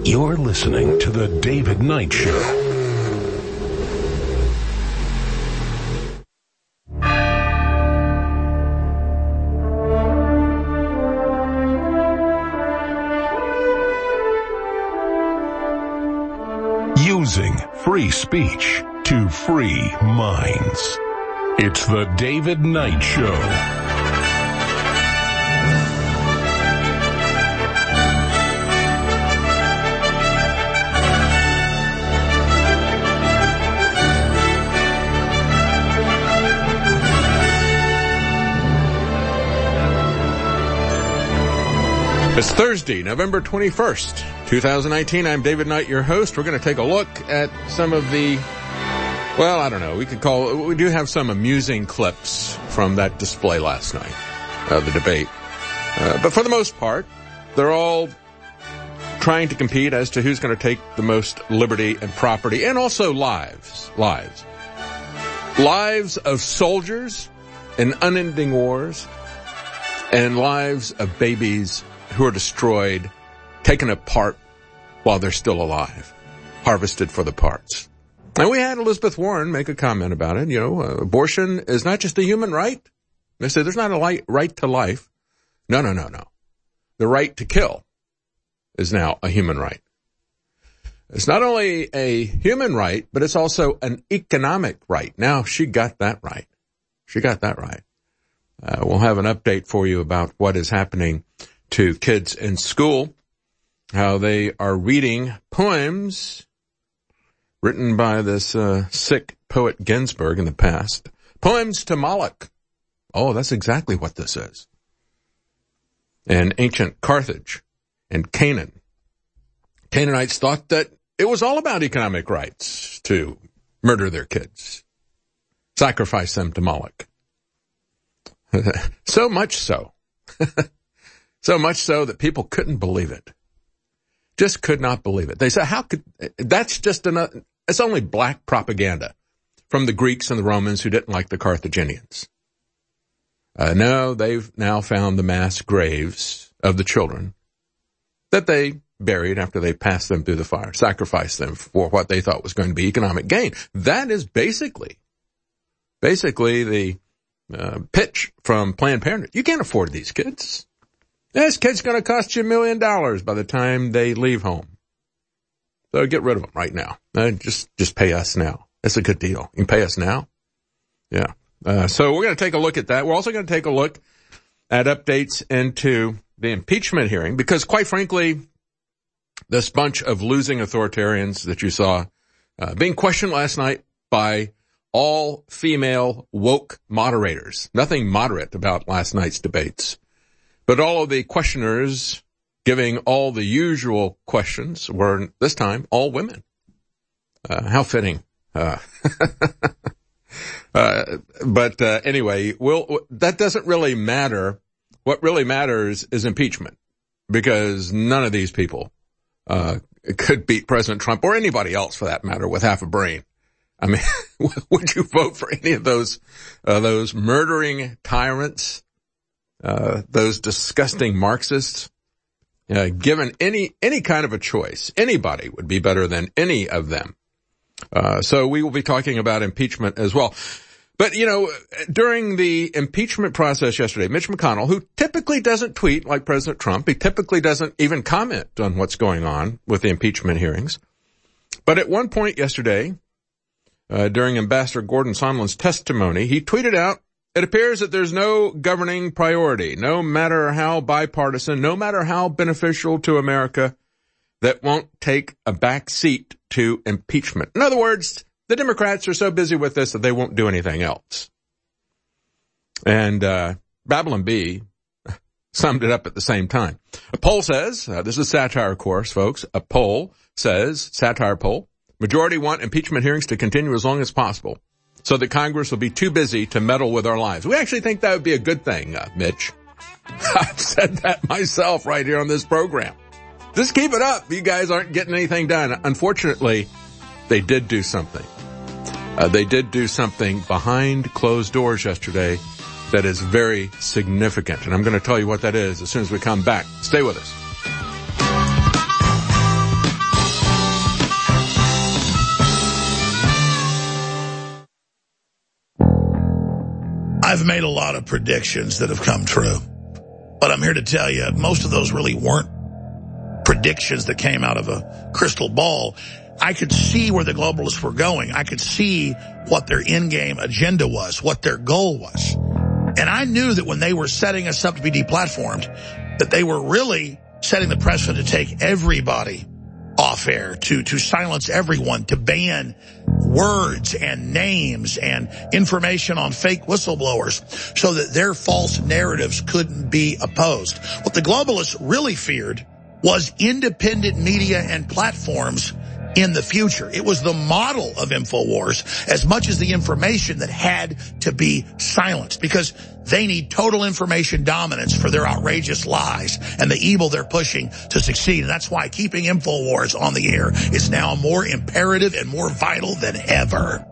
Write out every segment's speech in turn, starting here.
You're listening to The David Knight Show. Using free speech to free minds. It's The David Knight Show. It's Thursday, November 21st, 2019. I'm David Knight, your host. We're going to take a look at some of the, well, I don't know, we do have some amusing clips from that display last night, the debate. But for the most part, they're all trying to compete as to who's going to take the most liberty and property, and also lives. Lives of soldiers in unending wars, and lives of babies who are destroyed, taken apart while they're still alive, harvested for the parts. And we had Elizabeth Warren make a comment about it. Abortion is not just a human right. They say there's not a right to life. No. The right to kill is now a human right. It's not only a human right, but it's also an economic right. Now, she got that right. We'll have an update for you about what is happening to kids in school, how they are reading poems written by this sick poet Ginsberg in the past. Poems to Moloch. Oh, that's exactly what this is. In ancient Carthage and Canaan, Canaanites thought that it was all about economic rights to murder their kids, sacrifice them to Moloch. So much so. So much so that people couldn't believe it. Just could not believe it. They said, it's only black propaganda from the Greeks and the Romans who didn't like the Carthaginians. No, they've now found the mass graves of the children that they buried after they passed them through the fire, sacrificed them for what they thought was going to be economic gain. That is basically the pitch from Planned Parenthood. You can't afford these kids. This kid's going to cost you $1 million by the time they leave home. So get rid of them right now. Just pay us now. That's a good deal. You can pay us now. Yeah. So we're going to take a look at that. We're also going to take a look at updates into the impeachment hearing, because quite frankly, this bunch of losing authoritarians that you saw being questioned last night by all female woke moderators. Nothing moderate about last night's debates. But all of the questioners giving all the usual questions were, this time, all women. How fitting. But anyway, that doesn't really matter. What really matters is impeachment, because none of these people could beat President Trump, or anybody else for that matter, with half a brain. I mean, would you vote for any of those murdering tyrants? Those disgusting Marxists, given any kind of a choice, anybody would be better than any of them. So we will be talking about impeachment as well. But, during the impeachment process yesterday, Mitch McConnell, who typically doesn't tweet like President Trump, he typically doesn't even comment on what's going on with the impeachment hearings. But at one point yesterday, during Ambassador Gordon Sondland's testimony, he tweeted out, "It appears that there's no governing priority, no matter how bipartisan, no matter how beneficial to America, that won't take a back seat to impeachment." In other words, the Democrats are so busy with this that they won't do anything else. And Babylon Bee summed it up at the same time. A poll says, this is satire, of course, folks, a poll says, satire poll, majority want impeachment hearings to continue as long as possible, so that Congress will be too busy to meddle with our lives. We actually think that would be a good thing, Mitch. I've said that myself right here on this program. Just keep it up. You guys aren't getting anything done. Unfortunately, they did do something. They did do something behind closed doors yesterday that is very significant. And I'm going to tell you what that is as soon as we come back. Stay with us. I've made a lot of predictions that have come true. But I'm here to tell you, most of those really weren't predictions that came out of a crystal ball. I could see where the globalists were going. I could see what their in-game agenda was, what their goal was. And I knew that when they were setting us up to be deplatformed, that they were really setting the precedent to take everybody off air, to silence everyone, to ban words and names and information on fake whistleblowers so that their false narratives couldn't be opposed. What the globalists really feared was independent media and platforms in the future. It was the model of InfoWars as much as the information that had to be silenced, because they need total information dominance for their outrageous lies and the evil they're pushing to succeed. And that's why keeping InfoWars on the air is now more imperative and more vital than ever.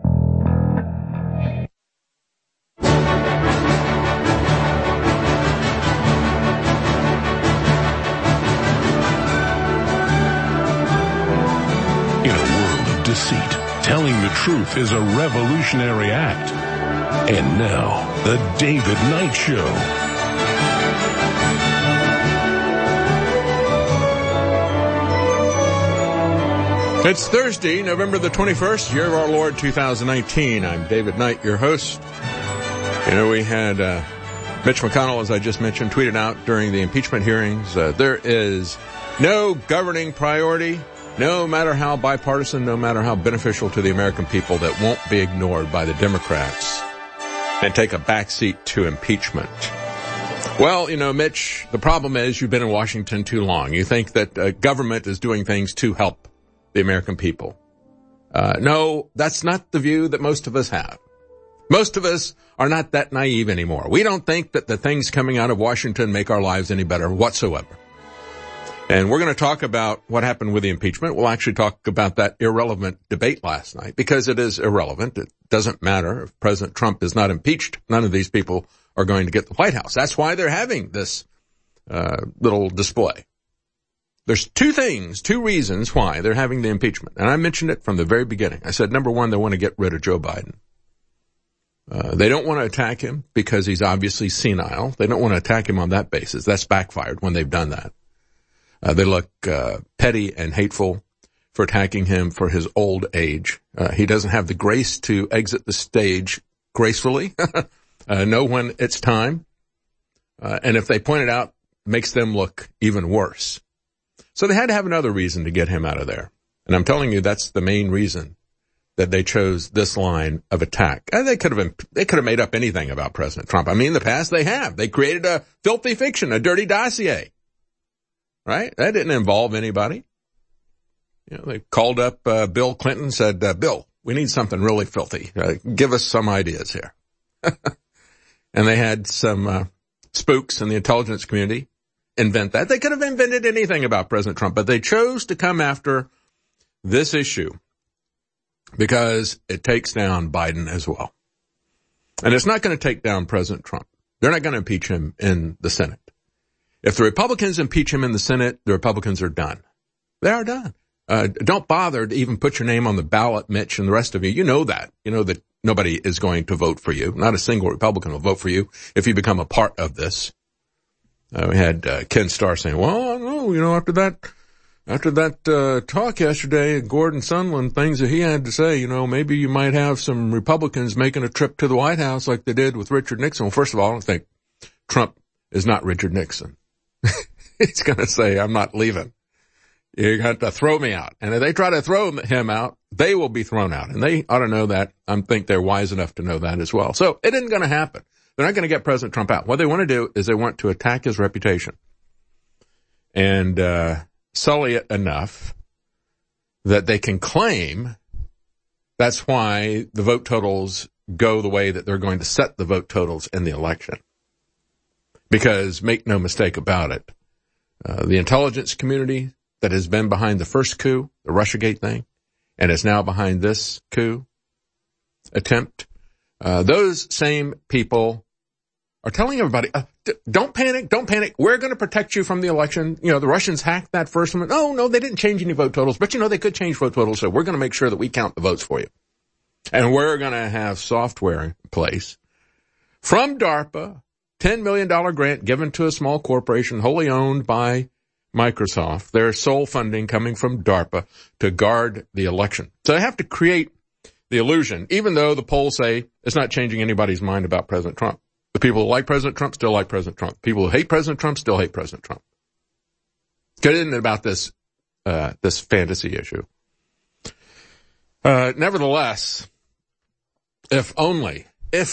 Deceit. Telling the truth is a revolutionary act. And now, the David Knight Show. It's Thursday, November the 21st, year of our Lord 2019. I'm David Knight, your host. You know, we had Mitch McConnell, as I just mentioned, tweeted out during the impeachment hearings, there is no governing priority, no matter how bipartisan, no matter how beneficial to the American people, that won't be ignored by the Democrats and take a backseat to impeachment. Well, you know, Mitch, the problem is you've been in Washington too long. You think that government is doing things to help the American people. No, that's not the view that most of us have. Most of us are not that naive anymore. We don't think that the things coming out of Washington make our lives any better whatsoever. And we're going to talk about what happened with the impeachment. We'll actually talk about that irrelevant debate last night, because it is irrelevant. It doesn't matter. If President Trump is not impeached, none of these people are going to get the White House. That's why they're having this little display. There's two reasons why they're having the impeachment. And I mentioned it from the very beginning. I said, number one, they want to get rid of Joe Biden. They don't want to attack him because he's obviously senile. They don't want to attack him on that basis. That's backfired when they've done that. They look petty and hateful for attacking him for his old age. He doesn't have the grace to exit the stage gracefully, know when it's time. And if they point it out, makes them look even worse. So they had to have another reason to get him out of there. And I'm telling you, that's the main reason that they chose this line of attack. And they could have made up anything about President Trump. I mean, in the past they have. They created a filthy fiction, a dirty dossier. Right? That didn't involve anybody. You know, they called up Bill Clinton, said, Bill, we need something really filthy. Give us some ideas here. And they had some spooks in the intelligence community invent that. They could have invented anything about President Trump, but they chose to come after this issue because it takes down Biden as well. And it's not going to take down President Trump. They're not going to impeach him in the Senate. If the Republicans impeach him in the Senate, the Republicans are done. They are done. Don't bother to even put your name on the ballot, Mitch, and the rest of you. You know that. You know that nobody is going to vote for you. Not a single Republican will vote for you if you become a part of this. We had Ken Starr saying, well, no, you know, after that talk yesterday, Gordon Sondland, things that he had to say, you know, maybe you might have some Republicans making a trip to the White House like they did with Richard Nixon. Well, first of all, I don't think Trump is not Richard Nixon. He's going to say, I'm not leaving. You're going to throw me out. And if they try to throw him out, they will be thrown out. And they ought to know that. I think they're wise enough to know that as well. So it isn't going to happen. They're not going to get President Trump out. What they want to do is they want to attack his reputation and sully it enough that they can claim that's why the vote totals go the way that they're going to set the vote totals in the election. Because make no mistake about it, the intelligence community that has been behind the first coup, the Russiagate thing, and is now behind this coup attempt, those same people are telling everybody, don't panic, don't panic. We're going to protect you from the election. You know, the Russians hacked that first one. Oh, no, they didn't change any vote totals, but you know, they could change vote totals, so we're going to make sure that we count the votes for you. And we're going to have software in place from DARPA, $10 million grant given to a small corporation wholly owned by Microsoft. Their sole funding coming from DARPA to guard the election. So they have to create the illusion, even though the polls say it's not changing anybody's mind about President Trump. The people who like President Trump still like President Trump. People who hate President Trump still hate President Trump. Get in about this fantasy issue. Nevertheless, if only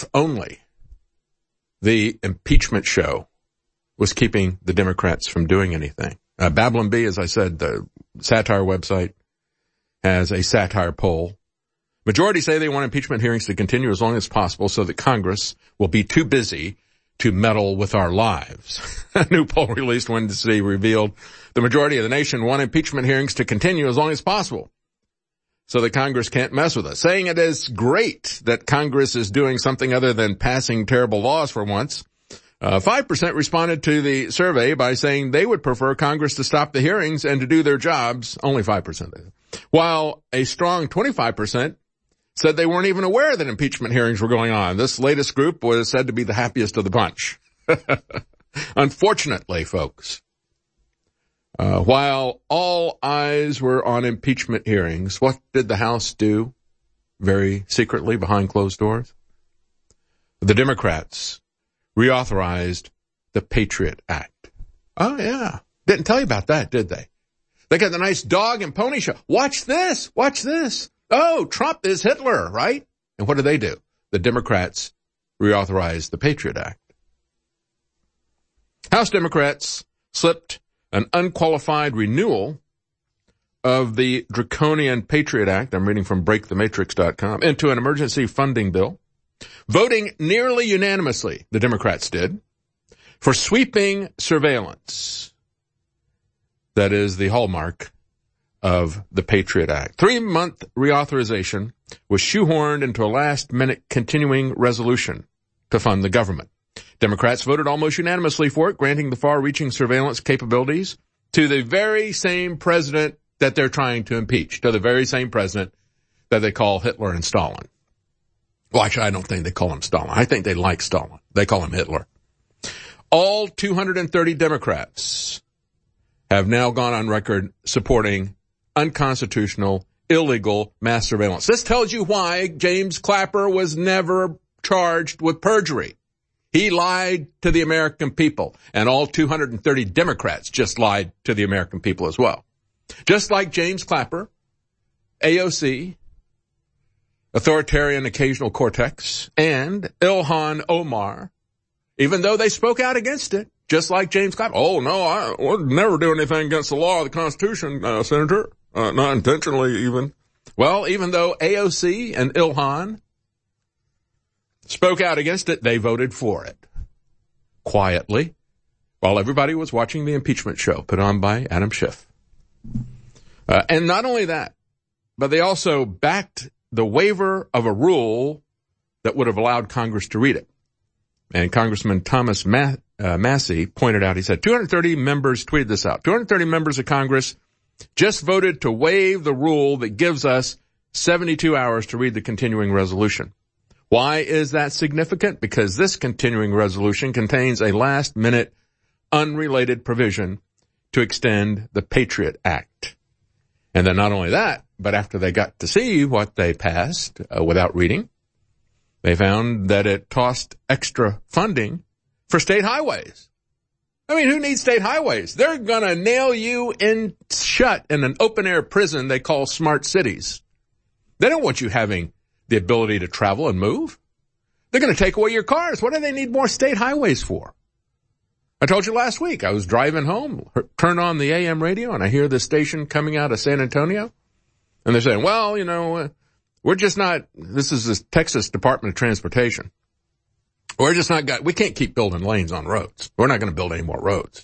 the impeachment show was keeping the Democrats from doing anything. Babylon Bee, as I said, the satire website, has a satire poll. Majority say they want impeachment hearings to continue as long as possible so that Congress will be too busy to meddle with our lives. A new poll released Wednesday revealed the majority of the nation want impeachment hearings to continue as long as possible so that Congress can't mess with us, saying it is great that Congress is doing something other than passing terrible laws for once. 5% responded to the survey by saying they would prefer Congress to stop the hearings and to do their jobs. Only 5%. While a strong 25% said they weren't even aware that impeachment hearings were going on. This latest group was said to be the happiest of the bunch. Unfortunately, folks, while all eyes were on impeachment hearings, what did the House do very secretly behind closed doors? The Democrats reauthorized the Patriot Act. Oh, yeah. Didn't tell you about that, did they? They got the nice dog and pony show. Watch this. Watch this. Oh, Trump is Hitler, right? And what do? The Democrats reauthorized the Patriot Act. House Democrats slipped an unqualified renewal of the draconian Patriot Act, I'm reading from breakthematrix.com, into an emergency funding bill, voting nearly unanimously, the Democrats did, for sweeping surveillance. That is the hallmark of the Patriot Act. 3-month reauthorization was shoehorned into a last-minute continuing resolution to fund the government. Democrats voted almost unanimously for it, granting the far-reaching surveillance capabilities to the very same president that they're trying to impeach, to the very same president that they call Hitler and Stalin. Well, actually, I don't think they call him Stalin. I think they like Stalin. They call him Hitler. All 230 Democrats have now gone on record supporting unconstitutional, illegal mass surveillance. This tells you why James Clapper was never charged with perjury. He lied to the American people, and all 230 Democrats just lied to the American people as well. Just like James Clapper, AOC, Authoritarian Occasional Cortex, and Ilhan Omar, even though they spoke out against it, just like James Clapper. Oh, no, I would never do anything against the law of the Constitution, Senator. Not intentionally, even. Well, even though AOC and Ilhan spoke out against it, they voted for it. Quietly, while everybody was watching the impeachment show put on by Adam Schiff. And not only that, but they also backed the waiver of a rule that would have allowed Congress to read it. And Congressman Thomas Massey pointed out, he said, 230 members tweeted this out. 230 members of Congress just voted to waive the rule that gives us 72 hours to read the continuing resolution. Why is that significant? Because this continuing resolution contains a last-minute, unrelated provision to extend the Patriot Act. And then not only that, but after they got to see what they passed without reading, they found that it tossed extra funding for state highways. I mean, who needs state highways? They're going to nail you in shut in an open-air prison they call smart cities. They don't want you having the ability to travel and move. They're going to take away your cars. What do they need more state highways for? I told you last week, I was driving home, turned on the AM radio, and I hear this station coming out of San Antonio. And they're saying, well, you know, we're just not, this is the Texas Department of Transportation. We're just not we can't keep building lanes on roads. We're not going to build any more roads.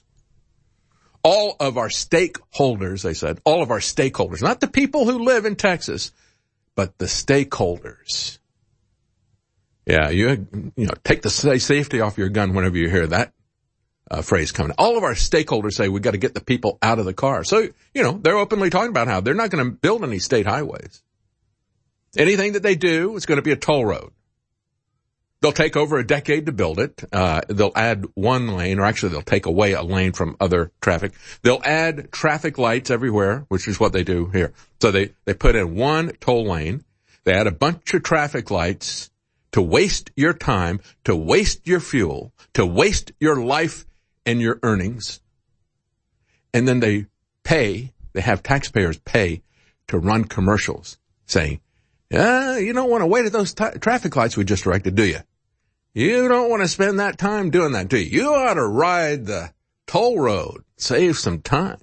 All of our stakeholders, they said, all of our stakeholders, not the people who live in Texas, but the stakeholders. Yeah, you know, take the safety off your gun whenever you hear that phrase coming. All of our stakeholders say we've got to get the people out of the car. So, you know, they're openly talking about how they're not going to build any state highways. Anything that they do is going to be a toll road. They'll take over a decade to build it. They'll add one lane, or actually they'll take away a lane from other traffic. They'll add traffic lights everywhere, which is what they do here. So they put in one toll lane. They add a bunch of traffic lights to waste your time, to waste your fuel, to waste your life and your earnings. And then they have taxpayers pay to run commercials saying, you don't want to wait at those traffic lights we just erected, do you? You don't want to spend that time doing that, do you? You ought to ride the toll road, save some time.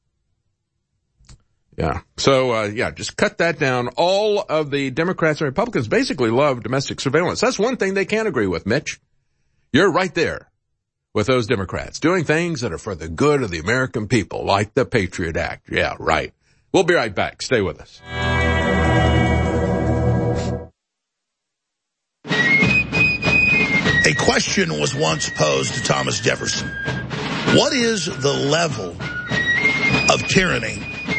Yeah. So, just cut that down. All of the Democrats and Republicans basically love domestic surveillance. That's one thing they can't agree with, Mitch. You're right there with those Democrats doing things that are for the good of the American people, like the Patriot Act. Yeah, right. We'll be right back. Stay with us. A question was once posed to Thomas Jefferson. What is the level of tyranny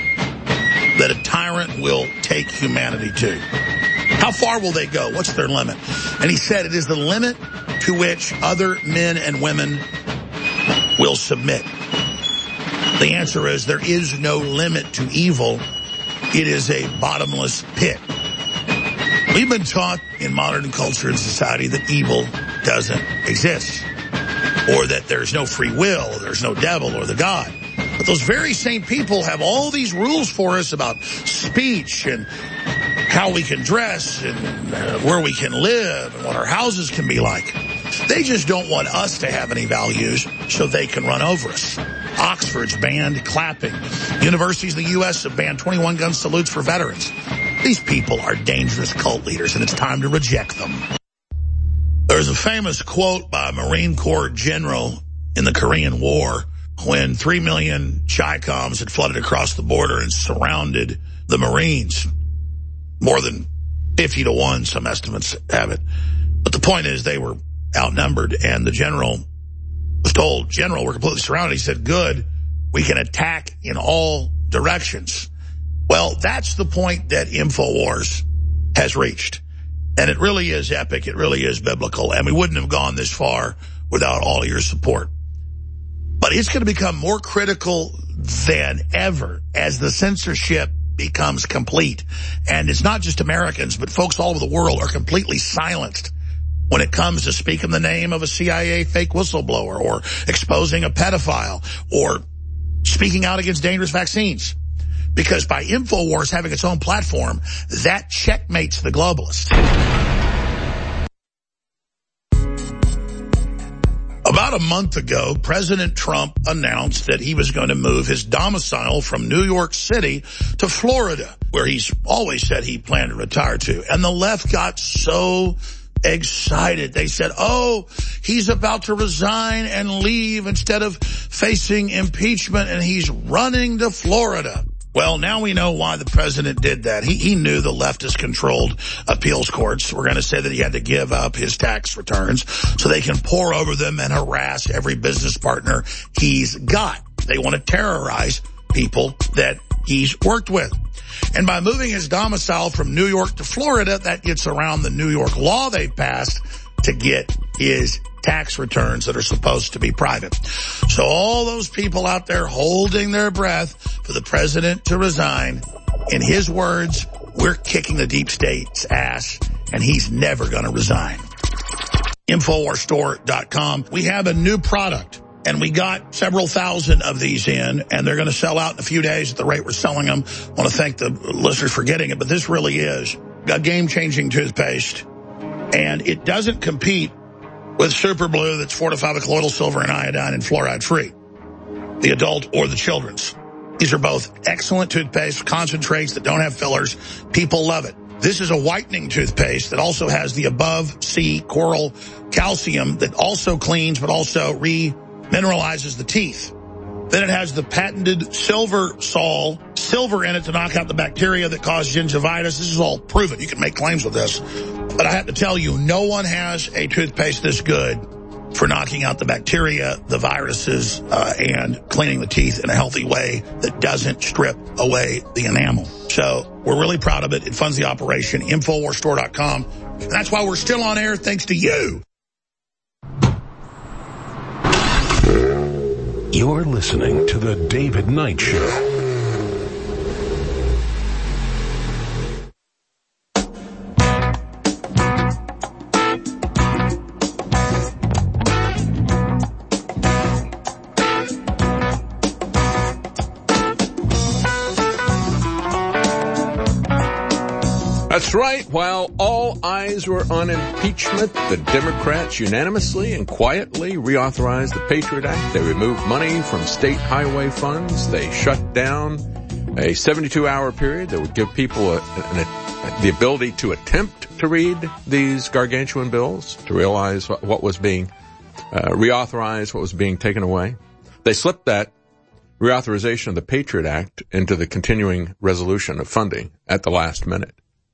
that a tyrant will take humanity to? How far will they go? What's their limit? And he said it is the limit to which other men and women will submit. The answer is there is no limit to evil. It is a bottomless pit. We've been taught in modern culture and society that evil doesn't exist, or that there's no free will, or there's no devil or the God. But those very same people have all these rules for us about speech and how we can dress and where we can live and what our houses can be like. They just don't want us to have any values so they can run over us. Oxford's banned clapping. Universities in the U.S. have banned 21 gun salutes for veterans. These people are dangerous cult leaders, and it's time to reject them. There's a famous quote by a Marine Corps general in the Korean War when 3 million Chi-Coms had flooded across the border and surrounded the Marines. More than 50 to 1, some estimates have it. But the point is they were outnumbered, and the general was told, General, we're completely surrounded. He said, good, we can attack in all directions. Well, that's the point that InfoWars has reached. And it really is epic. It really is biblical. And we wouldn't have gone this far without all your support. But it's going to become more critical than ever as the censorship becomes complete. And it's not just Americans, but folks all over the world are completely silenced when it comes to speaking the name of a CIA fake whistleblower, or exposing a pedophile, or speaking out against dangerous vaccines. Because by InfoWars having its own platform, that checkmates the globalists. About a month ago, President Trump announced that he was going to move his domicile from New York City to Florida, where he's always said he planned to retire to. And the left got so excited. They said, oh, he's about to resign and leave instead of facing impeachment, and he's running to Florida. Well, now we know why the president did that. He knew the leftist-controlled appeals courts were going to say that he had to give up his tax returns so they can pour over them and harass every business partner he's got. They want to terrorize people that he's worked with. And by moving his domicile from New York to Florida, that gets around the New York law they passed to get his tax returns that are supposed to be private. So all those people out there holding their breath for the president to resign, in his words, we're kicking the deep state's ass, and he's never going to resign. InfoWarsStore.com. We have a new product, and we got several thousand of these in, and they're going to sell out in a few days at the rate we're selling them. I want to thank the listeners for getting it, but this really is a game-changing toothpaste, and it doesn't compete with Super Blue that's fortified with colloidal silver and iodine and fluoride free, the adult or the children's. These are both excellent toothpaste concentrates that don't have fillers. People love it. This is a whitening toothpaste that also has the above sea coral calcium that also cleans but also remineralizes the teeth. Then it has the patented Silver Sol, silver in it to knock out the bacteria that cause gingivitis. This is all proven. You can make claims with this. But I have to tell you, no one has a toothpaste this good for knocking out the bacteria, the viruses, and cleaning the teeth in a healthy way that doesn't strip away the enamel. So we're really proud of it. It funds the operation. InfoWarsStore.com. And that's why we're still on air thanks to you. You're listening to The David Knight Show. That's right. While all eyes were on impeachment, the Democrats unanimously and quietly reauthorized the Patriot Act. They removed money from state highway funds. They shut down a 72-hour period that would give people the ability to attempt to read these gargantuan bills, to realize what was being reauthorized, what was being taken away. They slipped that reauthorization of the Patriot Act into the continuing resolution of funding at the last minute.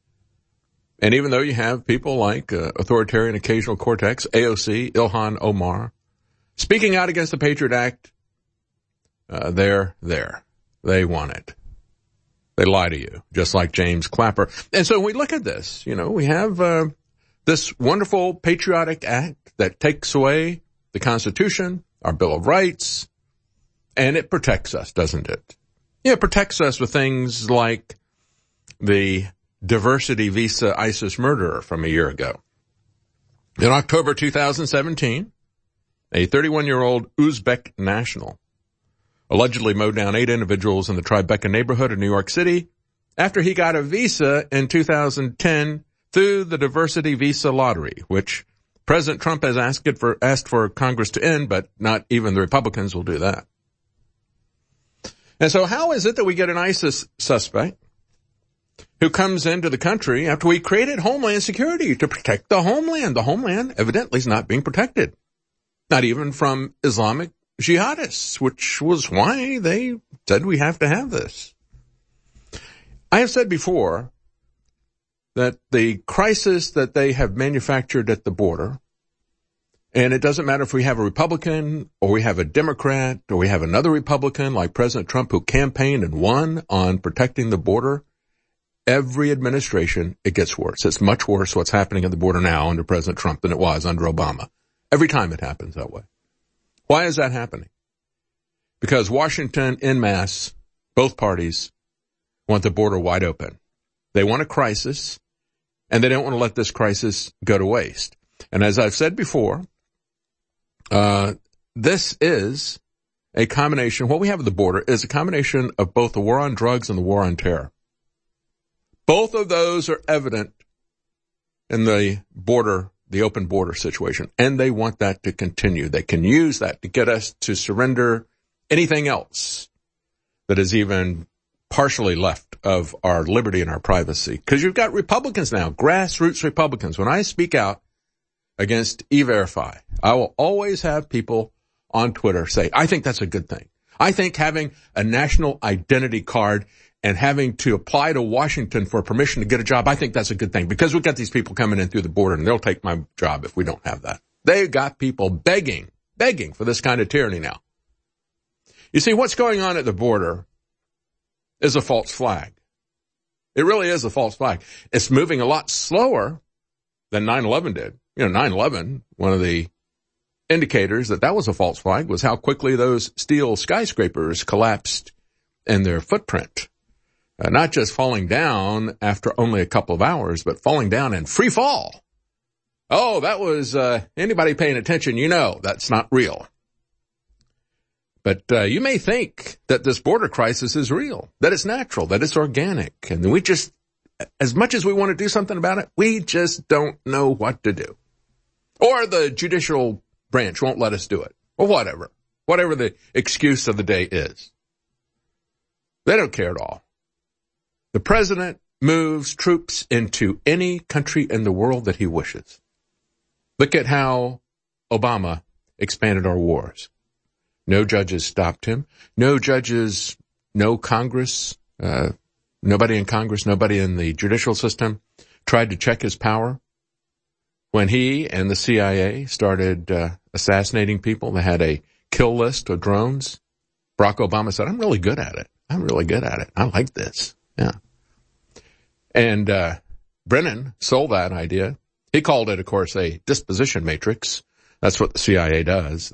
And even though you have people like authoritarian occasional cortex, AOC, Ilhan Omar, speaking out against the Patriot Act, they're there. They want it. They lie to you, just like James Clapper. And so we look at this, we have this wonderful patriotic act that takes away the Constitution, our Bill of Rights, and it protects us, doesn't it? Yeah, it protects us with things like the diversity visa ISIS murderer from a year ago. In October 2017, a 31-year-old Uzbek national allegedly mowed down 8 individuals in the Tribeca neighborhood of New York City after he got a visa in 2010 through the diversity visa lottery, which President Trump has asked for Congress to end, but not even the Republicans will do that. And so how is it that we get an ISIS suspect who comes into the country after we created Homeland Security to protect the homeland? The homeland evidently is not being protected, not even from Islamic jihadists, which was why they said we have to have this. I have said before that the crisis that they have manufactured at the border, and it doesn't matter if we have a Republican or we have a Democrat or we have another Republican like President Trump who campaigned and won on protecting the border, every administration, it gets worse. It's much worse what's happening at the border now under President Trump than it was under Obama. Every time it happens that way. Why is that happening? Because Washington, en masse, both parties want the border wide open. They want a crisis, and they don't want to let this crisis go to waste. And as I've said before, this is a combination, what we have at the border is a combination of both the war on drugs and the war on terror. Both of those are evident in the border, the open border situation, and they want that to continue. They can use that to get us to surrender anything else that is even partially left of our liberty and our privacy. Because you've got Republicans now, grassroots Republicans. When I speak out against E-Verify, I will always have people on Twitter say, I think that's a good thing. I think having a national identity card and having to apply to Washington for permission to get a job, I think that's a good thing because we've got these people coming in through the border and they'll take my job if we don't have that. They've got people begging for this kind of tyranny now. You see, what's going on at the border is a false flag. It really is a false flag. It's moving a lot slower than 9/11 did. 9/11, one of the indicators that was a false flag was how quickly those steel skyscrapers collapsed in their footprint. Not just falling down after only a couple of hours, but falling down in free fall. Oh, that was, anybody paying attention, that's not real. But you may think that this border crisis is real, that it's natural, that it's organic, and we just, as much as we want to do something about it, we just don't know what to do. Or the judicial branch won't let us do it, or whatever the excuse of the day is. They don't care at all. The president moves troops into any country in the world that he wishes. Look at how Obama expanded our wars. No judges stopped him. No judges, no Congress, nobody in Congress, nobody in the judicial system tried to check his power. When he and the CIA started assassinating people, they had a kill list of drones. Barack Obama said, I'm really good at it. I like this. Yeah. And Brennan sold that idea He called it, of course, a disposition matrix. That's what the CIA does.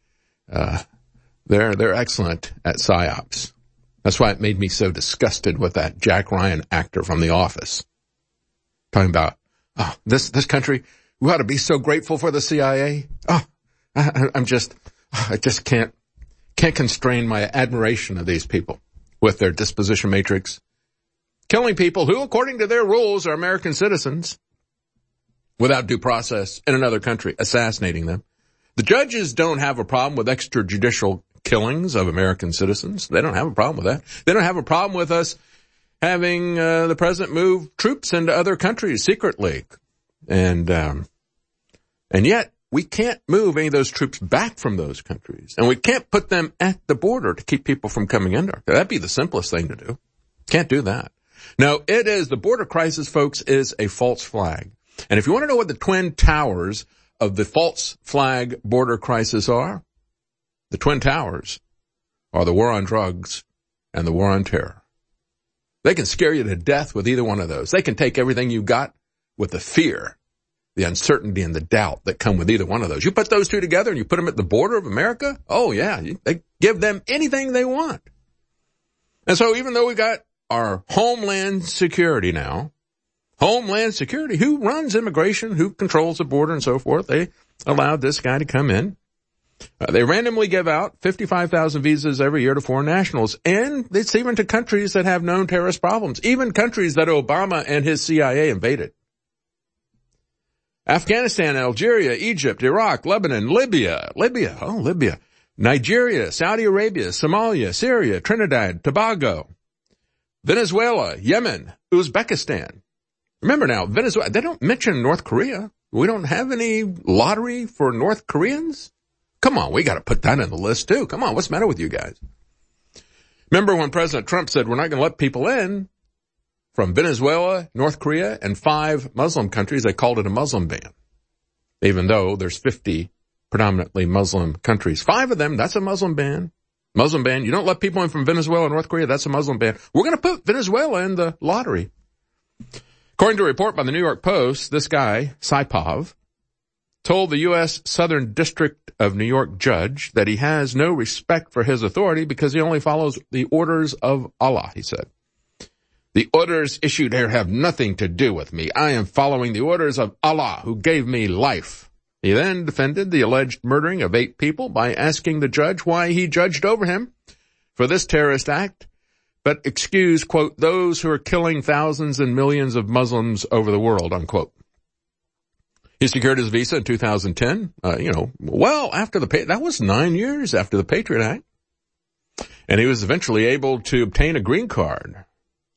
They're excellent at psyops. That's why it made me so disgusted with that Jack Ryan actor from The Office. Talking about, this country, we ought to be so grateful for the CIA. I just can't constrain my admiration of these people with their disposition matrix. Killing people who, according to their rules, are American citizens without due process in another country, assassinating them. The judges don't have a problem with extrajudicial killings of American citizens. They don't have a problem with that. They don't have a problem with us having the president move troops into other countries secretly. And yet we can't move any of those troops back from those countries. And we can't put them at the border to keep people from coming in there. That'd be the simplest thing to do. Can't do that. No, the border crisis, folks, is a false flag. And if you want to know what the twin towers of the false flag border crisis are, the twin towers are the war on drugs and the war on terror. They can scare you to death with either one of those. They can take everything you got with the fear, the uncertainty, and the doubt that come with either one of those. You put those two together and you put them at the border of America, oh yeah, they give them anything they want. And so even though we got our Homeland Security now, Homeland Security, who runs immigration, who controls the border and so forth, they allowed this guy to come in. They randomly give out 55,000 visas every year to foreign nationals, and it's even to countries that have known terrorist problems, even countries that Obama and his CIA invaded. Afghanistan, Algeria, Egypt, Iraq, Lebanon, Libya, Nigeria, Saudi Arabia, Somalia, Syria, Trinidad, Tobago, Venezuela, Yemen, Uzbekistan. Remember now, Venezuela, they don't mention North Korea. We don't have any lottery for North Koreans. Come on, we got to put that in the list too. Come on, what's the matter with you guys? Remember when President Trump said we're not going to let people in from Venezuela, North Korea, and 5 Muslim countries? They called it a Muslim ban, even though there's 50 predominantly Muslim countries. 5 of them, that's a Muslim ban. Muslim ban. You don't let people in from Venezuela, North Korea, that's a Muslim ban. We're going to put Venezuela in the lottery. According to a report by the New York Post, this guy, Saipov, told the U.S. Southern District of New York judge that he has no respect for his authority because he only follows the orders of Allah, he said. The orders issued here have nothing to do with me. I am following the orders of Allah, who gave me life. He then defended the alleged murdering of 8 people by asking the judge why he judged over him for this terrorist act, but excused, quote, those who are killing thousands and millions of Muslims over the world, unquote. He secured his visa in 2010, after that was 9 years after the Patriot Act. And he was eventually able to obtain a green card.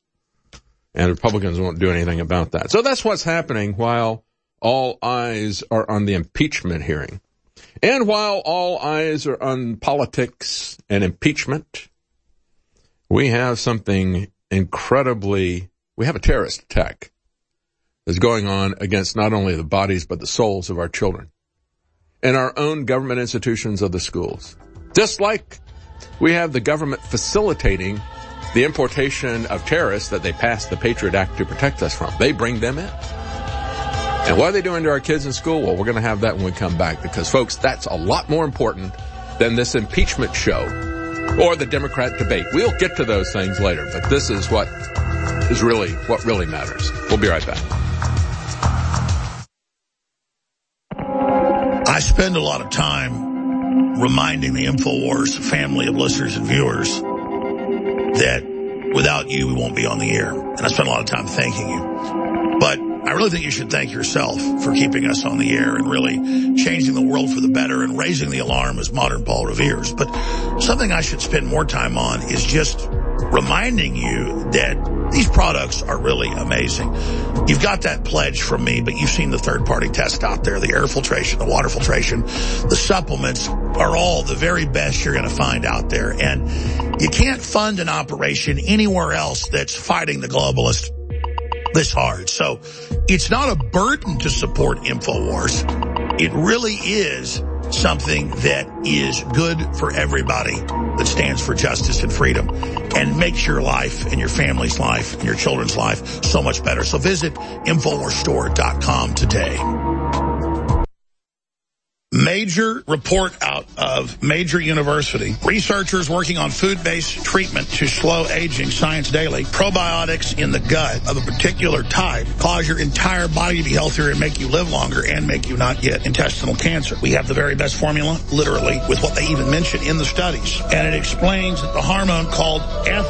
And Republicans won't do anything about that. So that's what's happening while all eyes are on the impeachment hearing. And while all eyes are on politics and impeachment, we have something we have a terrorist attack that's going on against not only the bodies but the souls of our children and our own government institutions of the schools. Just like we have the government facilitating the importation of terrorists that they passed the Patriot Act to protect us from. They bring them in. And what are they doing to our kids in school? Well, we're going to have that when we come back because, folks, that's a lot more important than this impeachment show or the Democrat debate. We'll get to those things later, but this is what really matters. We'll be right back. I spend a lot of time reminding the InfoWars family of listeners and viewers that without you, we won't be on the air. And I spend a lot of time thanking you. But I really think you should thank yourself for keeping us on the air and really changing the world for the better and raising the alarm as modern Paul Revere's. But something I should spend more time on is just reminding you that these products are really amazing. You've got that pledge from me, but you've seen the third-party test out there, the air filtration, the water filtration, the supplements are all the very best you're going to find out there. And you can't fund an operation anywhere else that's fighting the globalists this hard. So it's not a burden to support InfoWars. It really is something that is good for everybody that stands for justice and freedom. and makes your life and your family's life and your children's life so much better. So visit InfoWarsStore.com today. Major report out of major university. Researchers working on food-based treatment to slow aging. Science Daily. Probiotics in the gut of a particular type cause your entire body to be healthier and make you live longer and make you not get intestinal cancer. We have the very best formula, literally, with what they even mention in the studies. And it explains that the hormone called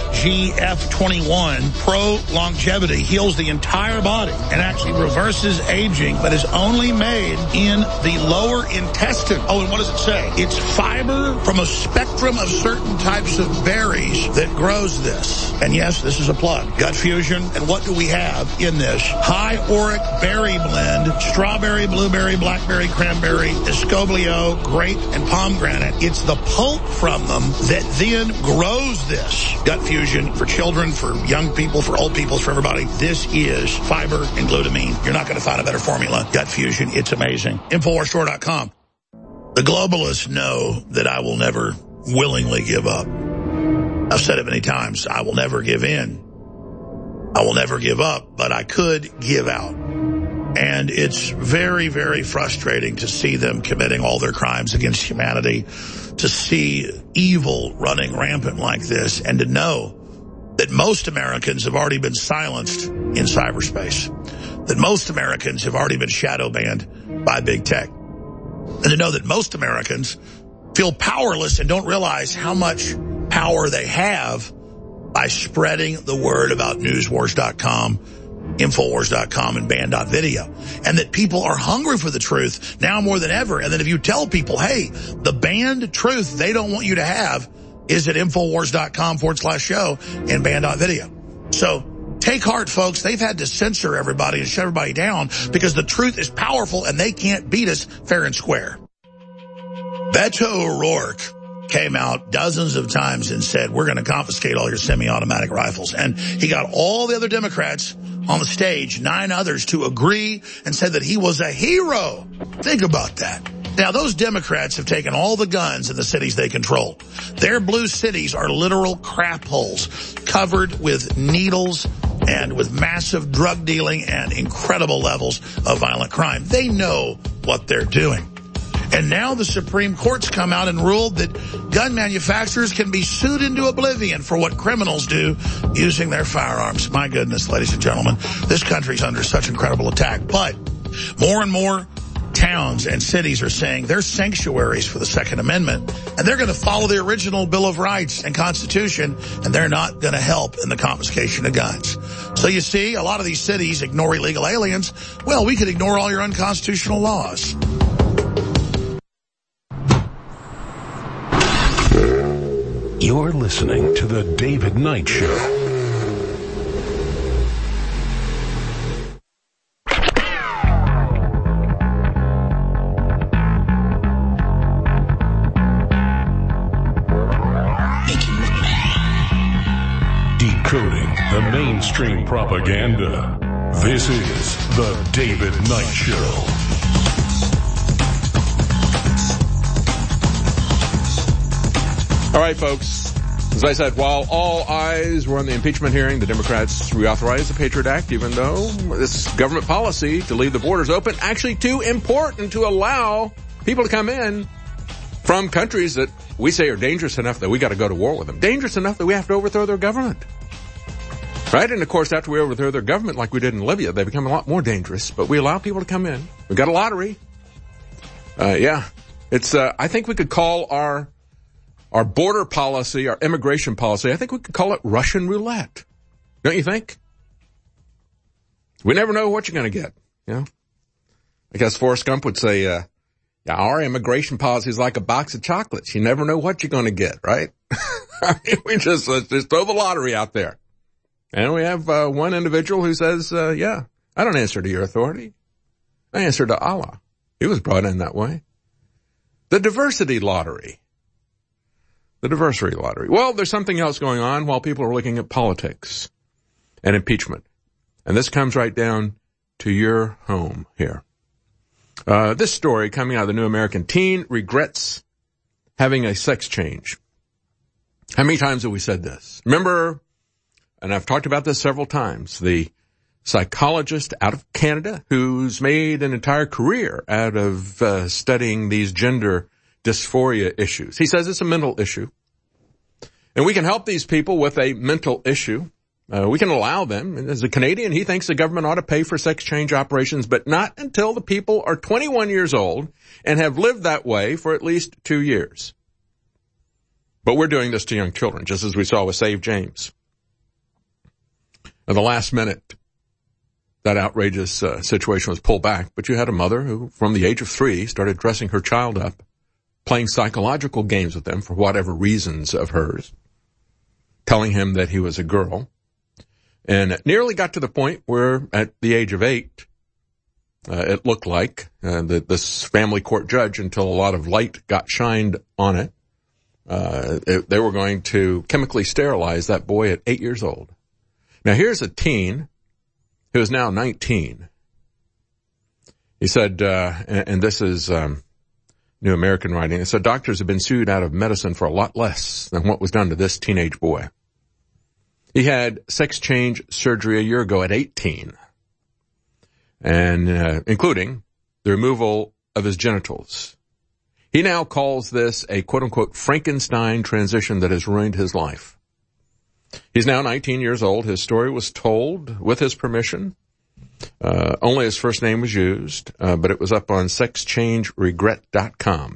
FGF21, pro-longevity, heals the entire body and actually reverses aging, but is only made in the lower intestine. Oh, and what does it say? It's fiber from a spectrum of certain types of berries that grows this. And yes, this is a plug. Gut Fusion. And what do we have in this? High Auric Berry Blend, strawberry, blueberry, blackberry, cranberry, escoblio, grape, and pomegranate. It's the pulp from them that then grows this. Gut Fusion for children, for young people, for old people, for everybody. This is fiber and glutamine. You're not going to find a better formula. Gut Fusion. It's amazing. InfoWarsStore.com. The globalists know that I will never willingly give up. I've said it many times. I will never give in. I will never give up, but I could give out. And it's very, very frustrating to see them committing all their crimes against humanity, to see evil running rampant like this, and to know that most Americans have already been silenced in cyberspace, that most Americans have already been shadow banned by big tech. And to know that most Americans feel powerless and don't realize how much power they have by spreading the word about newswars.com, Infowars.com, and Band.video. And that people are hungry for the truth now more than ever. And that if you tell people, hey, the banned truth they don't want you to have is at Infowars.com/show and Band.video. So take heart, folks. They've had to censor everybody and shut everybody down because the truth is powerful and they can't beat us fair and square. Beto O'Rourke came out dozens of times and said, we're going to confiscate all your semi-automatic rifles. And he got all the other Democrats on the stage, 9 others, to agree and said that he was a hero. Think about that. Now, those Democrats have taken all the guns in the cities they control. Their blue cities are literal crap holes covered with needles and with massive drug dealing and incredible levels of violent crime. They know what they're doing. And now the Supreme Court's come out and ruled that gun manufacturers can be sued into oblivion for what criminals do using their firearms. My goodness, ladies and gentlemen, this country's under such incredible attack. But more and more towns and cities are saying they're sanctuaries for the Second Amendment, and they're going to follow the original Bill of Rights and Constitution, and they're not going to help in the confiscation of guns. So you see, a lot of these cities ignore illegal aliens. Well, we could ignore all your unconstitutional laws. You're listening to The David Knight Show. Decoding the mainstream propaganda. This is The David Knight Show. All right, folks. As I said, while all eyes were on the impeachment hearing, the Democrats reauthorized the Patriot Act, even though this government policy to leave the borders open, actually too important to allow people to come in from countries that we say are dangerous enough that we got to go to war with them. Dangerous enough that we have to overthrow their government. Right? And of course, after we overthrow their government like we did in Libya, they become a lot more dangerous, but we allow people to come in. We got a lottery. It's, I think we could call our border policy, our immigration policy, I think we could call it Russian roulette. Don't you think? We never know what you're going to get, you know? I guess Forrest Gump would say, our immigration policy is like a box of chocolates. You never know what you're going to get, right? I mean, let's just throw the lottery out there. And we have one individual who says, I don't answer to your authority. I answer to Allah. He was brought in that way. The diversity lottery. The diversity lottery. Well, there's something else going on while people are looking at politics and impeachment. And this comes right down to your home here. This story coming out of the New American Teen regrets having a sex change. How many times have we said this? Remember, and I've talked about this several times, the psychologist out of Canada who's made an entire career out of studying these gender dysphoria issues. He says it's a mental issue. And we can help these people with a mental issue. We can allow them. And as a Canadian, he thinks the government ought to pay for sex change operations, but not until the people are 21 years old and have lived that way for at least 2 years. But we're doing this to young children, just as we saw with Save James. At the last minute, that outrageous situation was pulled back, but you had a mother who, from the age of 3, started dressing her child up, playing psychological games with them for whatever reasons of hers, telling him that he was a girl, and it nearly got to the point where, at the age of 8, it looked like this family court judge, until a lot of light got shined on it, they were going to chemically sterilize that boy at 8 years old. Now here's a teen who is now 19. He said, and this is New American writing, it said doctors have been sued out of medicine for a lot less than what was done to this teenage boy. He had sex change surgery a year ago at 18, and including the removal of his genitals. He now calls this a quote-unquote Frankenstein transition that has ruined his life. He's now 19 years old. His story was told with his permission. Only his first name was used, but it was up on sexchangeregret.com.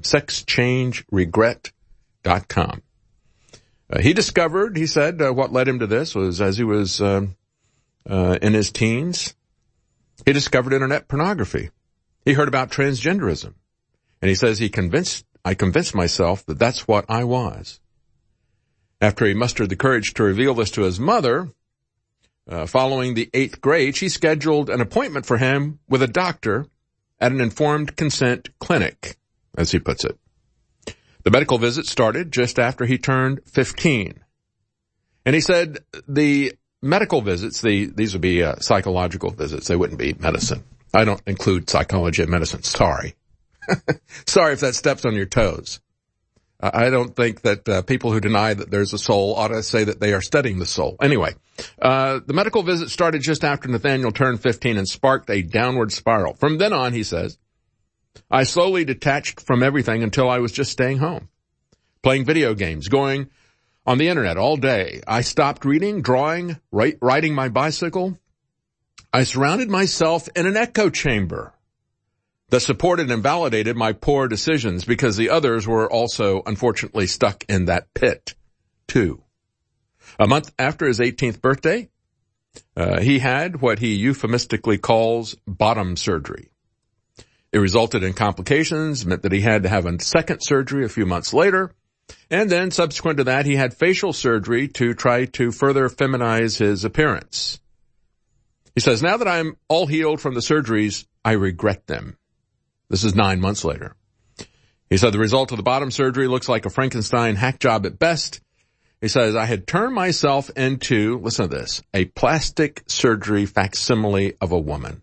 Sexchangeregret.com. He discovered, he said, what led him to this was as he was in his teens, he discovered internet pornography. He heard about transgenderism. And he says I convinced myself that that's what I was. After he mustered the courage to reveal this to his mother, following the 8th grade, she scheduled an appointment for him with a doctor at an informed consent clinic, as he puts it. The medical visit started just after he turned 15. And he said the medical visits, these would be psychological visits. They wouldn't be medicine. I don't include psychology and medicine. Sorry. Sorry if that steps on your toes. I don't think that people who deny that there's a soul ought to say that they are studying the soul. Anyway, the medical visit started just after Nathaniel turned 15 and sparked a downward spiral. From then on, he says, I slowly detached from everything until I was just staying home, playing video games, going on the internet all day. I stopped reading, drawing, riding my bicycle. I surrounded myself in an echo chamber that supported and validated my poor decisions because the others were also, unfortunately, stuck in that pit, too. A month after his 18th birthday, he had what he euphemistically calls bottom surgery. It resulted in complications, meant that he had to have a second surgery a few months later, and then subsequent to that, he had facial surgery to try to further feminize his appearance. He says, now that I'm all healed from the surgeries, I regret them. This is 9 months later. He said the result of the bottom surgery looks like a Frankenstein hack job at best. He says, I had turned myself into, listen to this, a plastic surgery facsimile of a woman.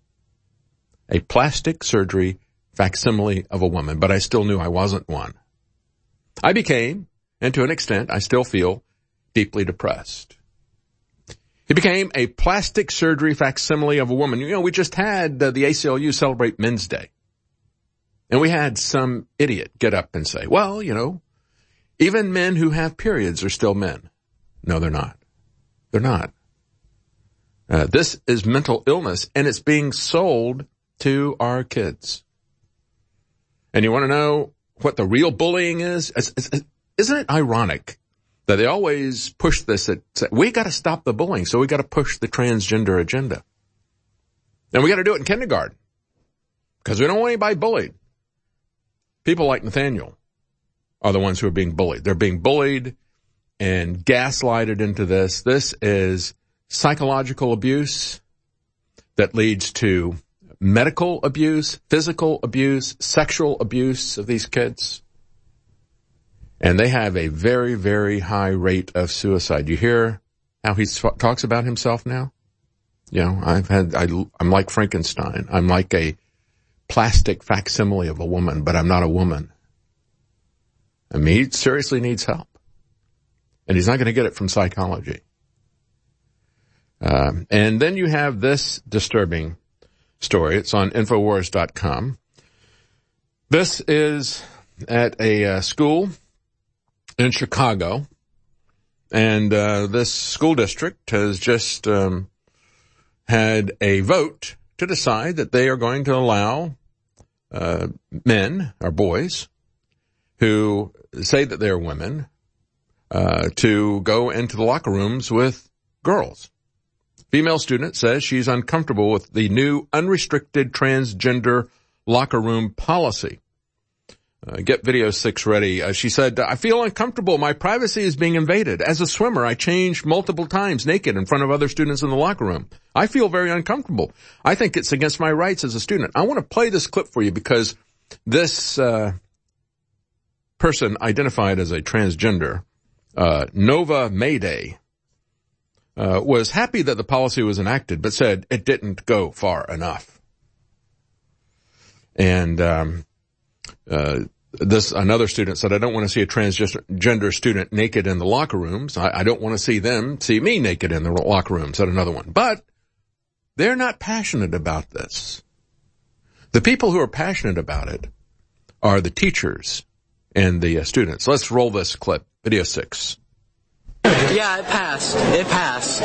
A plastic surgery facsimile of a woman, but I still knew I wasn't one. I became, and to an extent, I still feel deeply depressed. He became a plastic surgery facsimile of a woman. You know, we just had the ACLU celebrate Men's Day. And we had some idiot get up and say, well, you know, even men who have periods are still men. No, they're not. They're not. This is mental illness, and it's being sold to our kids. And you want to know what the real bullying is? Isn't it ironic that they always push this at, we got to stop the bullying, so we got to push the transgender agenda. And we got to do it in kindergarten because we don't want anybody bullied. People like Nathaniel are the ones who are being bullied. They're being bullied and gaslighted into this. This is psychological abuse that leads to medical abuse, physical abuse, sexual abuse of these kids. And they have a very, very high rate of suicide. You hear how he talks about himself now? You know, I'm like Frankenstein. I'm like a plastic facsimile of a woman, but I'm not a woman. I mean, he seriously needs help. And he's not going to get it from psychology. And then you have this disturbing story. It's on Infowars.com. This is at a school in Chicago. And this school district has just had a vote to decide that they are going to allow men or boys who say that they're women to go into the locker rooms with girls. Female student says she's uncomfortable with the new unrestricted transgender locker room policy. Get Video 6 ready. She said, I feel uncomfortable. My privacy is being invaded. As a swimmer, I changed multiple times naked in front of other students in the locker room. I feel very uncomfortable. I think it's against my rights as a student. I want to play this clip for you because this person identified as a transgender, Nova Mayday, was happy that the policy was enacted, but said it didn't go far enough. And another student said, I don't want to see a transgender student naked in the locker rooms. I don't want to see them see me naked in the locker room, said another one. But they're not passionate about this. The people who are passionate about it are the teachers and the students. Let's roll this clip. Video 6. Yeah, it passed. It passed.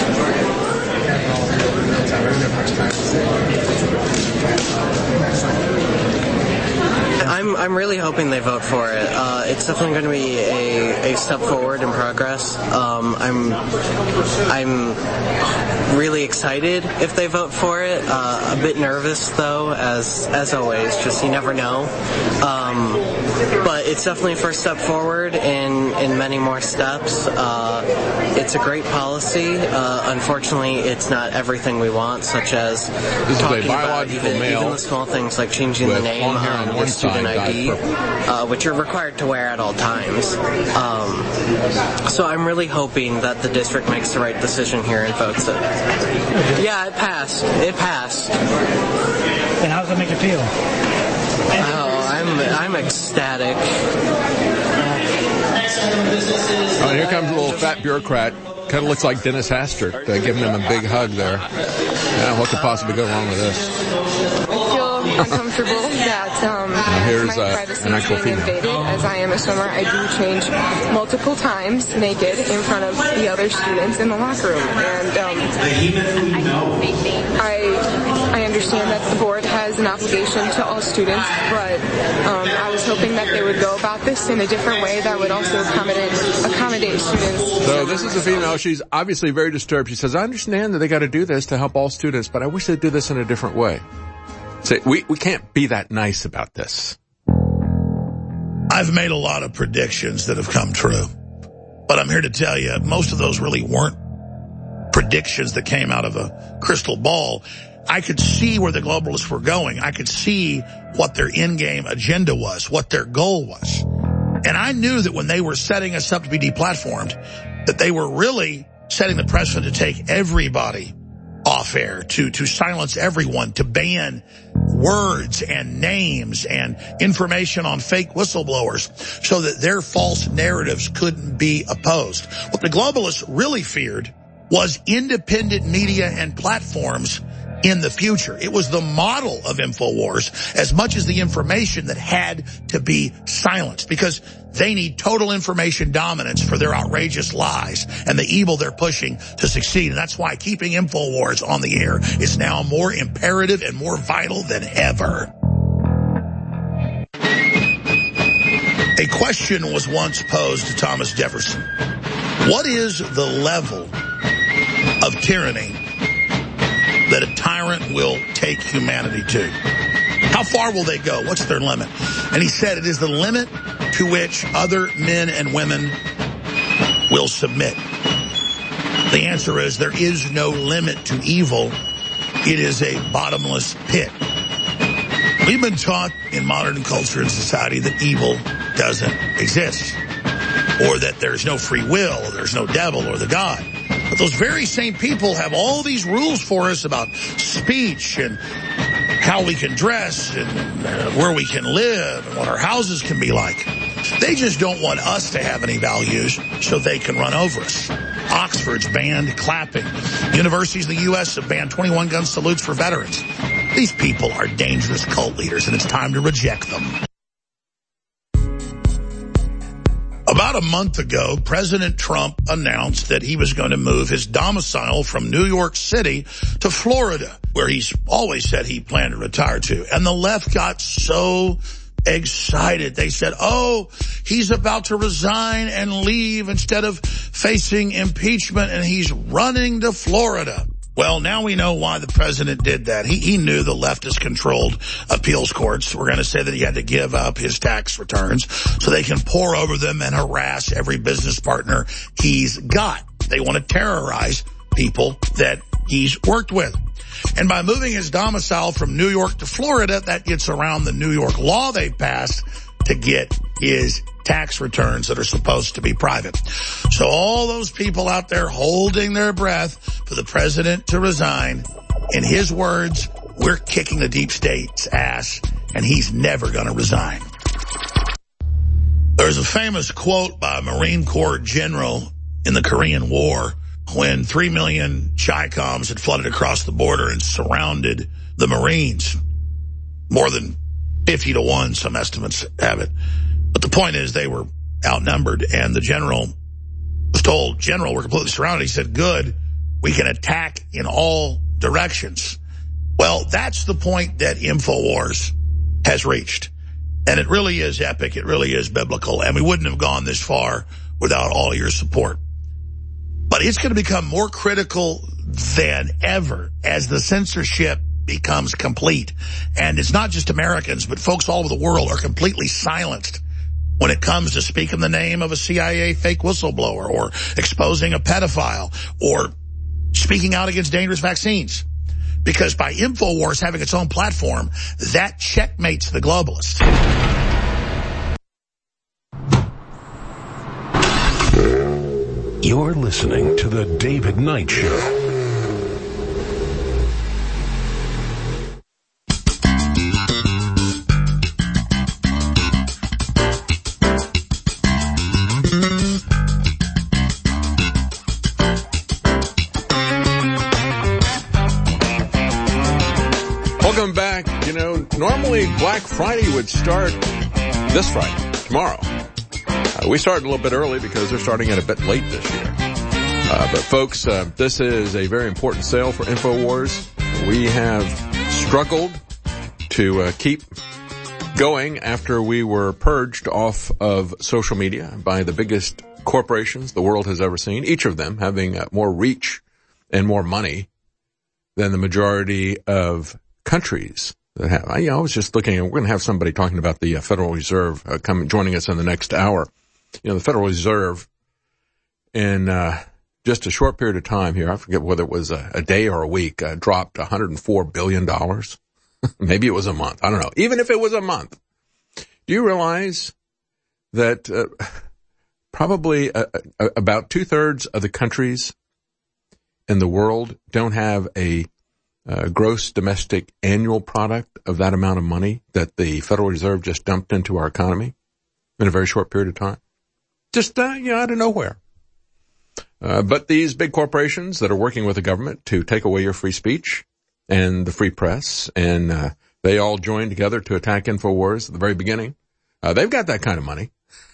I'm really hoping they vote for it. It's definitely going to be a step forward in progress. I'm really excited if they vote for it. A bit nervous though, as always. Just you never know. But it's definitely a first step forward in many more steps. It's a great policy. Unfortunately, it's not everything we want, such as talking about even the small things like changing the name on the student ID, which you're required to wear at all times. So I'm really hoping that the district makes the right decision here and votes it. Yeah, it passed. It passed. And how does it make you feel? I'm ecstatic. Oh, here comes a little fat bureaucrat. Kind of looks like Dennis Hastert, giving him a big hug there. Yeah, what could possibly go wrong with this? I feel uncomfortable that here's my privacy an is actual being female. invaded. As I am a swimmer, I do change multiple times naked in front of the other students in the locker room. And I understand that the board has an obligation to all students, but I was hoping that they would go about this in a different way that would also accommodate students. So this is a female. She's obviously very disturbed. She says, I understand that they got to do this to help all students, but I wish they'd do this in a different way. Say, we can't be that nice about this. I've made a lot of predictions that have come true, but I'm here to tell you most of those really weren't predictions that came out of a crystal ball. I could see where the globalists were going. I could see what their in-game agenda was, what their goal was. And I knew that when they were setting us up to be deplatformed, that they were really setting the precedent to take everybody off air, to silence everyone, to ban words and names and information on fake whistleblowers so that their false narratives couldn't be opposed. What the globalists really feared was independent media and platforms in the future. It was the model of InfoWars as much as the information that had to be silenced, because they need total information dominance for their outrageous lies and the evil they're pushing to succeed. And that's why keeping InfoWars on the air is now more imperative and more vital than ever. A question was once posed to Thomas Jefferson. What is the level of tyranny that a tyrant will take humanity to? How far will they go? What's their limit? And he said it is the limit to which other men and women will submit. The answer is there is no limit to evil. It is a bottomless pit. We've been taught in modern culture and society that evil doesn't exist, or that there's no free will, or there's no devil or the God. But those very same people have all these rules for us about speech and how we can dress and where we can live and what our houses can be like. They just don't want us to have any values so they can run over us. Oxford's banned clapping. Universities in the U.S. have banned 21 gun salutes for veterans. These people are dangerous cult leaders, and it's time to reject them. About a month ago, President Trump announced that he was going to move his domicile from New York City to Florida, where he's always said he planned to retire to. And the left got so excited. They said, oh, he's about to resign and leave instead of facing impeachment, and he's running to Florida. Well, now we know why the president did that. He knew the leftist-controlled appeals courts were going to say that he had to give up his tax returns so they can pore over them and harass every business partner he's got. They want to terrorize people that he's worked with. And by moving his domicile from New York to Florida, that gets around the New York law they passed to get his tax returns that are supposed to be private. So all those people out there holding their breath for the president to resign, in his words, we're kicking the deep state's ass, and he's never going to resign. There's a famous quote by a Marine Corps general in the Korean War when 3 million Chi-Coms had flooded across the border and surrounded the Marines. More than 50 to 1, some estimates have it. But the point is they were outnumbered, and the general was told, General, we're completely surrounded. He said, good, we can attack in all directions. Well, that's the point that InfoWars has reached. And it really is epic. It really is biblical. And we wouldn't have gone this far without all your support. But it's going to become more critical than ever as the censorship becomes complete. And it's not just Americans, but folks all over the world are completely silenced when it comes to speaking the name of a CIA fake whistleblower or exposing a pedophile or speaking out against dangerous vaccines. Because by InfoWars having its own platform, that checkmates the globalists. You're listening to The David Knight Show. Welcome back. You know, normally Black Friday would start this Friday, tomorrow. We started a little bit early because they're starting it a bit late this year. But folks, this is a very important sale for InfoWars. We have struggled to keep going after we were purged off of social media by the biggest corporations the world has ever seen, each of them having more reach and more money than the majority of countries that have. I was just looking, we're going to have somebody talking about the Federal Reserve joining us in the next hour. You know, the Federal Reserve in just a short period of time here, I forget whether it was a day or a week, dropped $104 billion. Maybe it was a month. I don't know. Even if it was a month, do you realize that probably about 2/3 of the countries in the world don't have a gross domestic annual product of that amount of money that the Federal Reserve just dumped into our economy in a very short period of time? Just, out of nowhere. But these big corporations that are working with the government to take away your free speech and the free press, and they all joined together to attack InfoWars at the very beginning. They've got that kind of money.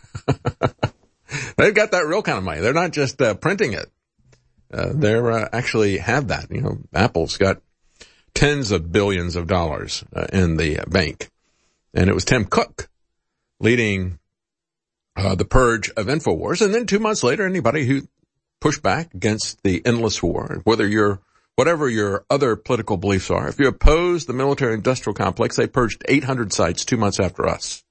They've got that real kind of money. They're not just printing it. They're actually have that. You know, Apple's got tens of billions of dollars in the bank. And it was Tim Cook leading the purge of InfoWars. And then 2 months later, anybody who pushed back against the endless war, whatever your other political beliefs are, if you oppose the military-industrial complex, they purged 800 sites 2 months after us.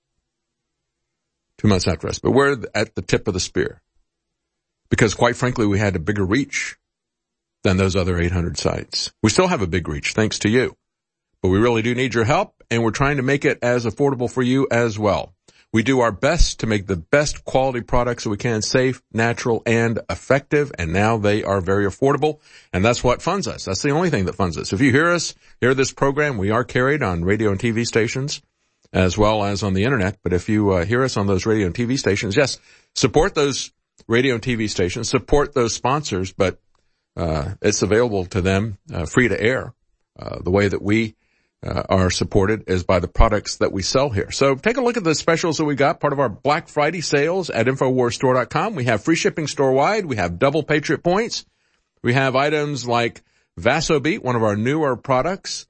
2 months after us. But we're at the tip of the spear. Because quite frankly, we had a bigger reach than those other 800 sites. We still have a big reach, thanks to you. But we really do need your help, and we're trying to make it as affordable for you as well. We do our best to make the best quality products that we can, safe, natural, and effective, and now they are very affordable, and that's what funds us. That's the only thing that funds us. If you hear this program, we are carried on radio and TV stations as well as on the internet. But if you hear us on those radio and TV stations, yes, support those radio and TV stations, support those sponsors, but it's available to them free to air. The way that we are supported is by the products that we sell here. So take a look at the specials that we got, part of our Black Friday sales at InfoWarsStore.com. We have free shipping store-wide. We have double Patriot points. We have items like VasoBeat, one of our newer products,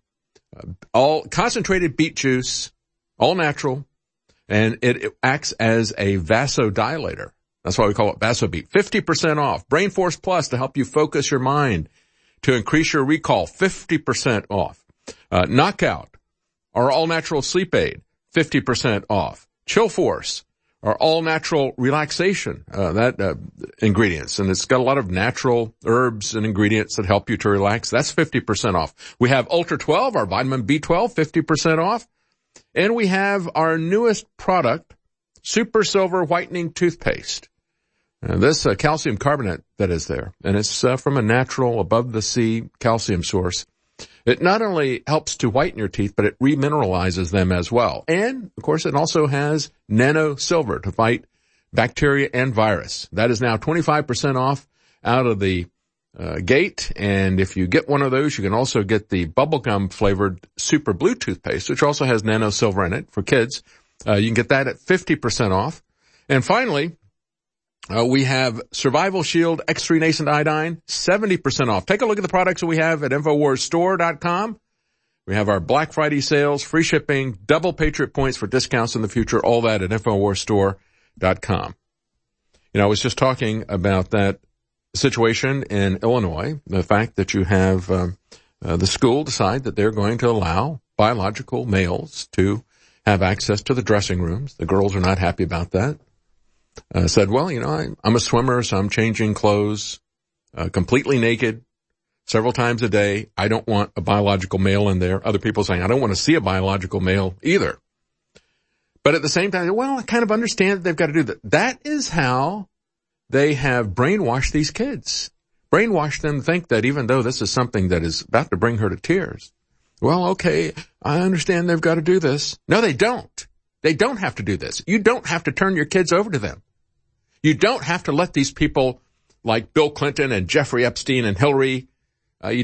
all concentrated beet juice, all natural, and it acts as a vasodilator. That's why we call it VasoBeat. 50% off. Brain Force Plus to help you focus your mind, to increase your recall, 50% off. Knockout, our all-natural sleep aid, 50% off. Chill Force, our all-natural relaxation, ingredients. And it's got a lot of natural herbs and ingredients that help you to relax. That's 50% off. We have Ultra 12, our vitamin B12, 50% off. And we have our newest product, Super Silver Whitening Toothpaste. This calcium carbonate that is there, and it's from a natural above-the-sea calcium source. It not only helps to whiten your teeth, but it remineralizes them as well. And, of course, it also has nano silver to fight bacteria and virus. That is now 25% off out of the gate. And if you get one of those, you can also get the bubblegum-flavored Super Blue toothpaste, which also has nano silver in it for kids. You can get that at 50% off. And finally, we have Survival Shield X3 Nascent Iodine, 70% off. Take a look at the products that we have at InfoWarsStore.com. We have our Black Friday sales, free shipping, double Patriot points for discounts in the future, all that at InfoWarsStore.com. You know, I was just talking about that situation in Illinois, the fact that you have the school decide that they're going to allow biological males to have access to the dressing rooms. The girls are not happy about that. Said, well, you know, I'm a swimmer, so I'm changing clothes, completely naked several times a day. I don't want a biological male in there. Other people saying, I don't want to see a biological male either. But at the same time, well, I kind of understand that they've got to do that. That is how they have brainwashed these kids. Brainwashed them to think that even though this is something that is about to bring her to tears, well, okay, I understand they've got to do this. No, they don't. They don't have to do this. You don't have to turn your kids over to them. You don't have to let these people like Bill Clinton and Jeffrey Epstein and Hillary, and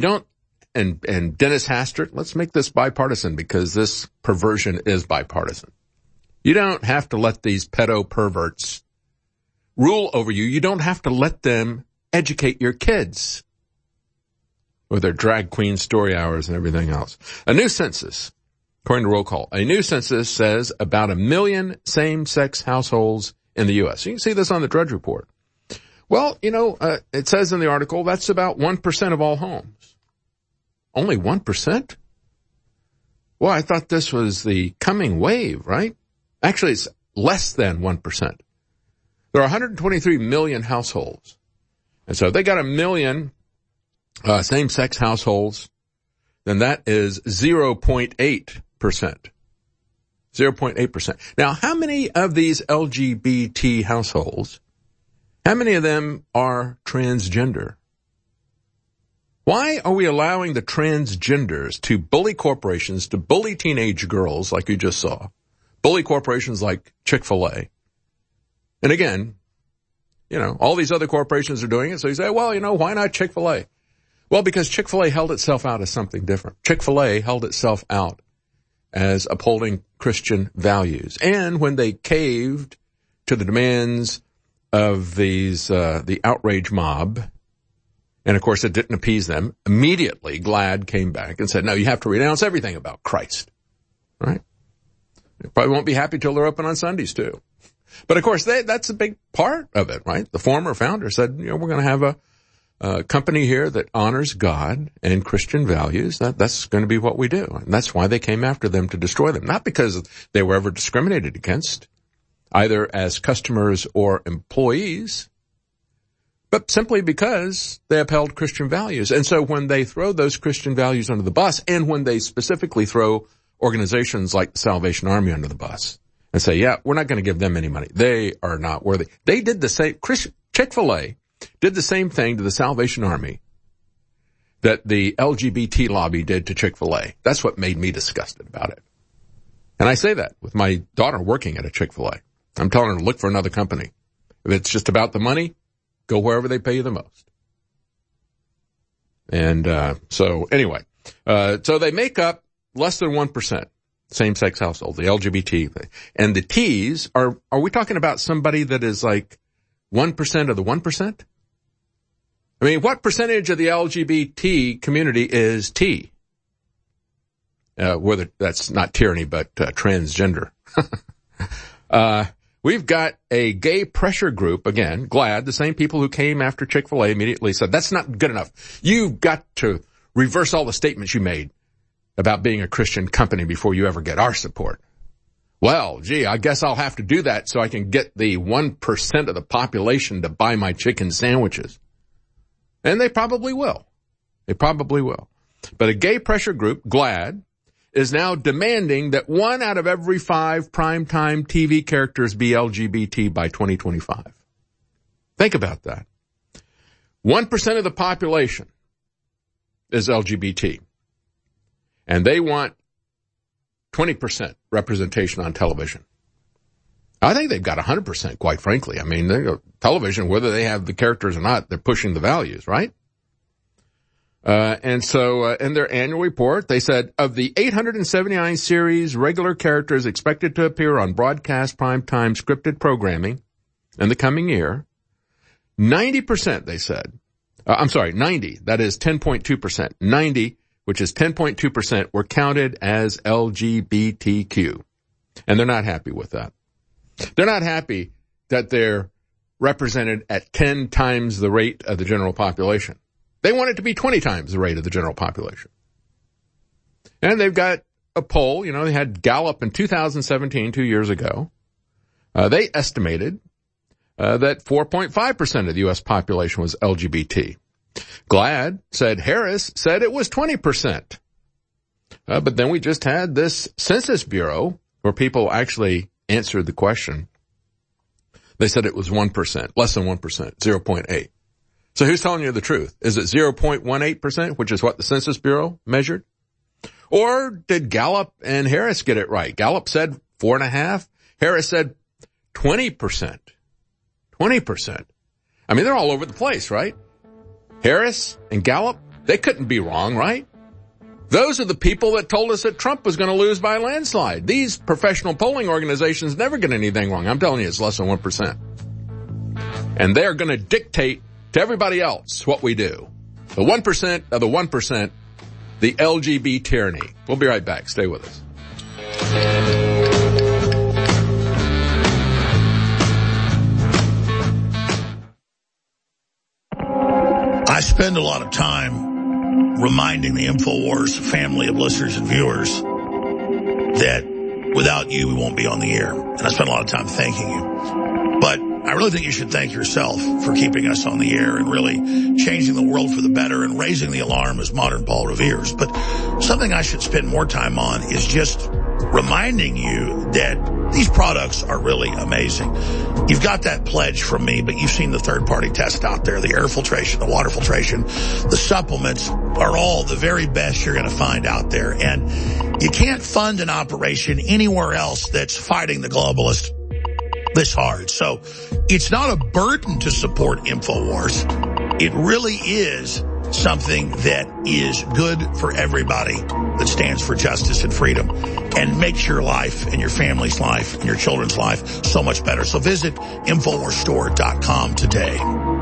Dennis Hastert. Let's make this bipartisan because this perversion is bipartisan. You don't have to let these pedo perverts rule over you. You don't have to let them educate your kids with their drag queen story hours and everything else. A new census. According to Roll Call, a new census says about 1 million same-sex households in the U.S. You can see this on the Drudge Report. Well, you know, it says in the article that's about 1% of all homes. Only 1%? Well, I thought this was the coming wave, right? Actually, it's less than 1%. There are 123 million households. And so if they got 1 million same-sex households, then that is 0.8%. 0.8%. Now, how many of these LGBT households, how many of them are transgender? Why are we allowing the transgenders to bully corporations, to bully teenage girls like you just saw, bully corporations like Chick-fil-A? And again, you know, all these other corporations are doing it, so you say, well, you know, why not Chick-fil-A? Well, because Chick-fil-A held itself out as something different. Chick-fil-A held itself out as upholding Christian values. And when they caved to the demands of the outrage mob, and of course it didn't appease them, immediately GLAAD came back and said, no, you have to renounce everything about Christ. Right? They probably won't be happy till they're open on Sundays too. But of course that's a big part of it, right? The former founder said, you know, we're going to have a company here that honors God and Christian values. That's going to be what we do. And that's why they came after them to destroy them. Not because they were ever discriminated against, either as customers or employees, but simply because they upheld Christian values. And so when they throw those Christian values under the bus, and when they specifically throw organizations like the Salvation Army under the bus and say, yeah, we're not going to give them any money. They are not worthy. They did the same. Chick-fil-A did the same thing to the Salvation Army that the LGBT lobby did to Chick-fil-A. That's what made me disgusted about it. And I say that with my daughter working at a Chick-fil-A. I'm telling her to look for another company. If it's just about the money, go wherever they pay you the most. And so anyway, so they make up less than 1%. Same-sex household, the LGBT. And the T's, are we talking about somebody that is like 1% of the 1%? I mean, what percentage of the LGBT community is T? Whether that's not tyranny, but transgender. We've got a gay pressure group, again, GLAAD, the same people who came after Chick-fil-A immediately said, that's not good enough. You've got to reverse all the statements you made about being a Christian company before you ever get our support. Well, gee, I guess I'll have to do that so I can get the 1% of the population to buy my chicken sandwiches. And they probably will. They probably will. But a gay pressure group, GLAAD, is now demanding that 1 out of every 5 primetime TV characters be LGBT by 2025. Think about that. 1% of the population is LGBT. And they want 20% representation on television. I think they've got 100%, quite frankly. I mean, television, whether they have the characters or not, they're pushing the values, right? And so, in their annual report, they said, of the 879 series regular characters expected to appear on broadcast primetime scripted programming in the coming year, 90%, they said, 90, that is 10.2%, 90, which is 10.2%, were counted as LGBTQ. And they're not happy with that. They're not happy that they're represented at 10 times the rate of the general population. They want it to be 20 times the rate of the general population. And they've got a poll, they had Gallup in 2017, 2 years ago. They estimated that 4.5% of the U.S. population was LGBT. GLAAD said Harris said it was 20%. But then we just had this Census Bureau where people actually answered the question. They said it was 1%, less than 1%, 0.8. So who's telling you the truth? Is it 0.18%, which is what the Census Bureau measured? Or did Gallup and Harris get it right? Gallup said 4.5%. Harris said 20%. 20%. I mean, they're all over the place, right? Harris and Gallup, they couldn't be wrong, right? Those are the people that told us that Trump was going to lose by a landslide. These professional polling organizations never get anything wrong. I'm telling you, it's less than 1%. And they're going to dictate to everybody else what we do. The 1% of the 1%, the LGBT tyranny. We'll be right back. Stay with us. I spend a lot of time reminding the InfoWars family of listeners and viewers that without you, we won't be on the air. And I spend a lot of time thanking you. But I really think you should thank yourself for keeping us on the air and really changing the world for the better and raising the alarm as modern Paul Revere's. But something I should spend more time on is just reminding you that these products are really amazing. You've got that pledge from me, but you've seen the third-party test out there, the air filtration, the water filtration, the supplements are all the very best you're going to find out there. And you can't fund an operation anywhere else that's fighting the globalists this hard. So it's not a burden to support InfoWars. It really is something that is good for everybody that stands for justice and freedom and makes your life and your family's life and your children's life so much better. So visit InfoWarsStore.com today.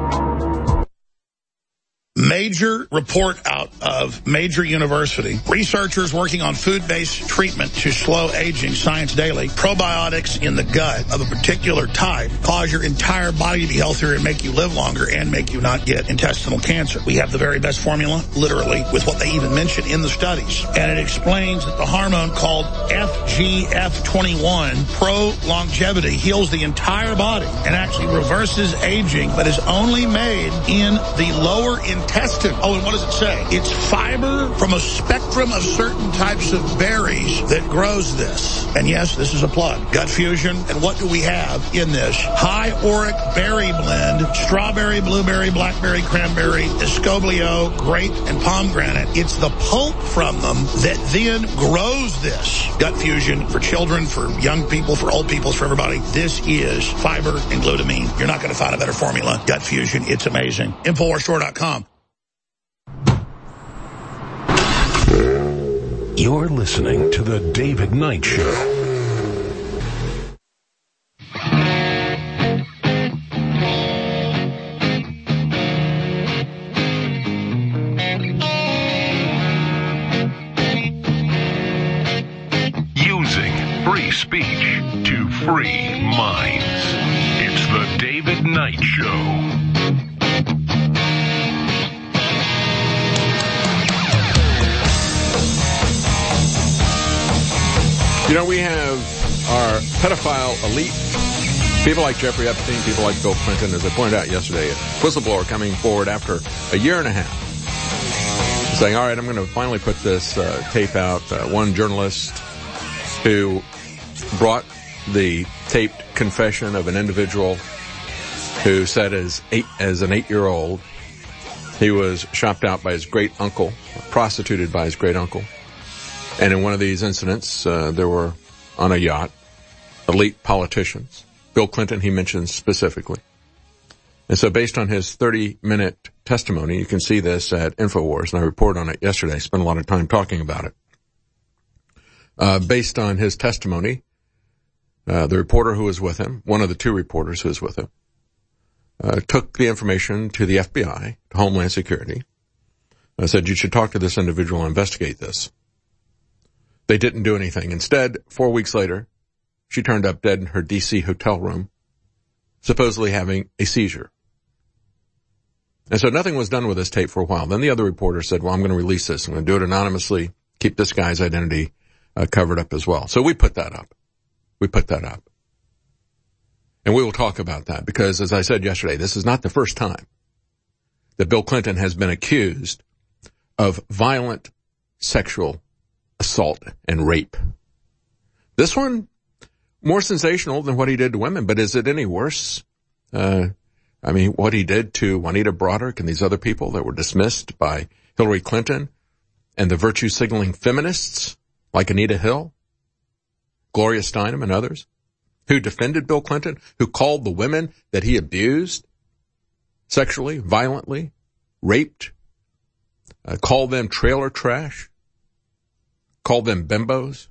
Major report out of Major University. Researchers working on food-based treatment to slow aging. Science Daily. Probiotics in the gut of a particular type cause your entire body to be healthier and make you live longer and make you not get intestinal cancer. We have the very best formula, literally, with what they even mention in the studies. And it explains that the hormone called FGF21, pro-longevity, heals the entire body and actually reverses aging, but is only made in the lower intestine. Oh, and what does it say? It's fiber from a spectrum of certain types of berries that grows this. And yes, this is a plug. Gut Fusion. And what do we have in this? High Auric Berry Blend, strawberry, blueberry, blackberry, cranberry, escoblio, grape, and pomegranate. It's the pulp from them that then grows this. Gut Fusion for children, for young people, for old people, for everybody. This is fiber and glutamine. You're not going to find a better formula. Gut Fusion, it's amazing. InfoWarsStore.com. You're listening to The David Knight Show. Free speech to free minds. It's the David Knight Show. You know, we have our pedophile elite, people like Jeffrey Epstein, people like Bill Clinton, as I pointed out yesterday, a whistleblower coming forward after a year and a half, saying, all right, I'm going to finally put this tape out. One journalist who brought the taped confession of an individual who said as an 8-year-old, he was shopped out by his great uncle, prostituted by his great uncle. And in one of these incidents, there were on a yacht elite politicians. Bill Clinton, he mentions specifically. And so based on his 30-minute testimony, you can see this at InfoWars, and I reported on it yesterday. I spent a lot of time talking about it. Based on his testimony, the reporter who was with him, one of the two reporters who was with him, took the information to the FBI, to Homeland Security. I said, you should talk to this individual and investigate this. They didn't do anything. Instead, 4 weeks later, she turned up dead in her D.C. hotel room, supposedly having a seizure. And so nothing was done with this tape for a while. Then the other reporter said, well, I'm going to release this. I'm going to do it anonymously, keep this guy's identity covered up as well. So we put that up. And we will talk about that because, as I said yesterday, this is not the first time that Bill Clinton has been accused of violent sexual assault and rape. This one, more sensational than what he did to women, but is it any worse? What he did to Juanita Broaddrick and these other people that were dismissed by Hillary Clinton and the virtue signaling feminists like Anita Hill, Gloria Steinem, and others who defended Bill Clinton, who called the women that he abused sexually, violently, raped, called them trailer trash, called them bimbos.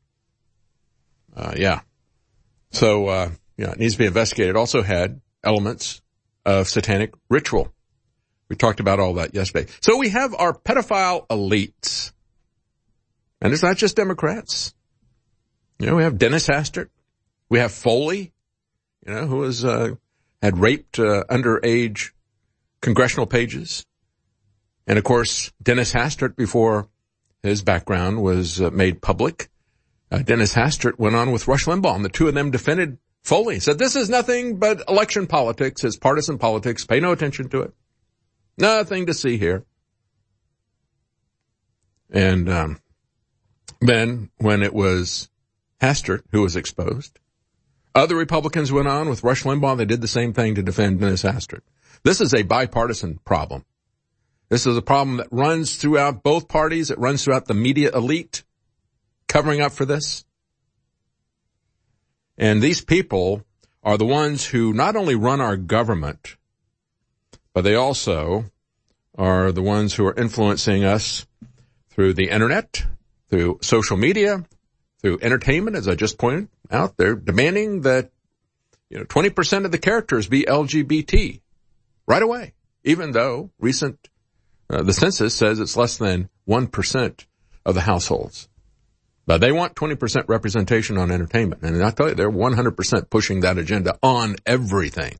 So, it needs to be investigated. It also had elements of satanic ritual. We talked about all that yesterday. So we have our pedophile elites. And it's not just Democrats. We have Dennis Hastert. We have Foley, who was, had raped, underage congressional pages. And of course, Dennis Hastert, before his background was made public, Dennis Hastert went on with Rush Limbaugh, and the two of them defended Foley, said this is nothing but election politics, it's partisan politics, pay no attention to it. Nothing to see here. And then when it was Hastert who was exposed, other Republicans went on with Rush Limbaugh, they did the same thing to defend Dennis Hastert. This is a bipartisan problem. This is a problem that runs throughout both parties. It runs throughout the media elite covering up for this. And these people are the ones who not only run our government, but they also are the ones who are influencing us through the internet, through social media, through entertainment, as I just pointed out. They're demanding that 20% of the characters be LGBT right away, even though the census says it's less than 1% of the households. But they want 20% representation on entertainment. And I tell you, they're 100% pushing that agenda on everything.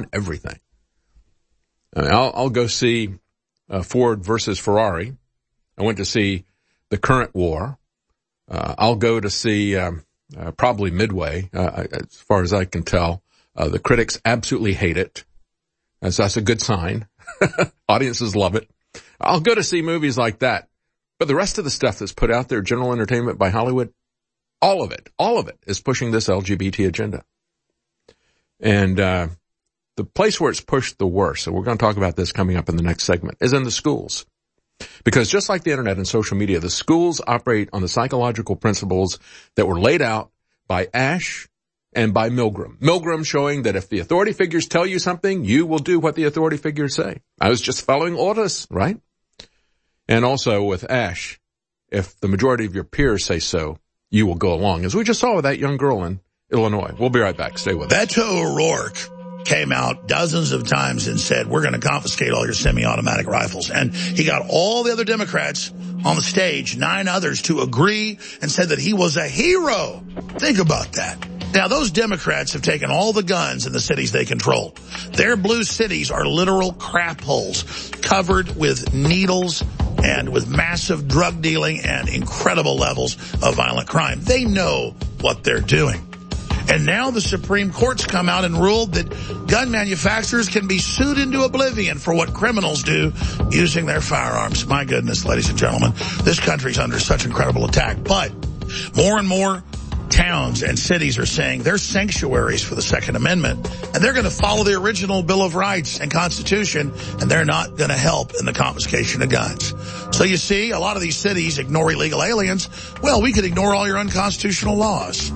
I'll go see Ford versus Ferrari. I went to see the current war. I'll go to see probably Midway, as far as I can tell. The critics absolutely hate it. That's a good sign. Audiences love it. I'll go to see movies like that. But the rest of the stuff that's put out there, general entertainment by Hollywood, all of it is pushing this LGBT agenda. And the place where it's pushed the worst, and we're going to talk about this coming up in the next segment, is in the schools. Because just like the internet and social media, the schools operate on the psychological principles that were laid out by Ash and by Milgram. Milgram showing that if the authority figures tell you something, you will do what the authority figures say. I was just following orders, right? And also with Ash, if the majority of your peers say so, you will go along. As we just saw with that young girl in Illinois. We'll be right back. Stay with us. Beto O'Rourke came out dozens of times and said, we're going to confiscate all your semi-automatic rifles. And he got all the other Democrats on the stage, 9 others, to agree and said that he was a hero. Think about that. Now, those Democrats have taken all the guns in the cities they control. Their blue cities are literal crap holes covered with needles and with massive drug dealing and incredible levels of violent crime. They know what they're doing. And now the Supreme Court's come out and ruled that gun manufacturers can be sued into oblivion for what criminals do using their firearms. My goodness, ladies and gentlemen, this country's under such incredible attack. But more and more towns and cities are saying they're sanctuaries for the Second Amendment, and they're going to follow the original Bill of Rights and Constitution, and they're not going to help in the confiscation of guns. So you see, a lot of these cities ignore illegal aliens. Well, we could ignore all your unconstitutional laws.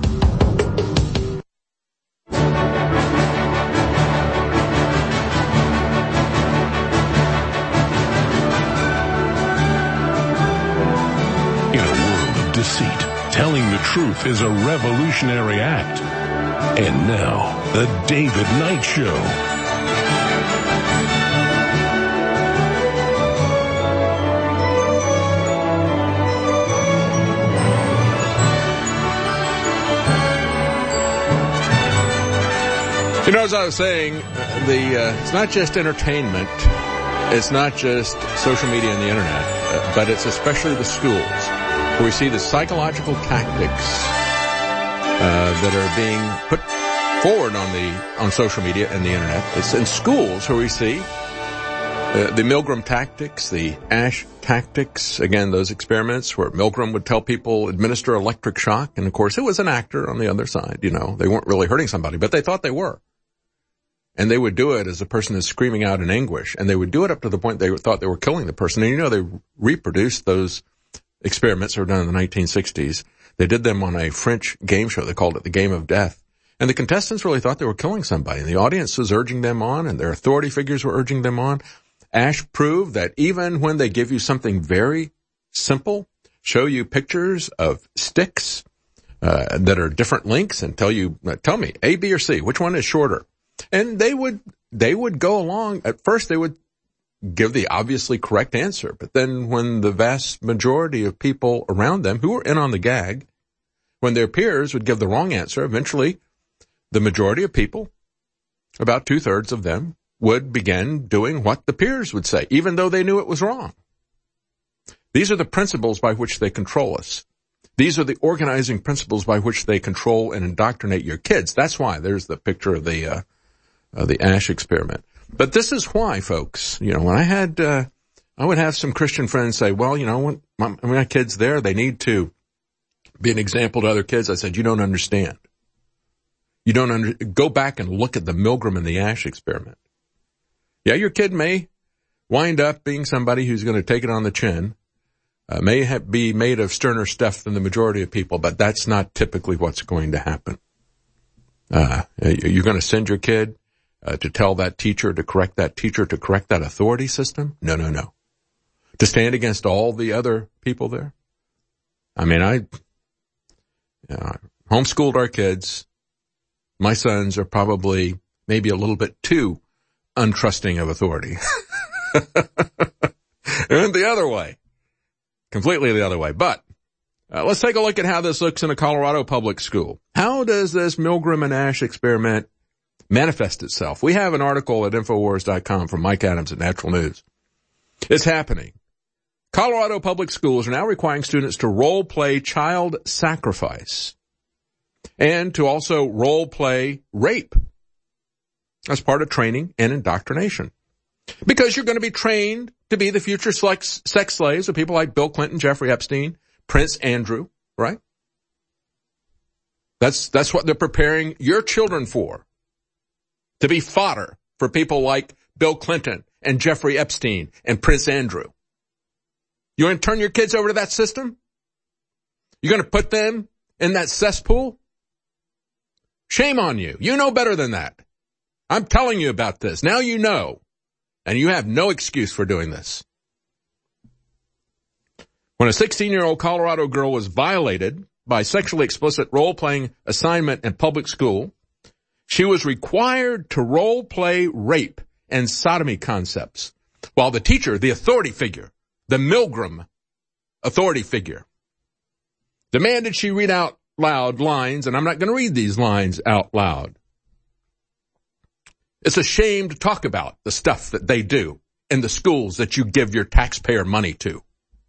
In a world of deceit, telling the truth is a revolutionary act. And now, the David Knight Show. You know, as I was saying, it's not just entertainment, it's not just social media and the internet, but it's especially the schools, where we see the psychological tactics that are being put forward on social media and the internet. It's in schools where we see the Milgram tactics, the Ash tactics. Again, those experiments where Milgram would tell people administer electric shock, and of course it was an actor on the other side. You know, they weren't really hurting somebody, but they thought they were. And they would do it as a person is screaming out in anguish, and they would do it up to the point they thought they were killing the person. And you know, they reproduced those experiments that were done in the 1960s. They did them on a French game show. They called it the Game of Death. And the contestants really thought they were killing somebody, and the audience was urging them on, and their authority figures were urging them on. Ash proved that even when they give you something very simple, show you pictures of sticks that are different lengths, and tell me, A, B, or C, which one is shorter? And they would go along. At first, they would give the obviously correct answer. But then when the vast majority of people around them who were in on the gag, when their peers would give the wrong answer, eventually the majority of people, about 2/3 of them, would begin doing what the peers would say, even though they knew it was wrong. These are the principles by which they control us. These are the organizing principles by which they control and indoctrinate your kids. That's why there's the picture of the Ash experiment. But this is why, folks, you know, when I would have some Christian friends say, well, you know, when my kids there, they need to be an example to other kids. I said, you don't understand. Go back and look at the Milgram and the Ash experiment. Yeah, your kid may wind up being somebody who's going to take it on the chin, may be made of sterner stuff than the majority of people, but that's not typically what's going to happen. You're going to send your kid to tell that teacher, to correct that authority system? No. To stand against all the other people there? I mean, I homeschooled our kids. My sons are probably maybe a little bit too untrusting of authority. And the other way. Completely the other way. But let's take a look at how this looks in a Colorado public school. How does this Milgram and Ash experiment manifest itself? We have an article at Infowars.com from Mike Adams at Natural News. It's happening. Colorado public schools are now requiring students to role play child sacrifice and to also role play rape as part of training and indoctrination. Because you're going to be trained to be the future sex slaves of people like Bill Clinton, Jeffrey Epstein, Prince Andrew, right? That's what they're preparing your children for. To be fodder for people like Bill Clinton and Jeffrey Epstein and Prince Andrew. You want to turn your kids over to that system? You're going to put them in that cesspool? Shame on you. You know better than that. I'm telling you about this. Now you know. And you have no excuse for doing this. When a 16-year-old Colorado girl was violated by sexually explicit role-playing assignment in public school, she was required to role-play rape and sodomy concepts, while the teacher, the authority figure, the Milgram authority figure, demanded she read out loud lines, and I'm not going to read these lines out loud. It's a shame to talk about the stuff that they do in the schools that you give your taxpayer money to.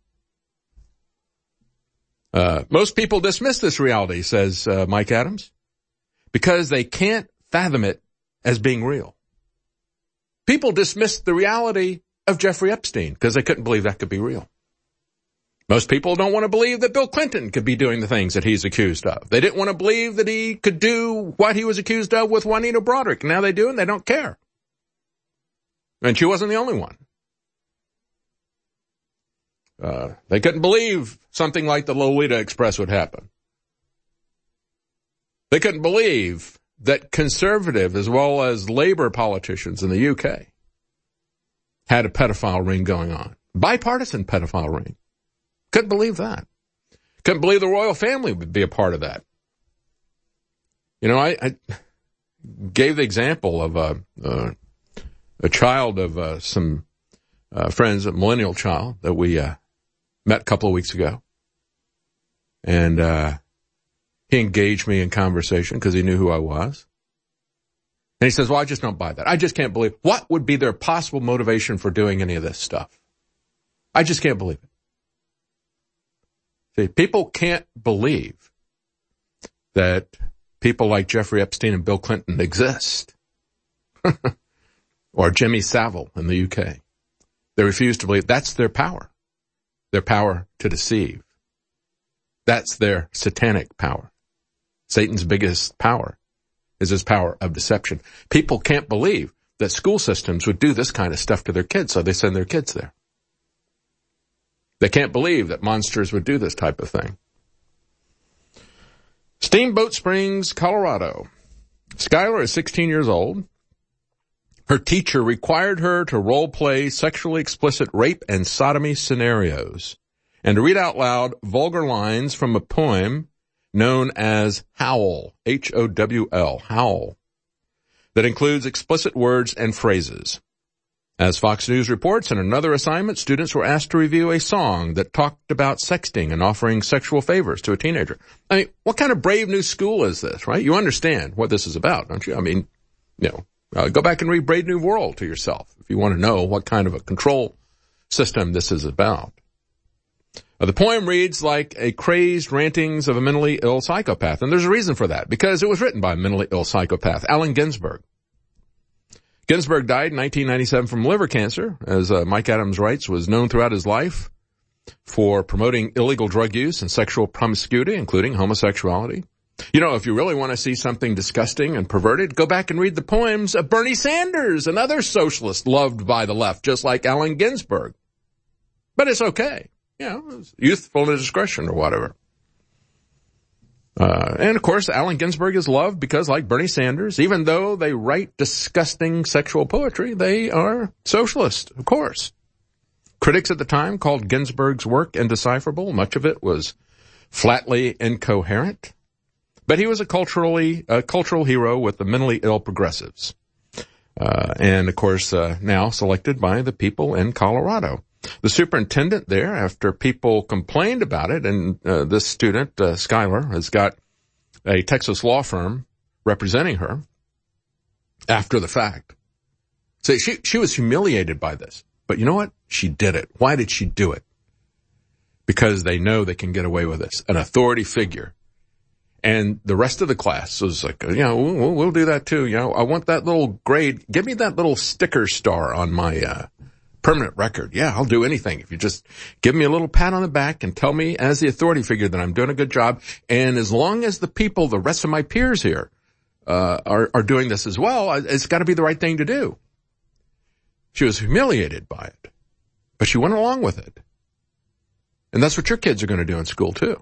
Most people dismiss this reality, says Mike Adams, because they can't fathom it as being real. People dismissed the reality of Jeffrey Epstein because they couldn't believe that could be real. Most people don't want to believe that Bill Clinton could be doing the things that he's accused of. They didn't want to believe that he could do what he was accused of with Juanita Broaddrick. Now they do, and they don't care. And she wasn't the only one. They couldn't believe something like the Lolita Express would happen. They couldn't believe that conservative as well as labor politicians in the UK had a pedophile ring going on. Bipartisan pedophile ring. Couldn't believe that. Couldn't believe the royal family would be a part of that. You know, I gave the example of a child of some friends, a millennial child that we met a couple of weeks ago. And he engaged me in conversation because he knew who I was. And he says, well, I just don't buy that. I just can't believe. What would be their possible motivation for doing any of this stuff? I just can't believe it. See, people can't believe that people like Jeffrey Epstein and Bill Clinton exist. Or Jimmy Savile in the UK. They refuse to believe that's their power to deceive. That's their satanic power. Satan's biggest power is his power of deception. People can't believe that school systems would do this kind of stuff to their kids, so they send their kids there. They can't believe that monsters would do this type of thing. Steamboat Springs, Colorado. Skylar is 16 years old. Her teacher required her to role-play sexually explicit rape and sodomy scenarios and to read out loud vulgar lines from a poem known as Howl, H-O-W-L, Howl, that includes explicit words and phrases. As Fox News reports, in another assignment, students were asked to review a song that talked about sexting and offering sexual favors to a teenager. I mean, what kind of brave new school is this, right? You understand what this is about, don't you? I mean, you know, go back and read Brave New World to yourself if you want to know what kind of a control system this is about. The poem reads like a crazed rantings of a mentally ill psychopath, and there's a reason for that, because it was written by a mentally ill psychopath, Allen Ginsberg. Ginsberg died in 1997 from liver cancer, as Mike Adams writes, was known throughout his life for promoting illegal drug use and sexual promiscuity, including homosexuality. You know, if you really want to see something disgusting and perverted, go back and read the poems of Bernie Sanders, another socialist loved by the left, just like Allen Ginsberg. But it's okay. You know, it's youthful discretion or whatever. And of course, Allen Ginsberg is loved because, like Bernie Sanders, even though they write disgusting sexual poetry, they are socialist, of course. Critics at the time called Ginsberg's work indecipherable. Much of it was flatly incoherent. But he was a cultural hero with the mentally ill progressives. And of course, now selected by the people in Colorado. The superintendent there, after people complained about it, and this student, Skylar, has got a Texas law firm representing her after the fact. So she was humiliated by this. But you know what? She did it. Why did she do it? Because they know they can get away with this. An authority figure, And the rest of the class was like, we'll do that too. I want that little grade. Give me that little sticker star on my, permanent record. Yeah, I'll do anything. If you just give me a little pat on the back and tell me as the authority figure that I'm doing a good job. And as long as the rest of my peers here, are doing this as well, it's got to be the right thing to do. She was humiliated by it, but she went along with it. And that's what your kids are going to do in school too.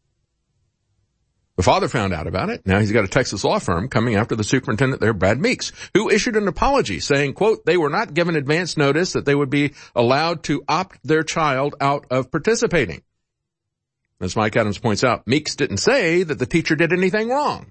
The father found out about it. Now he's got a Texas law firm coming after the superintendent there, Brad Meeks, who issued an apology saying, quote, they were not given advance notice that they would be allowed to opt their child out of participating. As Mike Adams points out, Meeks didn't say that the teacher did anything wrong.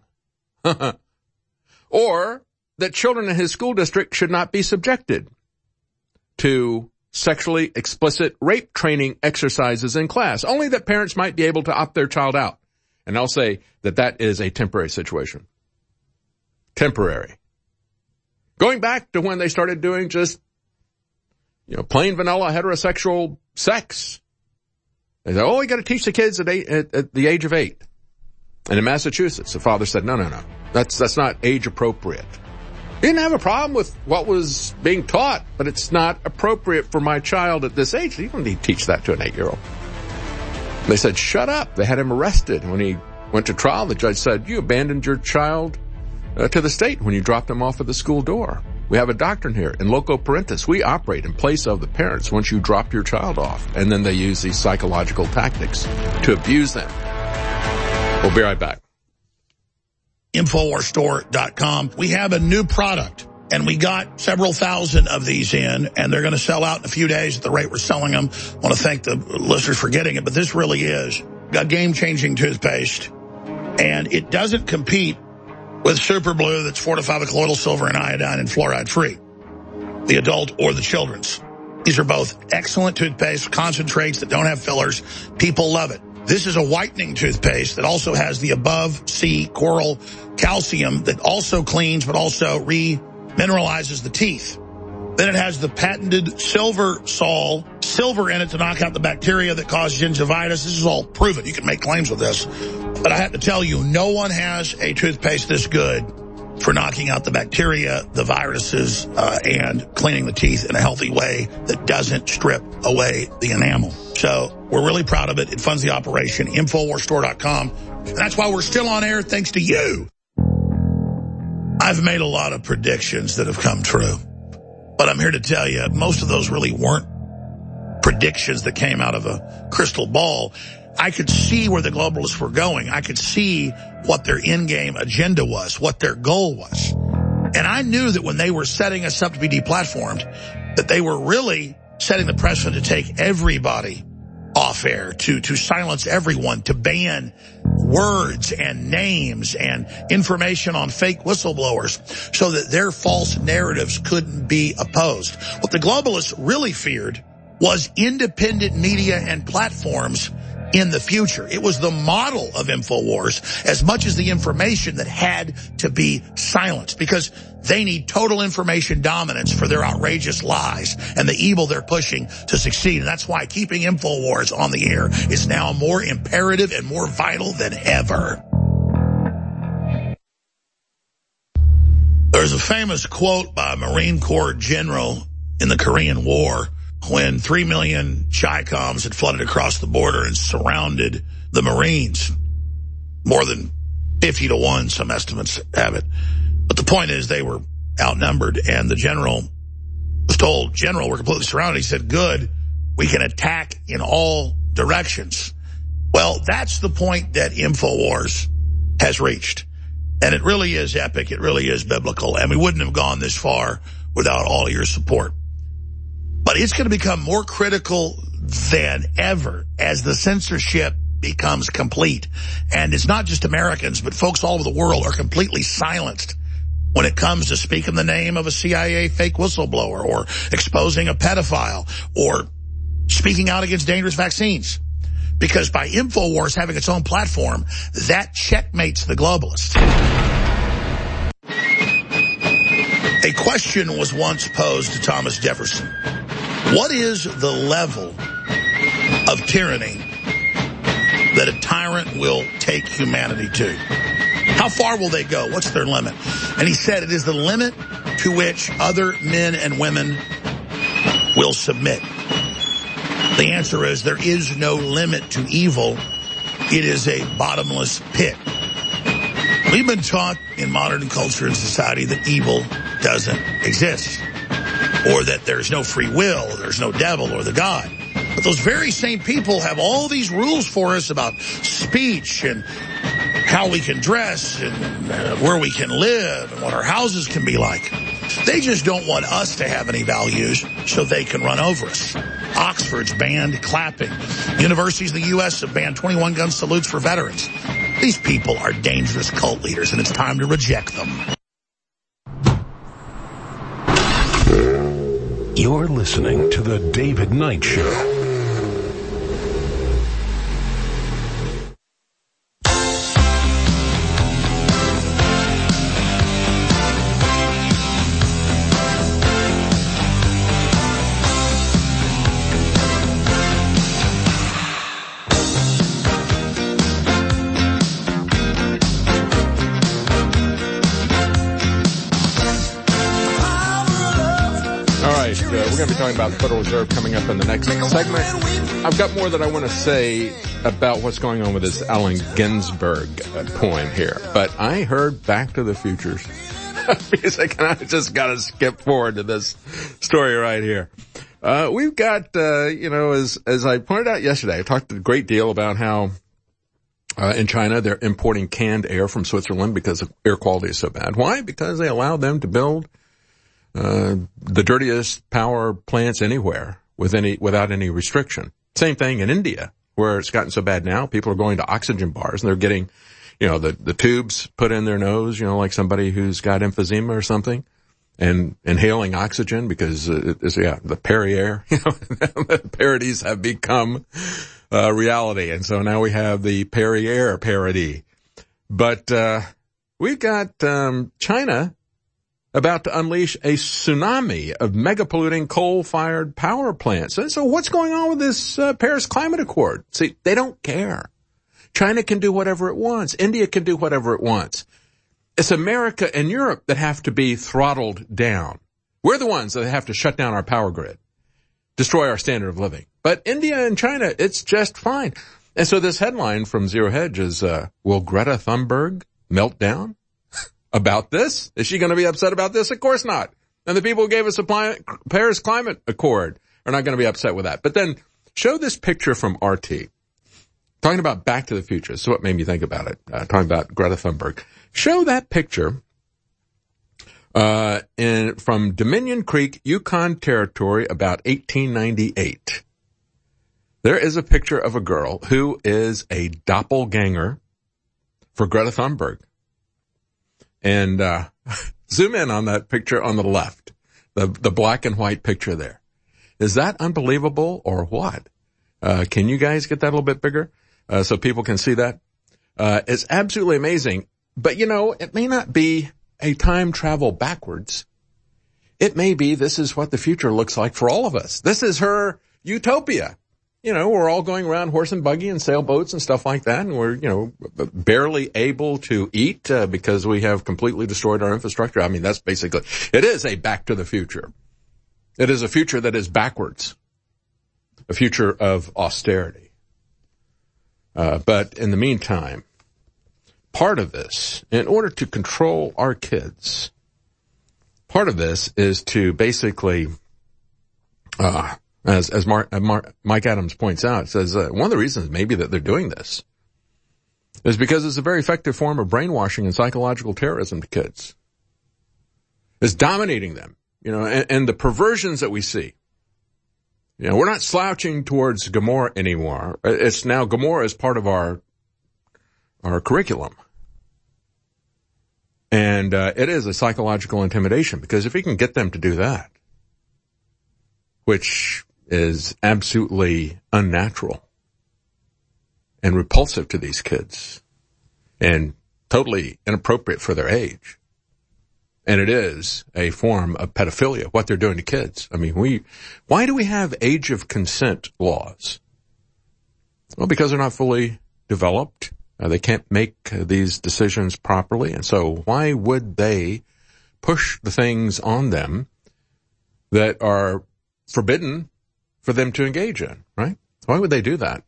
Or that children in his school district should not be subjected to sexually explicit rape training exercises in class. Only that parents might be able to opt their child out. And I'll say that is a temporary situation. Temporary. Going back to when they started doing just, plain vanilla heterosexual sex. They said, we got to teach the kids at the age of 8. And in Massachusetts, the father said, no. That's not age appropriate. He didn't have a problem with what was being taught, but it's not appropriate for my child at this age. You don't need to teach that to an 8-year-old. They said, shut up. They had him arrested. When he went to trial, the judge said, you abandoned your child to the state when you dropped him off at the school door. We have a doctrine here. In loco parentis, we operate in place of the parents once you drop your child off. And then they use these psychological tactics to abuse them. We'll be right back. InfoWarsStore.com. We have a new product, and we got several thousand of these in, and they're going to sell out in a few days at the rate we're selling them. I want to thank the listeners for getting it, but this really is a game-changing toothpaste, and it doesn't compete with Super Blue that's fortified with colloidal silver and iodine and fluoride-free, the adult or the children's. These are both excellent toothpaste, concentrates that don't have fillers. People love it. This is a whitening toothpaste that also has the above sea coral calcium that also cleans but also remineralizes the teeth. Then it has the patented silver sol, silver in it to knock out the bacteria that cause gingivitis. This is all proven. You can make claims with this. But I have to tell you, no one has a toothpaste this good for knocking out the bacteria, the viruses, and cleaning the teeth in a healthy way that doesn't strip away the enamel. So we're really proud of it. It funds the operation. InfoWarsStore.com. And that's why we're still on air, thanks to you. I've made a lot of predictions that have come true. But I'm here to tell you, most of those really weren't predictions that came out of a crystal ball. I could see where the globalists were going. I could see what their in-game agenda was, what their goal was. And I knew that when they were setting us up to be deplatformed, that they were really setting the precedent to take everybody off air, to silence everyone, to ban words and names and information on fake whistleblowers so that their false narratives couldn't be opposed. What the globalists really feared was independent media and platforms in the future. It was the model of InfoWars as much as the information that had to be silenced, because they need total information dominance for their outrageous lies and the evil they're pushing to succeed. And that's why keeping InfoWars on the air is now more imperative and more vital than ever. There's a famous quote by a Marine Corps general in the Korean War when 3 million Chi-Coms had flooded across the border and surrounded the Marines. More than 50 to 1, some estimates have it. But the point is they were outnumbered, and the general was told, General, we're completely surrounded. He said, good, we can attack in all directions. Well, that's the point that InfoWars has reached. And it really is epic. It really is biblical. And we wouldn't have gone this far without all your support. But it's going to become more critical than ever as the censorship becomes complete. And it's not just Americans, but folks all over the world are completely silenced when it comes to speaking the name of a CIA fake whistleblower or exposing a pedophile or speaking out against dangerous vaccines. Because by InfoWars having its own platform, that checkmates the globalists. A question was once posed to Thomas Jefferson. What is the level of tyranny that a tyrant will take humanity to. How far will they go? What's their limit? And he said it is the limit to which other men and women will submit. The answer is there is no limit to evil. It is a bottomless pit. We've been taught in modern culture and society that evil doesn't exist, or that there's no free will, or there's no devil or the God. But those very same people have all these rules for us about speech and how we can dress and where we can live and what our houses can be like. They just don't want us to have any values so they can run over us. Oxford's banned clapping. Universities in the U.S. have banned 21 gun salutes for veterans. These people are dangerous cult leaders, and it's time to reject them. You're listening to The David Knight Show. We're going to be talking about the Federal Reserve coming up in the next segment. I've got more that I want to say about what's going on with this Allen Ginsberg poem here. But I heard Back to the Future music, and I just got to skip forward to this story right here. We've got, as I pointed out yesterday, I talked a great deal about how in China they're importing canned air from Switzerland because the air quality is so bad. Why? Because they allowed them to build the dirtiest power plants anywhere without any restriction. Same thing in India, where it's gotten so bad now, people are going to oxygen bars and they're getting, the tubes put in their nose, like somebody who's got emphysema or something, and inhaling oxygen because the Perrier, the parodies have become reality. And so now we have the Perrier parody. But we've got China about to unleash a tsunami of mega-polluting coal-fired power plants. And so what's going on with this Paris Climate Accord? See, they don't care. China can do whatever it wants. India can do whatever it wants. It's America and Europe that have to be throttled down. We're the ones that have to shut down our power grid, destroy our standard of living. But India and China, it's just fine. And so this headline from Zero Hedge is, will Greta Thunberg melt down? About this? Is she going to be upset about this? Of course not. And the people who gave us a Paris Climate Accord are not going to be upset with that. But then show this picture from RT. Talking about Back to the Future. This is what made me think about it. Talking about Greta Thunberg. Show that picture from Dominion Creek, Yukon Territory, about 1898. There is a picture of a girl who is a doppelganger for Greta Thunberg. And zoom in on that picture on the left, the black and white picture there. Is that unbelievable or what? Can you guys get that a little bit bigger so people can see that? It's absolutely amazing. But, it may not be a time travel backwards. It may be this is what the future looks like for all of us. This is her utopia. We're all going around horse and buggy and sailboats and stuff like that, and we're, barely able to eat because we have completely destroyed our infrastructure. I mean, that's basically, it is a Back to the Future. It is a future that is backwards, a future of austerity. But in the meantime, part of this, in order to control our kids, part of this is to basically, as Mike Adams points out, says one of the reasons maybe that they're doing this is because it's a very effective form of brainwashing and psychological terrorism to kids. It's dominating them, and the perversions that we see. We're not slouching towards Gomorrah anymore. It's now Gomorrah is part of our curriculum. And it is a psychological intimidation because if we can get them to do that, which is absolutely unnatural and repulsive to these kids and totally inappropriate for their age. And it is a form of pedophilia, what they're doing to kids. I mean, why do we have age of consent laws? Well, because they're not fully developed. They can't make these decisions properly. And so why would they push the things on them that are forbidden for them to engage in, right? Why would they do that?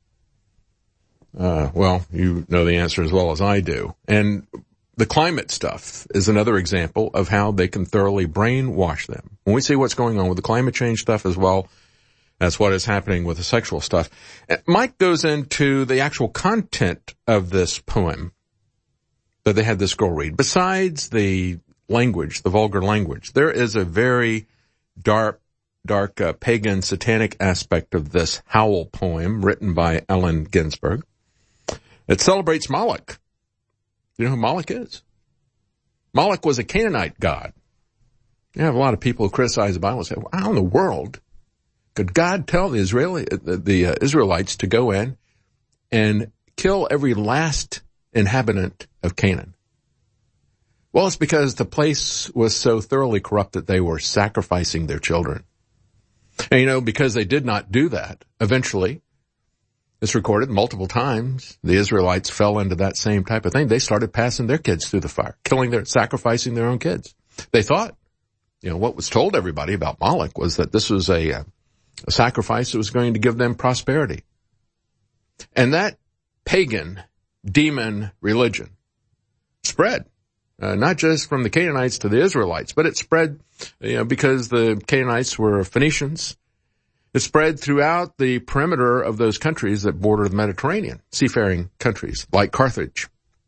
Well, you know the answer as well as I do. And the climate stuff is another example of how they can thoroughly brainwash them. When we see what's going on with the climate change stuff as well, that's what is happening with the sexual stuff. Mike goes into the actual content of this poem that they had this girl read. Besides the language, the vulgar language, there is a very dark pagan satanic aspect of this Howl poem written by Allen Ginsberg. It celebrates Moloch. You know who Moloch is? Moloch was a Canaanite god. You have a lot of people who criticize the Bible and say, well, how in the world could God tell the Israelites to go in and kill every last inhabitant of Canaan? Well, it's because the place was so thoroughly corrupt that they were sacrificing their children. And, you know, because they did not do that, eventually, it's recorded multiple times, the Israelites fell into that same type of thing. They started passing their kids through the fire, sacrificing their own kids. They thought, you know, what was told everybody about Moloch was that this was a sacrifice that was going to give them prosperity. And that pagan demon religion spread, not just from the Canaanites to the Israelites, but it spread, you know, because the Canaanites were Phoenicians. It spread throughout the perimeter of those countries that border the Mediterranean, seafaring countries like Carthage.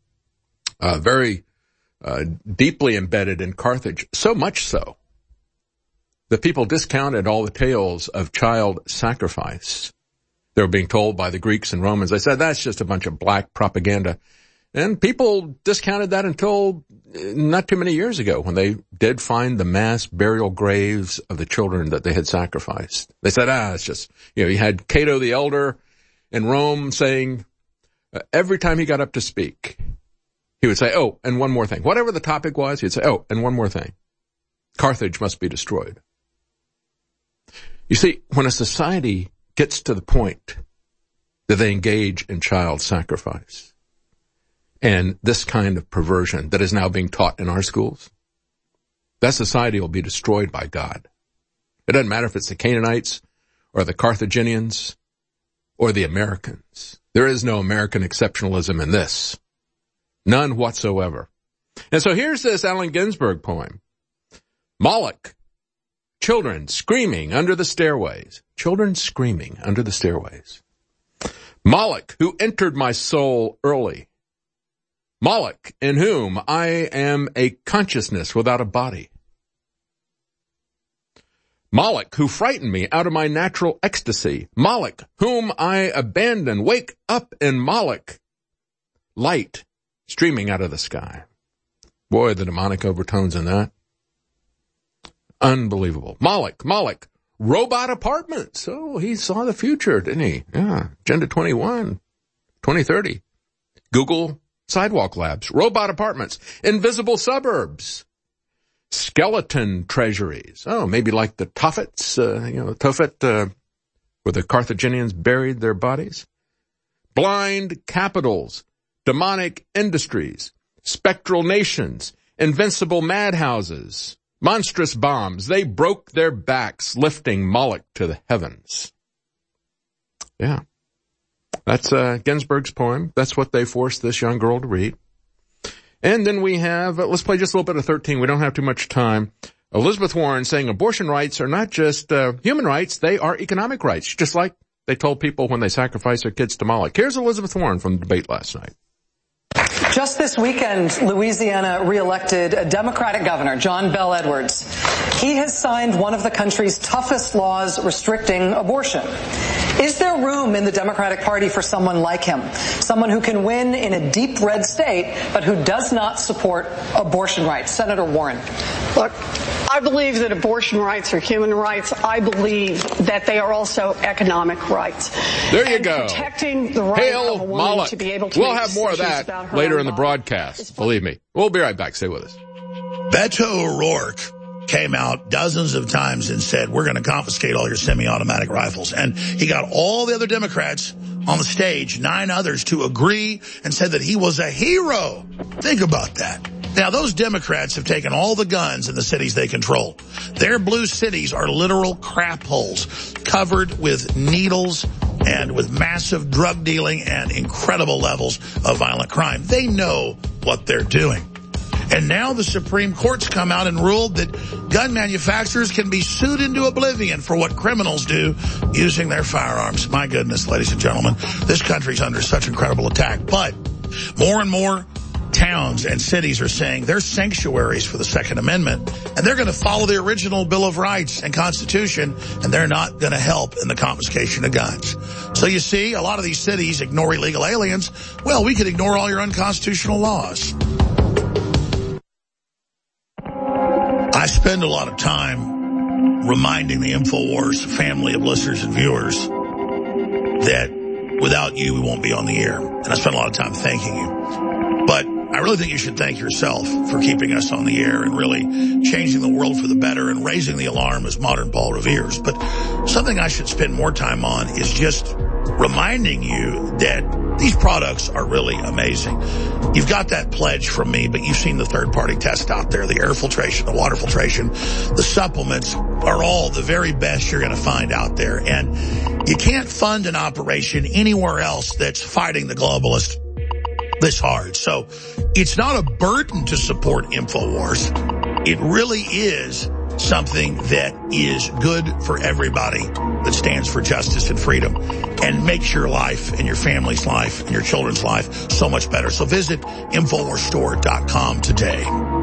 Very deeply embedded in Carthage, so much so that people discounted all the tales of child sacrifice. They were being told by the Greeks and Romans. They said, that's just a bunch of black propaganda. And people discounted that until not too many years ago when they did find the mass burial graves of the children that they had sacrificed. They said, it's just, you know, you had Cato the Elder in Rome saying, every time he got up to speak, he would say, oh, and one more thing. Whatever the topic was, he'd say, oh, and one more thing. Carthage must be destroyed. You see, when a society gets to the point that they engage in child sacrifice and this kind of perversion that is now being taught in our schools, that society will be destroyed by God. It doesn't matter if it's the Canaanites or the Carthaginians or the Americans. There is no American exceptionalism in this. None whatsoever. And so here's this Allen Ginsberg poem. Moloch. Children screaming under the stairways. Children screaming under the stairways. Moloch, who entered my soul early. Moloch, in whom I am a consciousness without a body. Moloch, who frightened me out of my natural ecstasy. Moloch, whom I abandon. Wake up in Moloch. Light streaming out of the sky. Boy, the demonic overtones in that. Unbelievable. Moloch, robot apartments. Oh, he saw the future, didn't he? Yeah. Agenda 21, 2030. Google sidewalk labs, robot apartments, invisible suburbs, skeleton treasuries. Oh, maybe like the Tophets, Tophet, where the Carthaginians buried their bodies. Blind capitals, demonic industries, spectral nations, invincible madhouses. Monstrous bombs, they broke their backs, lifting Moloch to the heavens. Yeah. That's Ginsberg's poem. That's what they forced this young girl to read. And then we have, let's play just a little bit of 13. We don't have too much time. Elizabeth Warren saying abortion rights are not just human rights, they are economic rights, just like they told people when they sacrificed their kids to Moloch. Here's Elizabeth Warren from the debate last night. Just this weekend, Louisiana reelected a Democratic governor, John Bel Edwards. He has signed one of the country's toughest laws restricting abortion. Is there room in the Democratic Party for someone like him? Someone who can win in a deep red state, but who does not support abortion rights? Senator Warren. Look, I believe that abortion rights are human rights. I believe that they are also economic rights. There you go. Protecting the right of a woman Moloch. to be able to We'll make have more of decisions that about her later own in the body. broadcast. Believe me. We'll be right back. Stay with us. Beto O'Rourke came out dozens of times and said, we're going to confiscate all your semi-automatic rifles. And he got all the other Democrats on the stage, 9 others to agree and said that he was a hero. Think about that. Now, those Democrats have taken all the guns in the cities they control. Their blue cities are literal crap holes covered with needles and with massive drug dealing and incredible levels of violent crime. They know what they're doing. And now the Supreme Court's come out and ruled that gun manufacturers can be sued into oblivion for what criminals do using their firearms. My goodness, ladies and gentlemen, this country's under such incredible attack. But more and more towns and cities are saying they're sanctuaries for the Second Amendment, and they're going to follow the original Bill of Rights and Constitution, and they're not going to help in the confiscation of guns. So you see, a lot of these cities ignore illegal aliens. Well, we could ignore all your unconstitutional laws. I spend a lot of time reminding the InfoWars family of listeners and viewers that without you, we won't be on the air. And I spend a lot of time thanking you. But I really think you should thank yourself for keeping us on the air and really changing the world for the better and raising the alarm as modern Paul Revere's. But something I should spend more time on is just reminding you that these products are really amazing. You've got that pledge from me, but you've seen the third-party test out there, the air filtration, the water filtration, the supplements are all the very best you're going to find out there. And you can't fund an operation anywhere else that's fighting the globalists this hard. So it's not a burden to support InfoWars. It really is something that is good for everybody that stands for justice and freedom and makes your life and your family's life and your children's life so much better. So visit InfoWarsStore.com today.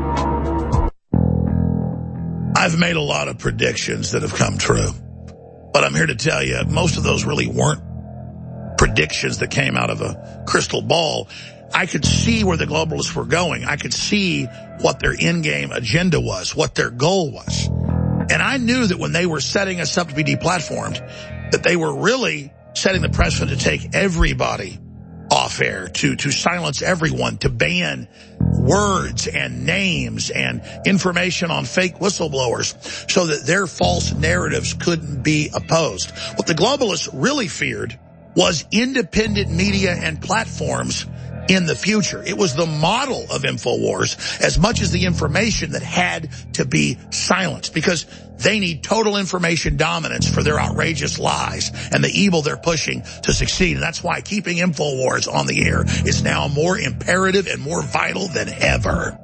I've made a lot of predictions that have come true, but I'm here to tell you most of those really weren't predictions that came out of a crystal ball. I could see where the globalists were going. I could see what their in-game agenda was, what their goal was. And I knew that when they were setting us up to be deplatformed, that they were really setting the precedent to take everybody off air, to silence everyone, to ban words and names and information on fake whistleblowers so that their false narratives couldn't be opposed. What the globalists really feared was independent media and platforms in the future. It was the model of InfoWars as much as the information that had to be silenced, because they need total information dominance for their outrageous lies and the evil they're pushing to succeed. And that's why keeping InfoWars on the air is now more imperative and more vital than ever.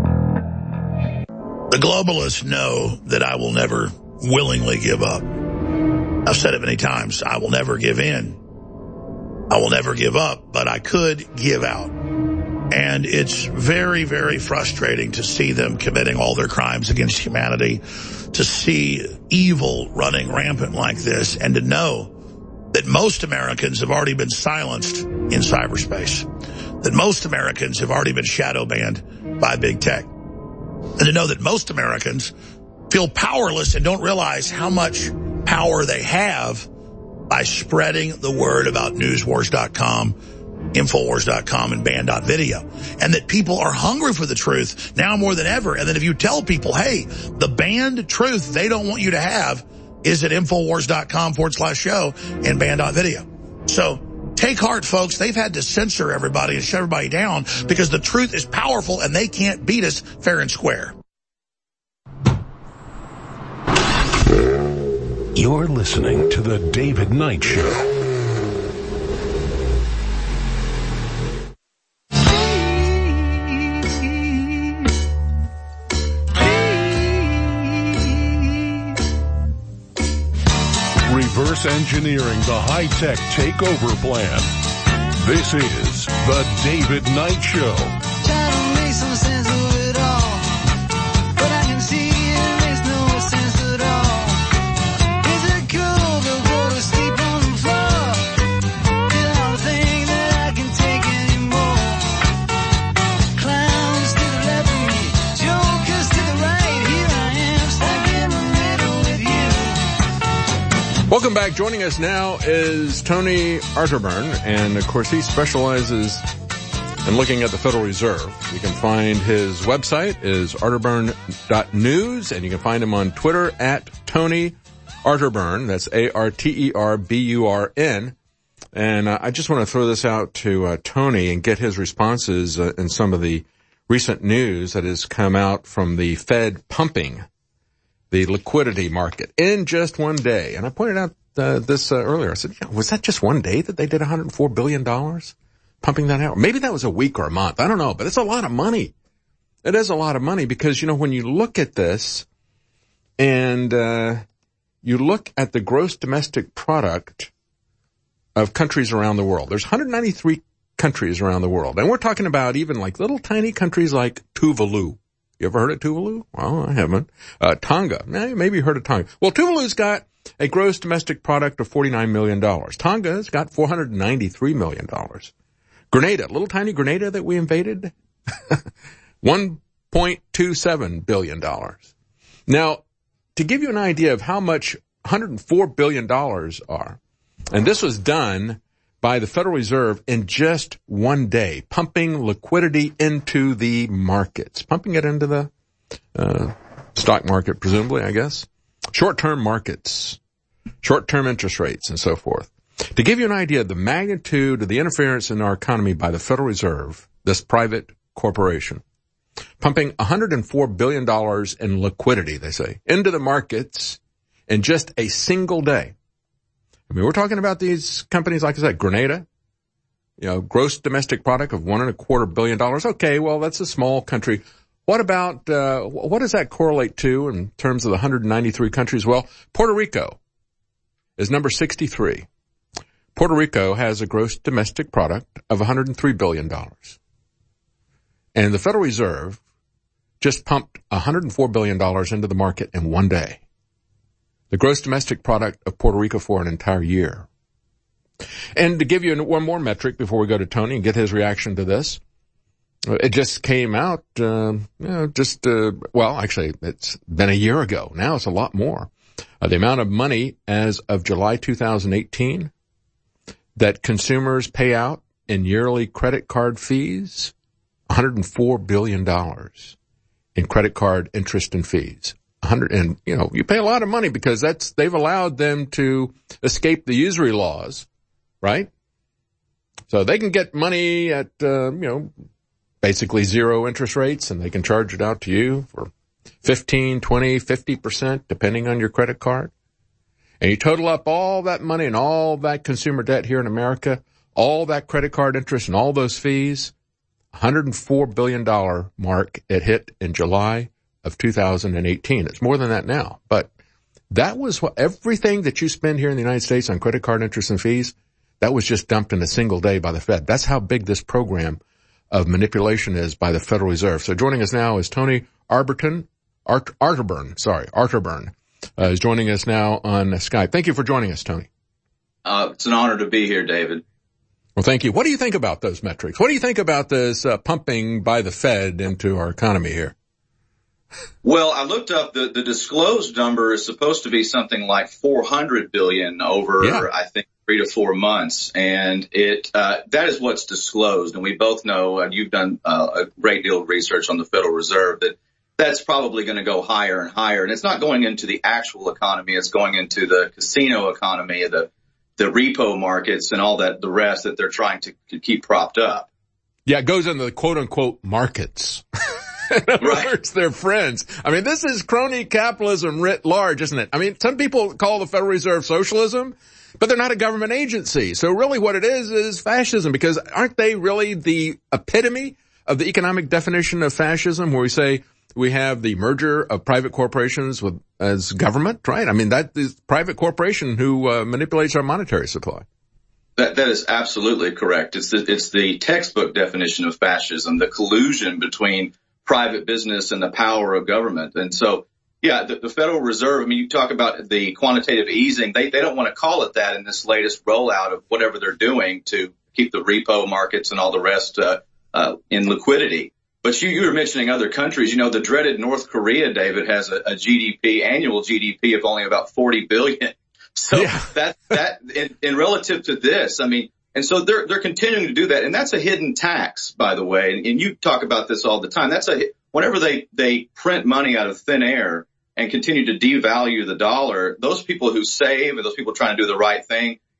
The globalists know that I will never willingly give up. I've said it many times. I will never give in. I will never give up, but I could give out. And it's very, very frustrating to see them committing all their crimes against humanity, to see evil running rampant like this, and to know that most Americans have already been silenced in cyberspace, that most Americans have already been shadow banned by big tech, and to know that most Americans feel powerless and don't realize how much power they have by spreading the word about newswars.com, Infowars.com, and Band.video. And that people are hungry for the truth now more than ever. And that if you tell people, hey, the banned truth they don't want you to have is at Infowars.com/show and Band.video. So take heart, folks. They've had to censor everybody and shut everybody down because the truth is powerful and they can't beat us fair and square. You're listening to The David Knight Show. Reverse engineering the high-tech takeover plan. This is The David Knight Show. Try to make some sense of it all, but I can see it makes no sense at all. Welcome back. Joining us now is Tony Arterburn, and of course he specializes in looking at the Federal Reserve. You can find his website is arterburn.news, and you can find him on Twitter at Tony Arterburn. That's ARTERBURN. And I just want to throw this out to Tony and get his responses in some of the recent news that has come out from the Fed pumping the liquidity market in just one day. And I pointed out this earlier. I said, was that just one day that they did $104 billion pumping that out? Maybe that was a week or a month. I don't know, but it's a lot of money. It is a lot of money because, when you look at this and you look at the gross domestic product of countries around the world, there's 193 countries around the world. And we're talking about even like little tiny countries like Tuvalu. You ever heard of Tuvalu? Well, I haven't. Tonga. Maybe you heard of Tonga. Well, Tuvalu's got a gross domestic product of $49 million. Tonga's got $493 million. Grenada, little tiny Grenada that we invaded, $1.27 billion. Now, to give you an idea of how much $104 billion are, and this was done by the Federal Reserve in just one day, pumping liquidity into the markets, pumping it into the stock market, presumably, I guess, short-term markets, short-term interest rates, and so forth. To give you an idea of the magnitude of the interference in our economy by the Federal Reserve, this private corporation, pumping $104 billion in liquidity, they say, into the markets in just a single day. I mean, we're talking about these companies, like I said, Grenada, gross domestic product of $1.25 billion. Okay, well, that's a small country. What about, what does that correlate to in terms of the 193 countries? Well, Puerto Rico is number 63. Puerto Rico has a gross domestic product of $103 billion. And the Federal Reserve just pumped $104 billion into the market in one day. The gross domestic product of Puerto Rico for an entire year. And to give you one more metric before we go to Tony and get his reaction to this, it just came out, actually, it's been a year ago. Now it's a lot more. The amount of money as of July 2018 that consumers pay out in yearly credit card fees, $104 billion in credit card interest and fees. You pay a lot of money because they've allowed them to escape the usury laws, right? So they can get money at, basically zero interest rates, and they can charge it out to you for 15, 20, 50%, depending on your credit card. And you total up all that money and all that consumer debt here in America, all that credit card interest and all those fees, $104 billion mark it hit in July of 2018. It's more than that now. But that was everything that you spend here in the United States on credit card interest and fees, that was just dumped in a single day by the Fed. That's how big this program of manipulation is by the Federal Reserve. So joining us now is Tony Arterburn is joining us now on Skype. Thank you for joining us, Tony. It's an honor to be here, David. Well, thank you. What do you think about those metrics? What do you think about this pumping by the Fed into our economy here? Well, I looked up the disclosed number is supposed to be something like $400 billion over, I think, 3 to 4 months. And that is what's disclosed. And we both know, and you've done a great deal of research on the Federal Reserve, that's probably going to go higher and higher. And it's not going into the actual economy. It's going into the casino economy, the repo markets and all that, the rest that they're trying to keep propped up. Yeah, it goes into the quote unquote markets. In other words, they're friends. I mean, this is crony capitalism writ large, isn't it? I mean, some people call the Federal Reserve socialism, but they're not a government agency. So really what it is fascism, because aren't they really the epitome of the economic definition of fascism, where we say we have the merger of private corporations as government, right? I mean, that is private corporation who manipulates our monetary supply. That is absolutely correct. It's the textbook definition of fascism, the collusion between private business and the power of government. And so, yeah, the Federal Reserve, I mean, you talk about the quantitative easing. They don't want to call it that in this latest rollout of whatever they're doing to keep the repo markets and all the rest in liquidity. But you were mentioning other countries. The dreaded North Korea, David, has a annual GDP of only about 40 billion. So that in relative to this, I mean, and so they're continuing to do that. And that's a hidden tax, by the way. And you talk about this all the time. Whenever they print money out of thin air and continue to devalue the dollar, those people who save and those people trying to do the right thing,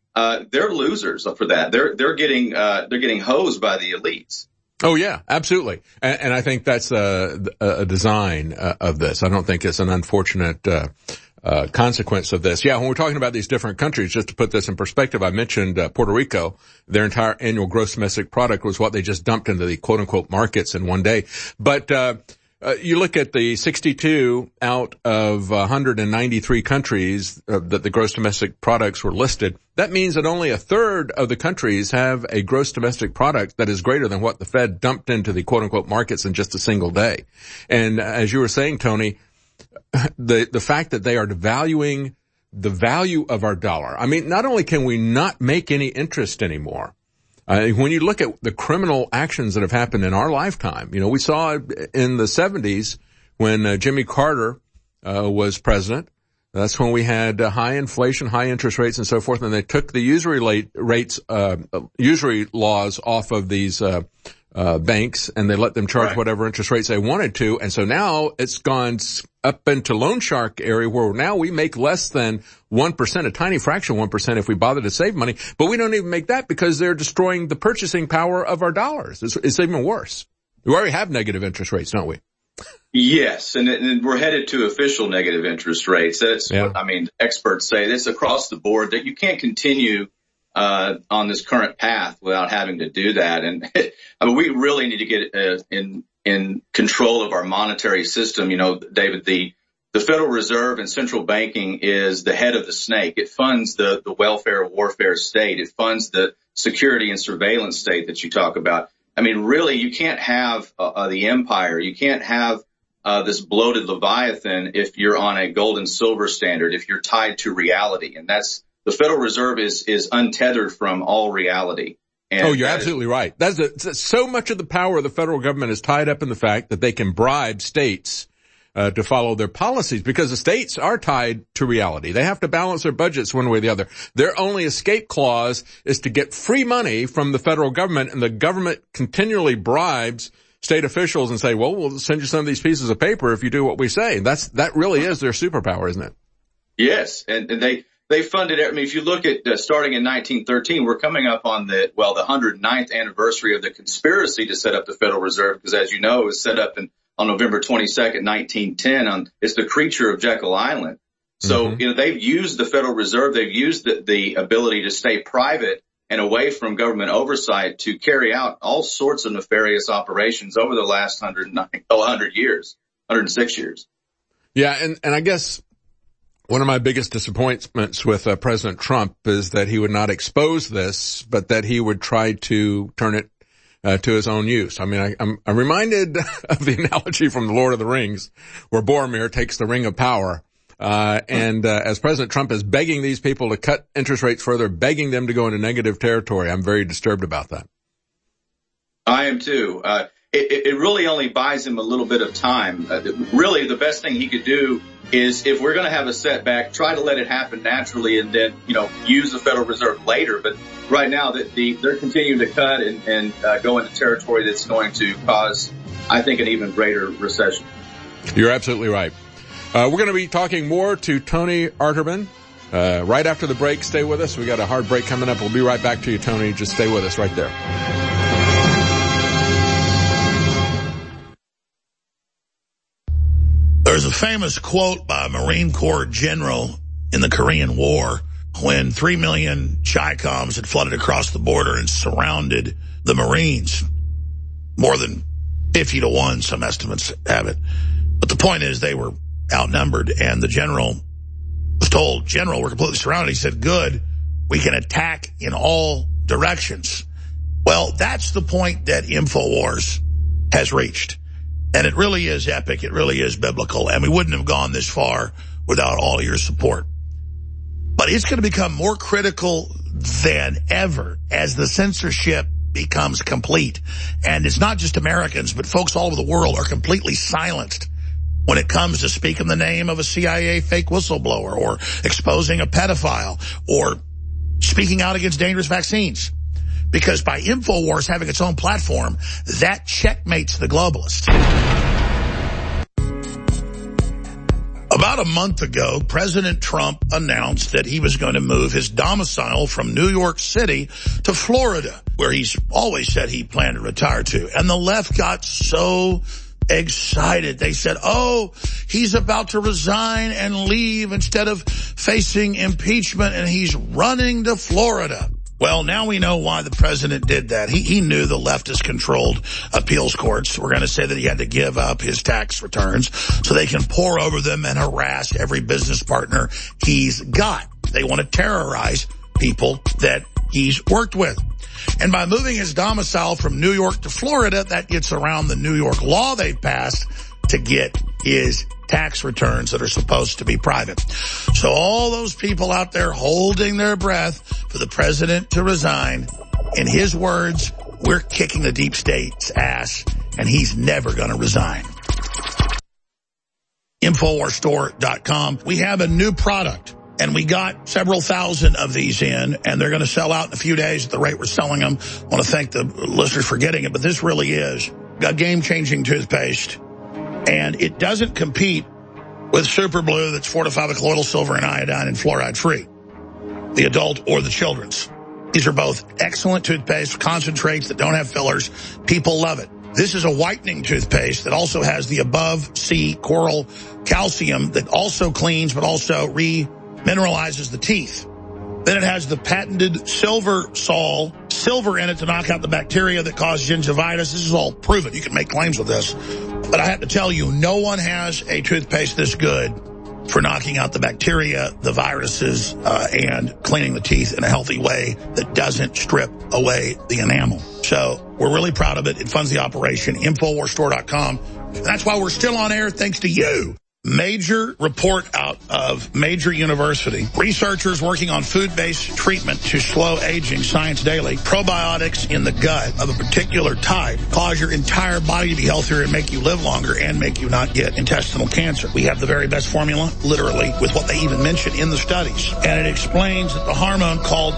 they're losers for that. They're getting hosed by the elites. Oh yeah, absolutely. And I think that's a design of this. I don't think it's an unfortunate consequence of this. Yeah, when we're talking about these different countries, just to put this in perspective, I mentioned Puerto Rico. Their entire annual gross domestic product was what they just dumped into the quote unquote markets in one day. But you look at the 62 out of 193 countries that the gross domestic products were listed. That means that only a third of the countries have a gross domestic product that is greater than what the Fed dumped into the quote unquote markets in just a single day. And as you were saying, Tony, the fact that they are devaluing the value of our dollar. I mean, not only can we not make any interest anymore, when you look at the criminal actions that have happened in our lifetime, you know, we saw in the 70s when Jimmy Carter was president. That's when we had high inflation, high interest rates, and so forth, and they took the usury laws off of these banks, and they let them charge whatever interest rates they wanted to. And so now it's gone up into loan shark area where now we make less than 1%, a tiny fraction of 1% if we bother to save money. But we don't even make that because they're destroying the purchasing power of our dollars. It's even worse. We already have negative interest rates, don't we? Yes, and we're headed to official negative interest rates. That's what, I mean, experts say this across the board, that you can't continue on this current path without having to do that. And I mean, we really need to get in control of our monetary system. You know, David, the Federal Reserve and central banking is the head of the snake. It funds the welfare warfare state. It funds the security and surveillance state that you talk about. I mean, really, you can't have the empire. You can't have this bloated Leviathan if you're on a gold and silver standard, if you're tied to reality. And that's the Federal Reserve is untethered from all reality. And you're absolutely right. That's so much of the power of the federal government is tied up in the fact that they can bribe states to follow their policies, because the states are tied to reality. They have to balance their budgets one way or the other. Their only escape clause is to get free money from the federal government, and the government continually bribes state officials and say, well, we'll send you some of these pieces of paper if you do what we say. That really is their superpower, isn't it? Yes, and they funded it. I mean, if you look at starting in 1913, we're coming up on the 109th anniversary of the conspiracy to set up the Federal Reserve, because as you know, it was set up on November 22nd, 1910. It's the creature of Jekyll Island. So, you know, they've used the Federal Reserve. They've used the ability to stay private and away from government oversight to carry out all sorts of nefarious operations over the last 106 years. Yeah. And I guess one of my biggest disappointments with President Trump is that he would not expose this, but that he would try to turn it to his own use. I mean, I'm reminded of the analogy from The Lord of the Rings, where Boromir takes the ring of power. And as President Trump is begging these people to cut interest rates further, begging them to go into negative territory, I'm very disturbed about that. I am too. It really only buys him a little bit of time. Really, the best thing he could do is, if we're going to have a setback, try to let it happen naturally, and then, you know, use the Federal Reserve later. But right now, they're continuing to cut and go into territory that's going to cause, I think, an even greater recession. You're absolutely right. We're going to be talking more to Tony Arterburn right after the break. Stay with us. We got a hard break coming up. We'll be right back to you, Tony. Just stay with us right there. There's a famous quote by a Marine Corps general in the Korean War when 3 million Chi-Coms had flooded across the border and surrounded the Marines. More than 50 to 1, some estimates have it. But the point is, they were outnumbered, and the general was told, General, we're completely surrounded. He said, good, we can attack in all directions. Well, that's the point that InfoWars has reached. And it really is epic. It really is biblical. And we wouldn't have gone this far without all of your support. But it's going to become more critical than ever as the censorship becomes complete. And it's not just Americans, but folks all over the world are completely silenced when it comes to speaking the name of a CIA fake whistleblower, or exposing a pedophile, or speaking out against dangerous vaccines. Because by InfoWars having its own platform, that checkmates the globalists. About About a month ago, President Trump announced that he was going to move his domicile from New York City to Florida, where he's always said he planned to retire to. And the left got so excited. They said, oh, he's about to resign and leave instead of facing impeachment, and he's running to Florida. Well, now we know why the president did that. He knew the leftist-controlled appeals courts were going to say that he had to give up his tax returns so they can pore over them and harass every business partner he's got. They want to terrorize people that he's worked with. And by moving his domicile from New York to Florida, that gets around the New York law they've passed to get his tax returns that are supposed to be private. So all those people out there holding their breath for the president to resign, in his words, we're kicking the deep state's ass, and he's never going to resign. InfoWarsStore.com. We have a new product, and we got several thousand of these in, and they're going to sell out in a few days at the rate we're selling them. I want to thank the listeners for getting it, but this really is a game-changing toothpaste. And it doesn't compete with Super Blue that's fortified with colloidal silver and iodine and fluoride free, the adult or the children's. These are both excellent toothpaste, concentrates that don't have fillers. People love it. This is a whitening toothpaste that also has the above sea coral calcium that also cleans but also remineralizes the teeth. Then it has the patented Silver Sol, silver in it to knock out the bacteria that cause gingivitis. This is all proven. You can make claims with this. But I have to tell you, no one has a toothpaste this good for knocking out the bacteria, the viruses, and cleaning the teeth in a healthy way that doesn't strip away the enamel. So we're really proud of it. It funds the operation. InfoWarsStore.com. And that's why we're still on air thanks to you. Major report out of Major University. Researchers working on food-based treatment to slow aging, Science Daily. Probiotics in the gut of a particular type cause your entire body to be healthier and make you live longer and make you not get intestinal cancer. We have the very best formula, literally, with what they even mention in the studies. And it explains that the hormone called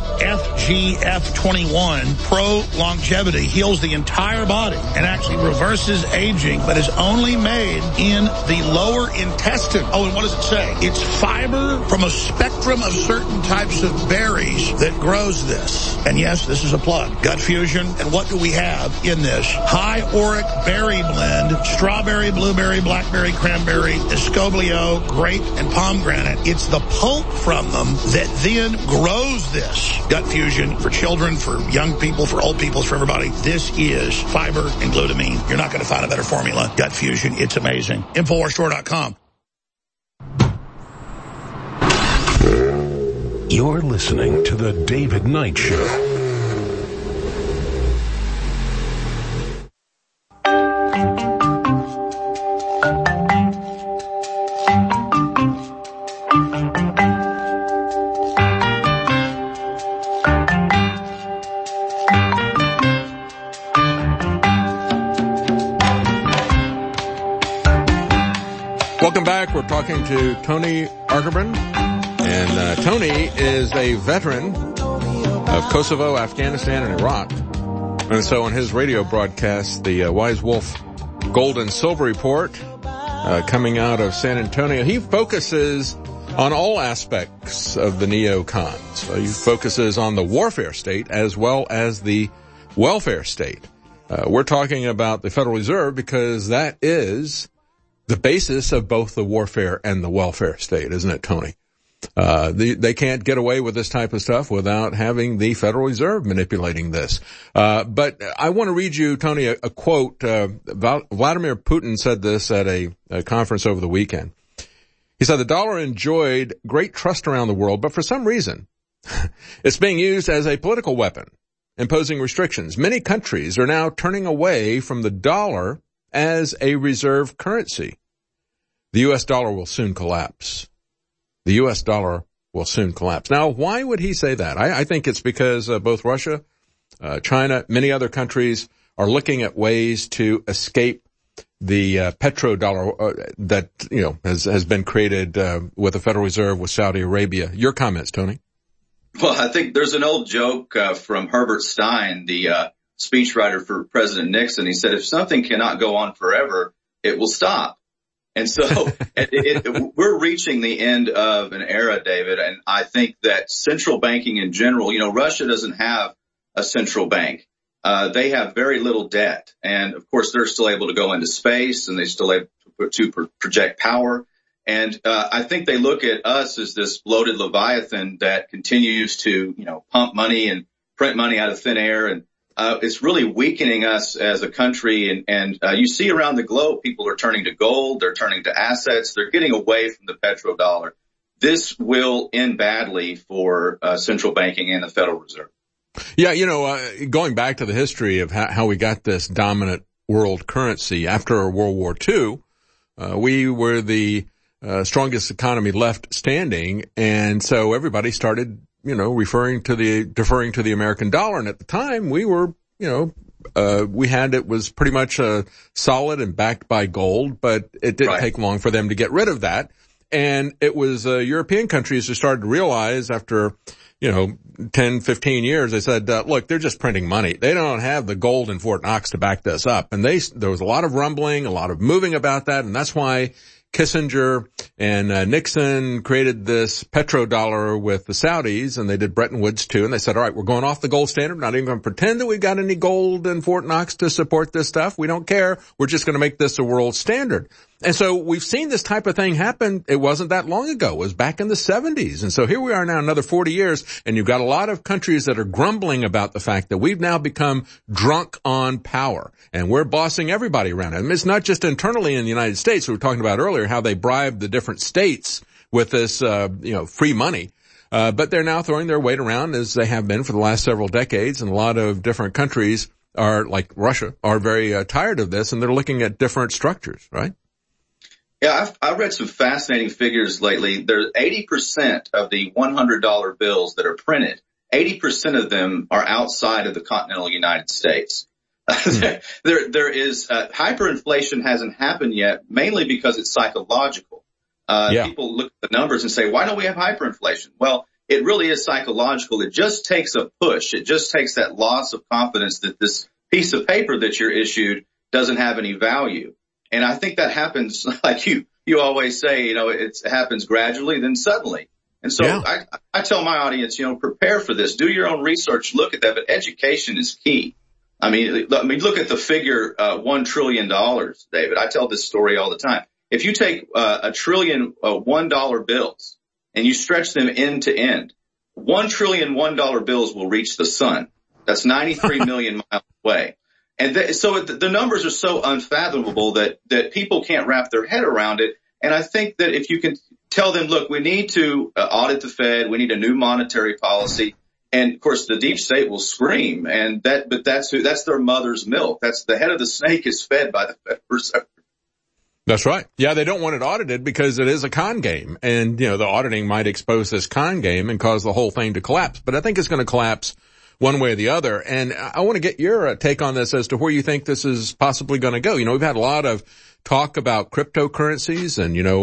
FGF21, pro-longevity, heals the entire body and actually reverses aging, but is only made in the lower intestine. Oh, and what does it say? It's fiber from a spectrum of certain types of berries that grows this. And yes, this is a plug. Gut Fusion. And what do we have in this? High Auric Berry Blend, strawberry, blueberry, blackberry, cranberry, escoblio, grape, and pomegranate. It's the pulp from them that then grows this. Gut Fusion for children, for young people, for old people, for everybody. This is fiber and glutamine. You're not going to find a better formula. Gut Fusion. It's amazing. InfoWarsStore.com. You're listening to The David Knight Show. Welcome back. We're talking to Tony Arterburn. And Tony is a veteran of Kosovo, Afghanistan, and Iraq. And so on his radio broadcast, the Wise Wolf Gold and Silver Report, coming out of San Antonio, he focuses on all aspects of the neocons. He focuses on the warfare state as well as the welfare state. We're talking about the Federal Reserve because that is the basis of both the warfare and the welfare state, isn't it, Tony? They can't get away with this type of stuff without having the Federal Reserve manipulating this. But I want to read you, Tony, a quote. Vladimir Putin said this at a conference over the weekend. He said, the dollar enjoyed great trust around the world, but for some reason, it's being used as a political weapon, imposing restrictions. Many countries are now turning away from the dollar as a reserve currency. The U.S. dollar will soon collapse. The U.S. dollar will soon collapse. Now, why would he say that? I think it's because both Russia, China, many other countries are looking at ways to escape the petrodollar that has been created with the Federal Reserve with Saudi Arabia. Your comments, Tony? Well, I think there's an old joke from Herbert Stein, the speechwriter for President Nixon. He said, if something cannot go on forever, it will stop. And so we're reaching the end of an era, David, and I think that central banking in general, Russia doesn't have a central bank. They have very little debt. And of course, they're still able to go into space and they still able to project power. And I think they look at us as this bloated Leviathan that continues to, pump money and print money out of thin air. And it's really weakening us as a country. And you see around the globe, people are turning to gold. They're turning to assets. They're getting away from the petrodollar. This will end badly for central banking and the Federal Reserve. Yeah, going back to the history of how we got this dominant world currency after World War II, we were the strongest economy left standing, and so everybody started, deferring to the American dollar. And at the time, we were, it was pretty much solid and backed by gold, but it didn't take long for them to get rid of that. And it was European countries who started to realize after 10, 15 years, they said, look, they're just printing money. They don't have the gold in Fort Knox to back this up. And there was a lot of rumbling, a lot of moving about that. And that's why Kissinger and Nixon created this petrodollar with the Saudis, and they did Bretton Woods too. And they said, all right, we're going off the gold standard. We're not even going to pretend that we've got any gold in Fort Knox to support this stuff. We don't care. We're just going to make this a world standard. And so we've seen this type of thing happen. It wasn't that long ago. It was back in the 70s. And so here we are now, another 40 years, and you've got a lot of countries that are grumbling about the fact that we've now become drunk on power, and we're bossing everybody around. And it's not just internally in the United States. We were talking about earlier how they bribed the different states with this, free money. But they're now throwing their weight around as they have been for the last several decades, and a lot of different countries are, like Russia, are very tired of this, and they're looking at different structures, right? Yeah, I've read some fascinating figures lately. There's 80% of the $100 bills that are printed, 80% of them are outside of the continental United States. There is hyperinflation hasn't happened yet, mainly because it's psychological. People look at the numbers and say, why don't we have hyperinflation? Well, it really is psychological. It just takes a push. It just takes that loss of confidence that this piece of paper that you're issued doesn't have any value. And I think that happens, like you always say, it happens gradually, then suddenly. And so I tell my audience, prepare for this, do your own research, look at that, but education is key. I mean, look at the figure, $1 trillion, David. I tell this story all the time. If you take a trillion $1 bills and you stretch them end to end, 1 trillion $1 bills will reach the sun. That's 93 million miles away. And so the numbers are so unfathomable that people can't wrap their head around it. And I think that if you can tell them, look, we need to audit the Fed, we need a new monetary policy. And of course, the deep state will scream, but that's their mother's milk. That's the head of the snake is fed by the Fed Reserve. That's right. Yeah, they don't want it audited because it is a con game. And, the auditing might expose this con game and cause the whole thing to collapse. But I think it's going to collapse one way or the other. And I want to get your take on this as to where you think this is possibly going to go. We've had a lot of talk about cryptocurrencies,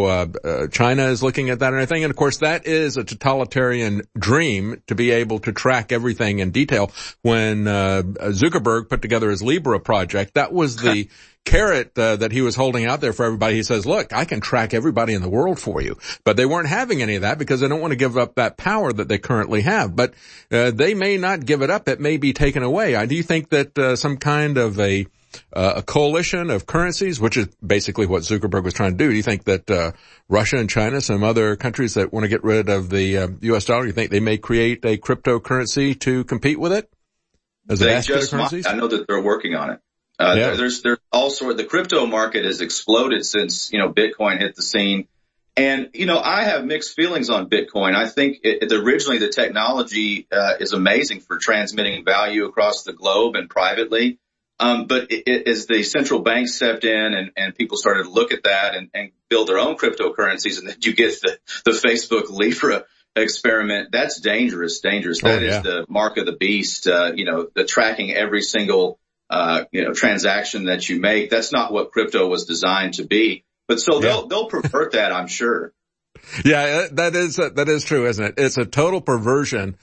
and, China is looking at that and everything. And of course, that is a totalitarian dream to be able to track everything in detail. When, Zuckerberg put together his Libra project, that was the carrot, that he was holding out there for everybody. He says, look, I can track everybody in the world for you. But they weren't having any of that because they don't want to give up that power that they currently have. But, they may not give it up. It may be taken away. Do you think that, some kind of a coalition of currencies, which is basically what Zuckerberg was trying to do. Do you think that Russia and China, some other countries that want to get rid of the U.S. dollar, you think they may create a cryptocurrency to compete with it? As they just might. I know that they're working on it. There's all sorts. The crypto market has exploded since Bitcoin hit the scene. And, I have mixed feelings on Bitcoin. I think originally the technology is amazing for transmitting value across the globe and privately. But as the central bank stepped in and people started to look at that and build their own cryptocurrencies, and then you get the Facebook Libra experiment, that's dangerous. That is the mark of the beast. The tracking every single, transaction that you make. That's not what crypto was designed to be. But so they'll pervert that, I'm sure. Yeah, that is true, isn't it? It's a total perversion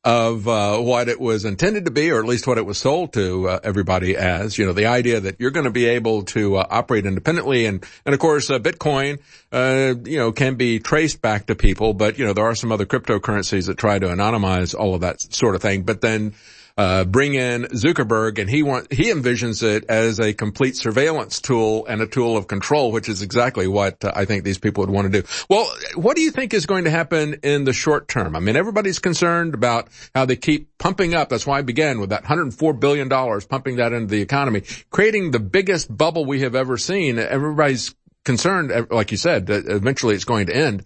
of what it was intended to be, or at least what it was sold to everybody as. The idea that you're going to be able to operate independently, and of course, Bitcoin, can be traced back to people, but there are some other cryptocurrencies that try to anonymize all of that sort of thing. But then bring in Zuckerberg, and he envisions it as a complete surveillance tool and a tool of control, which is exactly what I think these people would want to do. Well, what do you think is going to happen in the short term? I mean, everybody's concerned about how they keep pumping up. That's why I began with that $104 billion, pumping that into the economy, creating the biggest bubble we have ever seen. Everybody's concerned, like you said, that eventually it's going to end.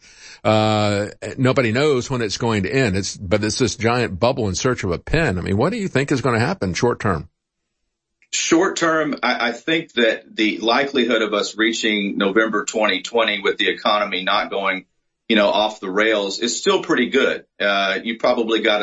Nobody knows when it's going to end. But it's this giant bubble in search of a pen. I mean, what do you think is going to happen short term? Short term, I think that the likelihood of us reaching November 2020 with the economy not going, off the rails is still pretty good. You probably got a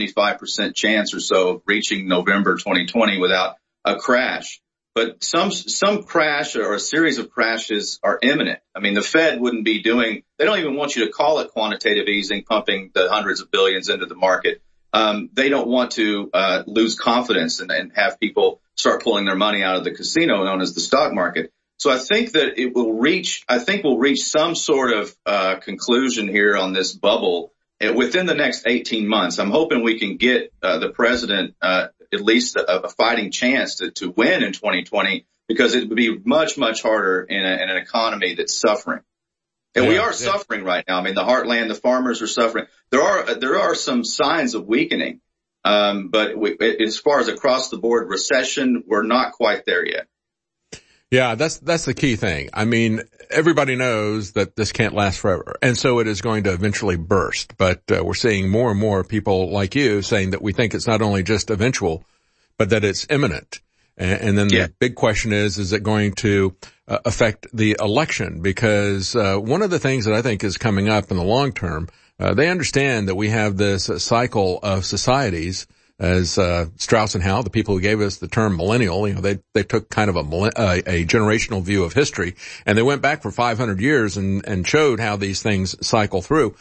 75% chance or so of reaching November 2020 without a crash. But some crash or a series of crashes are imminent. I mean, the Fed wouldn't be they don't even want you to call it quantitative easing, pumping the hundreds of billions into the market. They don't want to lose confidence and have people start pulling their money out of the casino known as the stock market. So I think that we'll reach some sort of conclusion here on this bubble within the next 18 months. I'm hoping we can get the president at least a fighting chance to win in 2020, because it would be much, much harder in an economy that's suffering. And we are suffering right now. I mean, the heartland, the farmers are suffering. There are some signs of weakening. But as far as across the board recession, we're not quite there yet. Yeah, that's the key thing. I mean, everybody knows that this can't last forever, and so it is going to eventually burst. But we're seeing more and more people like you saying that we think it's not only just eventual, but that it's imminent. And then the big question is it going to affect the election? Because one of the things that I think is coming up in the long term, they understand that we have this cycle of societies. As Strauss and Howe, the people who gave us the term millennial, they took kind of a generational view of history, and they went back for 500 years and showed how these things cycle through.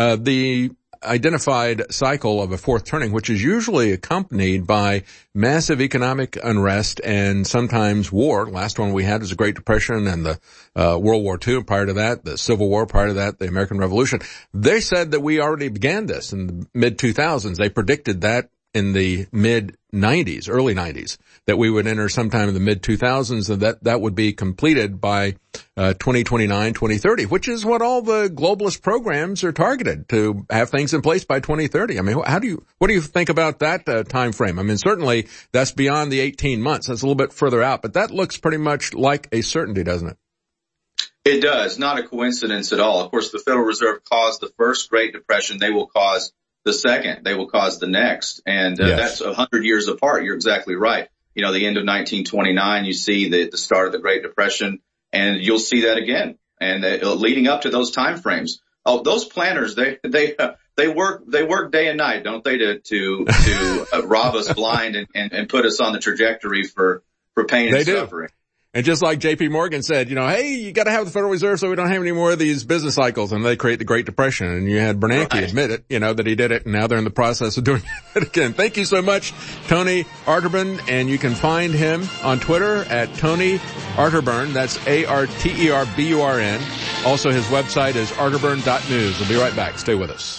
The identified cycle of a fourth turning, which is usually accompanied by massive economic unrest and sometimes war. Last one we had was the Great Depression and the World War II. Prior to that, the Civil War. Prior to that, the American Revolution. They said that we already began this in the mid-2000s. They predicted that in the mid-90s, early 90s, that we would enter sometime in the mid-2000s, and that would be completed by 2029, 2030, which is what all the globalist programs are targeted, to have things in place by 2030. I mean, what do you think about that time frame? I mean, certainly that's beyond the 18 months. That's a little bit further out, but that looks pretty much like a certainty, doesn't it? It does. Not a coincidence at all. Of course, the Federal Reserve caused the first Great Depression. They will cause the second. They will cause the next. And that's 100 years apart. You're exactly right. The end of 1929, you see the start of the Great Depression, and you'll see that again. And leading up to those time frames. Oh, those planners, they work day and night, don't they, to rob us blind and put us on the trajectory for pain and suffering. And just like J.P. Morgan said, hey, you got to have the Federal Reserve so we don't have any more of these business cycles, and they create the Great Depression. And you had Bernanke admit it, that he did it, and now they're in the process of doing it again. Thank you so much, Tony Arterburn, and you can find him on Twitter at Tony Arterburn. That's Arterburn. Also, his website is arterburn.news. We'll be right back. Stay with us.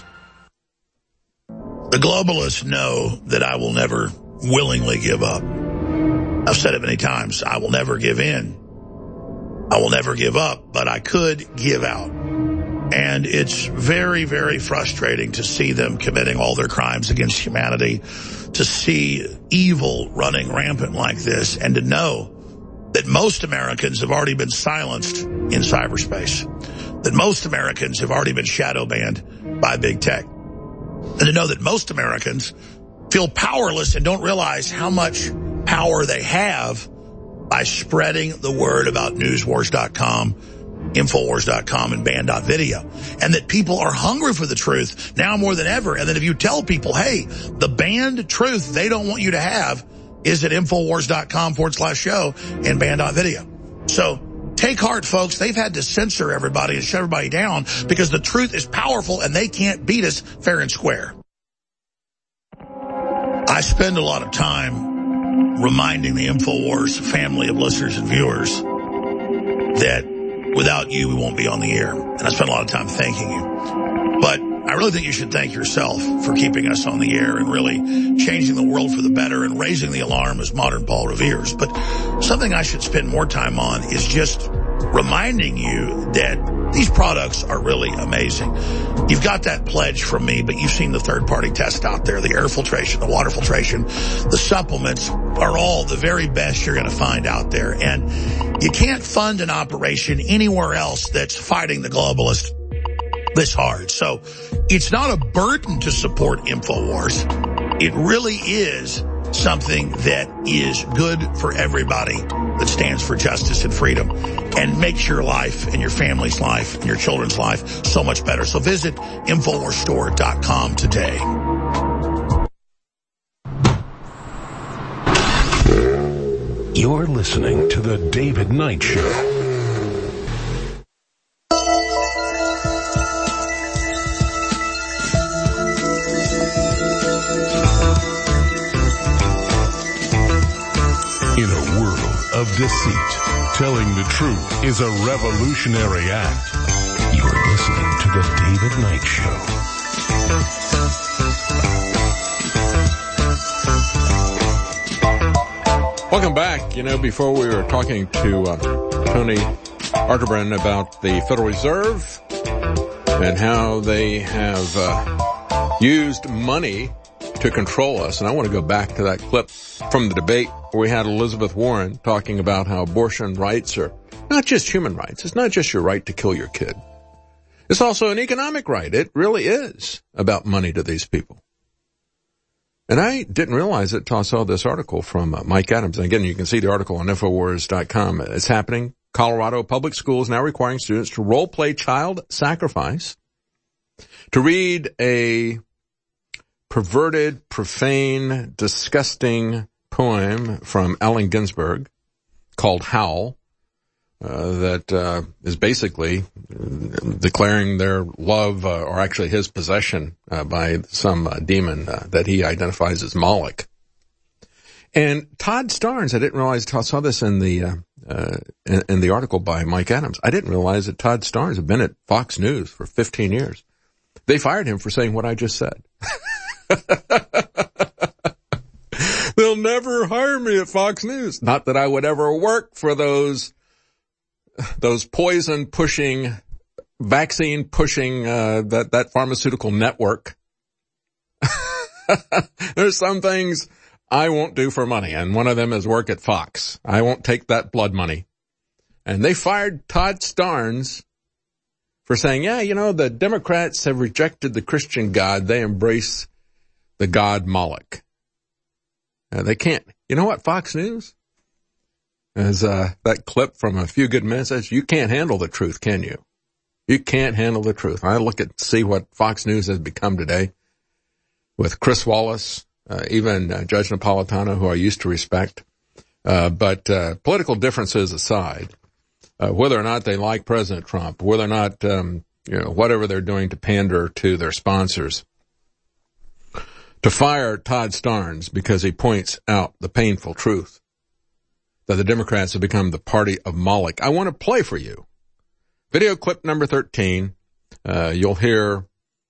The globalists know that I will never willingly give up. I've said it many times. I will never give in. I will never give up, but I could give out. And it's very, very frustrating to see them committing all their crimes against humanity, to see evil running rampant like this, and to know that most Americans have already been silenced in cyberspace, that most Americans have already been shadow banned by big tech, and to know that most Americans feel powerless and don't realize how much power they have by spreading the word about newswars.com, infowars.com, and band.video. And that people are hungry for the truth now more than ever. And that if you tell people, hey, the banned truth they don't want you to have is at infowars.com/show and band.video. So take heart, folks. They've had to censor everybody and shut everybody down because the truth is powerful and they can't beat us fair and square. I spend a lot of time reminding the InfoWars family of listeners and viewers that without you, we won't be on the air. And I spend a lot of time thanking you. But I really think you should thank yourself for keeping us on the air and really changing the world for the better and raising the alarm as modern Paul Revere's. But something I should spend more time on is just reminding you that these products are really amazing. You've got that pledge from me, but you've seen the third-party tests out there, the air filtration, the water filtration, the supplements are all the very best you're going to find out there. And you can't fund an operation anywhere else that's fighting the globalists this hard. So it's not a burden to support InfoWars. It really is something that is good for everybody that stands for justice and freedom and makes your life and your family's life and your children's life so much better. So visit InfoWarsStore.com today. You're listening to The David Knight Show. In a world of deceit, telling the truth is a revolutionary act. You're listening to The David Knight Show. Welcome back. You know, before we were talking to Tony Arterburn about the Federal Reserve and how they have used money to control us. And I want to go back to that clip from the debate where we had Elizabeth Warren talking about how abortion rights are not just human rights. It's not just your right to kill your kid. It's also an economic right. It really is about money to these people. And I didn't realize it until I saw this article from Mike Adams. And again, you can see the article on Infowars.com. It's happening. Colorado public schools now requiring students to role play child sacrifice, to read a perverted, profane, disgusting poem from Allen Ginsberg called Howl, that is basically declaring their love, or actually his possession, by some demon that he identifies as Moloch. And Todd Starnes, I didn't realize, I saw this in the article by Mike Adams. I didn't realize that Todd Starnes had been at Fox News for 15 years. They fired him for saying what I just said. They'll never hire me at Fox News. Not that I would ever work for those poison pushing, vaccine pushing, that pharmaceutical network. There's some things I won't do for money, and one of them is work at Fox. I won't take that blood money. And they fired Todd Starnes for saying, yeah, you know, the Democrats have rejected the Christian God. They embrace the God Moloch. They can't. You know what, Fox News? As that clip from A Few Good Men says, you can't handle the truth, can you? You can't handle the truth. I look at, see what Fox News has become today with Chris Wallace, even Judge Napolitano, who I used to respect. But political differences aside, whether or not they like President Trump, whether or not, whatever they're doing to pander to their sponsors, to fire Todd Starnes because he points out the painful truth that the Democrats have become the party of Moloch. I want to play for you video clip number 13. You'll hear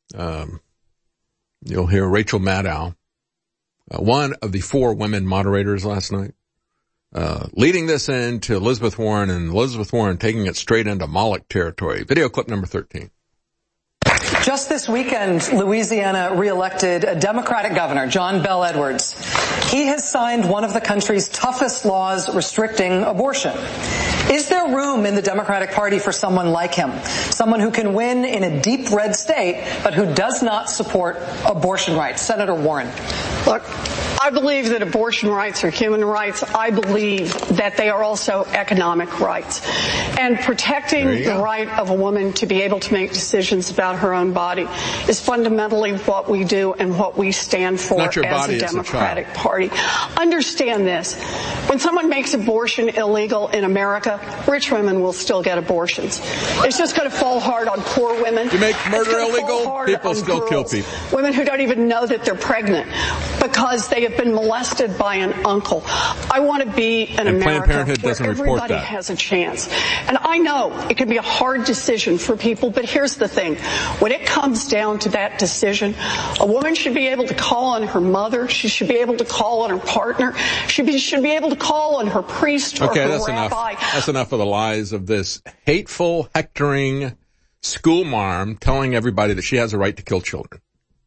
Rachel Maddow, one of the 4 women moderators last night, leading this into Elizabeth Warren, and Elizabeth Warren taking it straight into Moloch territory. Video clip number 13. Just this weekend, Louisiana reelected a Democratic governor, John Bel Edwards. He has signed one of the country's toughest laws restricting abortion. Is there room in the Democratic Party for someone like him? Someone who can win in a deep red state, but who does not support abortion rights? Senator Warren. Look, I believe that abortion rights are human rights. I believe that they are also economic rights. And protecting the right of a woman to be able to make decisions about her own body is fundamentally what we do and what we stand for as a Democratic Party. Understand this. When someone makes abortion illegal in America, rich women will still get abortions. It's just going to fall hard on poor women. You make murder illegal, people still kill people. Women who don't even know that they're pregnant because they have been molested by an uncle. I want to be an America Planned Parenthood where doesn't report everybody that. has a chance. And I know it can be a hard decision for people, but here's the thing. When it comes down to that decision, a woman should be able to call on her mother. She should be able to call on her partner. She should be able to call on her priest or her rabbi. That's enough of the lies of this hateful, hectoring schoolmarm telling everybody that she has a right to kill children.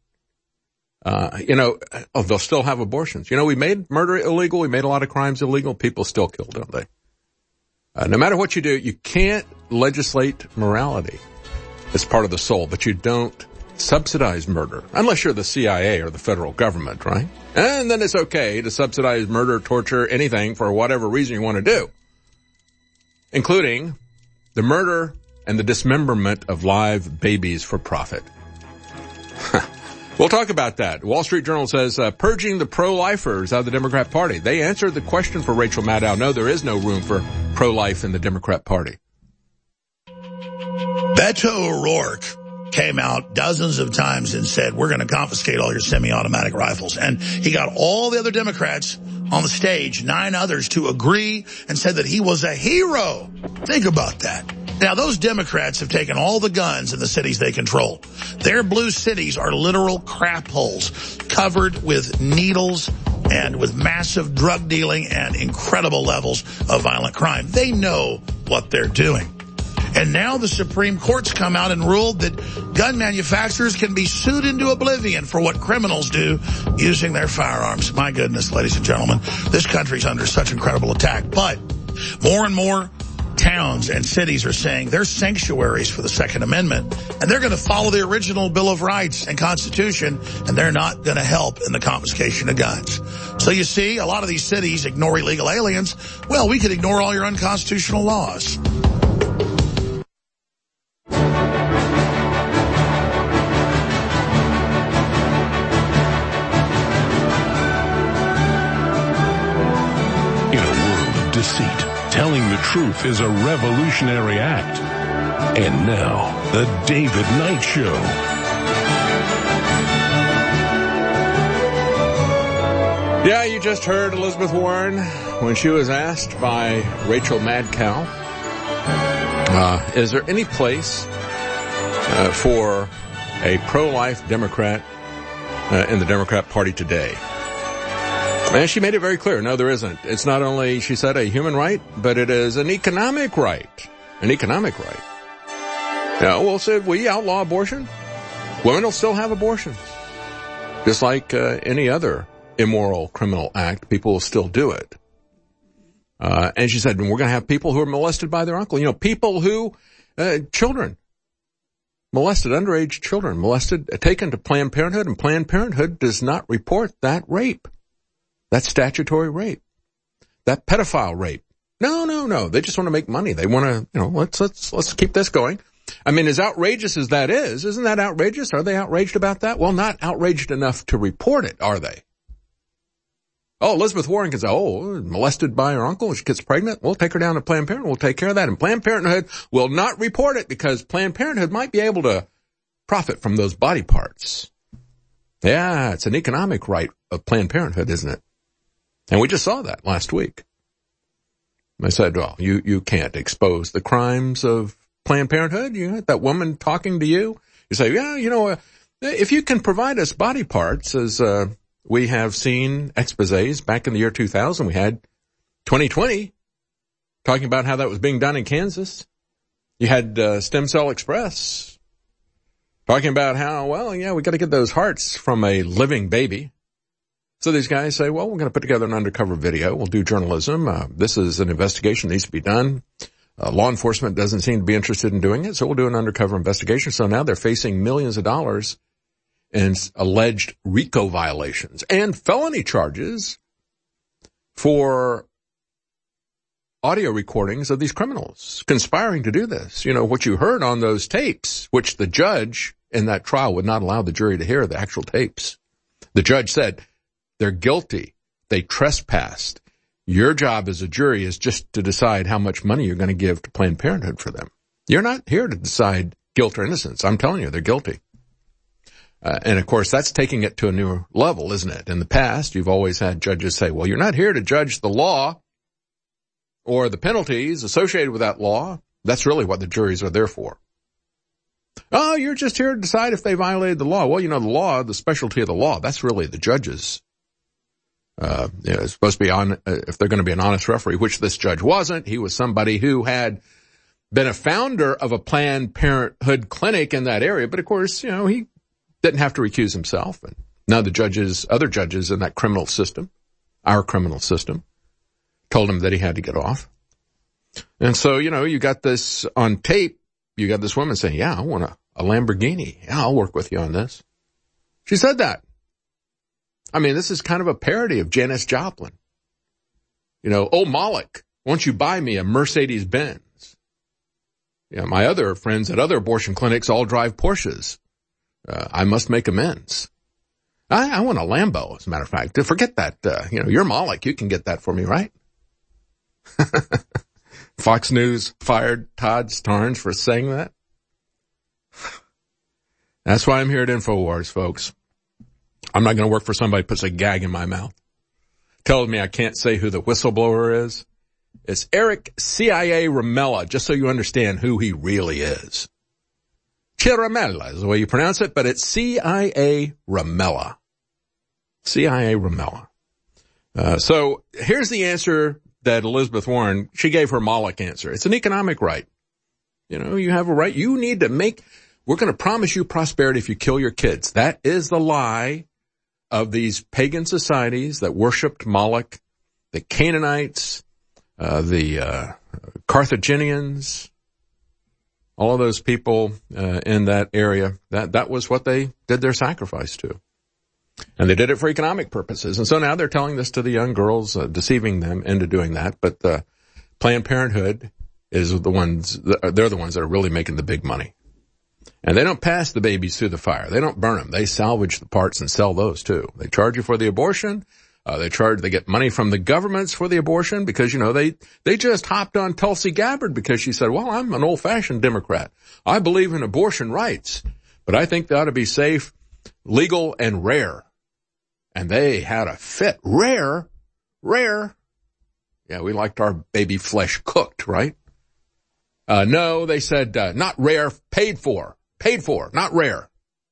They'll still have abortions. We made murder illegal. We made a lot of crimes illegal. People still kill, don't they? No matter what you do, you can't legislate morality. It's part of the soul, but you don't subsidize murder unless you're the CIA or the federal government, right? And then it's okay to subsidize murder, torture, anything for whatever reason you want to do, including the murder and the dismemberment of live babies for profit. We'll talk about that. Wall Street Journal says, purging the pro-lifers out of the Democrat Party. They answered the question for Rachel Maddow. No, there is no room for pro-life in the Democrat Party. Beto O'Rourke came out dozens of times and said, we're going to confiscate all your semi-automatic rifles. And he got all the other Democrats on the stage, 9 others, to agree and said that he was a hero. Think about that. Now, those Democrats have taken all the guns in the cities they control. Their blue cities are literal crap holes covered with needles and with massive drug dealing and incredible levels of violent crime. They know what they're doing. And now the Supreme Court's come out and ruled that gun manufacturers can be sued into oblivion for what criminals do using their firearms. My goodness, ladies and gentlemen, this country's under such incredible attack. But more and more towns and cities are saying they're sanctuaries for the Second Amendment, and they're going to follow the original Bill of Rights and Constitution, and they're not going to help in the confiscation of guns. So you see, a lot of these cities ignore illegal aliens. Well, we could ignore all your unconstitutional laws. In a world of deceit, telling the truth is a revolutionary act. And now, the David Knight Show. Yeah, you just heard Elizabeth Warren when she was asked by Rachel Maddow, is there any place for a pro-life Democrat in the Democrat Party today? And she made it very clear. No, there isn't. It's not only, she said, a human right, but it is an economic right. An economic right. Now, we'll say, we outlaw abortion. Women will still have abortions. Just like any other immoral criminal act, people will still do it. And she said, we're going to have people who are molested by their uncle. People who, children, molested, underage children, molested, taken to Planned Parenthood, and Planned Parenthood does not report that rape. That statutory rape. That pedophile rape. No. They just want to make money. They want to, let's keep this going. I mean, as outrageous as that is, isn't that outrageous? Are they outraged about that? Well, not outraged enough to report it, are they? Oh, Elizabeth Warren can say, molested by her uncle, she gets pregnant, we'll take her down to Planned Parenthood, we'll take care of that. And Planned Parenthood will not report it because Planned Parenthood might be able to profit from those body parts. Yeah, it's an economic right of Planned Parenthood, isn't it? And we just saw that last week. I said, well, you can't expose the crimes of Planned Parenthood. You got that woman talking to you. You say, yeah, if you can provide us body parts, as we have seen exposés back in the year 2000, we had 2020 talking about how that was being done in Kansas. You had Stem Cell Express talking about how, we got to get those hearts from a living baby. So these guys say, well, we're going to put together an undercover video. We'll do journalism. This is an investigation that needs to be done. Law enforcement doesn't seem to be interested in doing it, so we'll do an undercover investigation. So now they're facing millions of dollars in alleged RICO violations and felony charges for audio recordings of these criminals conspiring to do this. What you heard on those tapes, which the judge in that trial would not allow the jury to hear the actual tapes. The judge said, they're guilty. They trespassed. Your job as a jury is just to decide how much money you're going to give to Planned Parenthood for them. You're not here to decide guilt or innocence. I'm telling you, they're guilty. And of course, that's taking it to a new level, isn't it? In the past, you've always had judges say, well, you're not here to judge the law or the penalties associated with that law. That's really what the juries are there for. Oh, you're just here to decide if they violated the law. Well, you know, the law, the specialty of the law, that's really the judges. It's supposed to be on, if they're going to be an honest referee, which this judge wasn't. He was somebody who had been a founder of a Planned Parenthood clinic in that area. But of course, you know, he didn't have to recuse himself. And none of the judges, other judges in that criminal system, our criminal system, told him that he had to get off. And so, you know, you got this on tape. You got this woman saying, yeah, I want a Lamborghini. Yeah, I'll work with you on this. She said that. I mean, this is kind of a parody of Janis Joplin. You know, oh, Moloch, won't you buy me a Mercedes Benz? Yeah, my other friends at other abortion clinics all drive Porsches. I must make amends. I want a Lambo, as a matter of fact. Forget that, you know, you're Moloch. You can get that for me, right? Fox News fired Todd Starnes for saying that. That's why I'm here at InfoWars, folks. I'm not going to work for somebody who puts a gag in my mouth. Tells me I can't say who the whistleblower is. It's Eric CIA Ramella, just so you understand who he really is. Ciaramella is the way you pronounce it, but it's CIA Ramella. CIA Ramella. So here's the answer that Elizabeth Warren, she gave her Moloch answer. It's an economic right. You know, you have a right. You need to we're going to promise you prosperity if you kill your kids. That is the lie of these pagan societies that worshipped Moloch, the Canaanites, the Carthaginians, all of those people in that area. That was what they did their sacrifice to. And they did it for economic purposes. And so now they're telling this to the young girls, deceiving them into doing that. But Planned Parenthood is they're the ones that are really making the big money. And they don't pass the babies through the fire. They don't burn them. They salvage the parts and sell those too. They charge you for the abortion. They get money from the governments for the abortion because, you know, they just hopped on Tulsi Gabbard because she said, well, I'm an old-fashioned Democrat. I believe in abortion rights, but I think they ought to be safe, legal, and rare. And they had a fit. Rare. Yeah, we liked our baby flesh cooked, right? No, they said, not rare, paid for, not rare.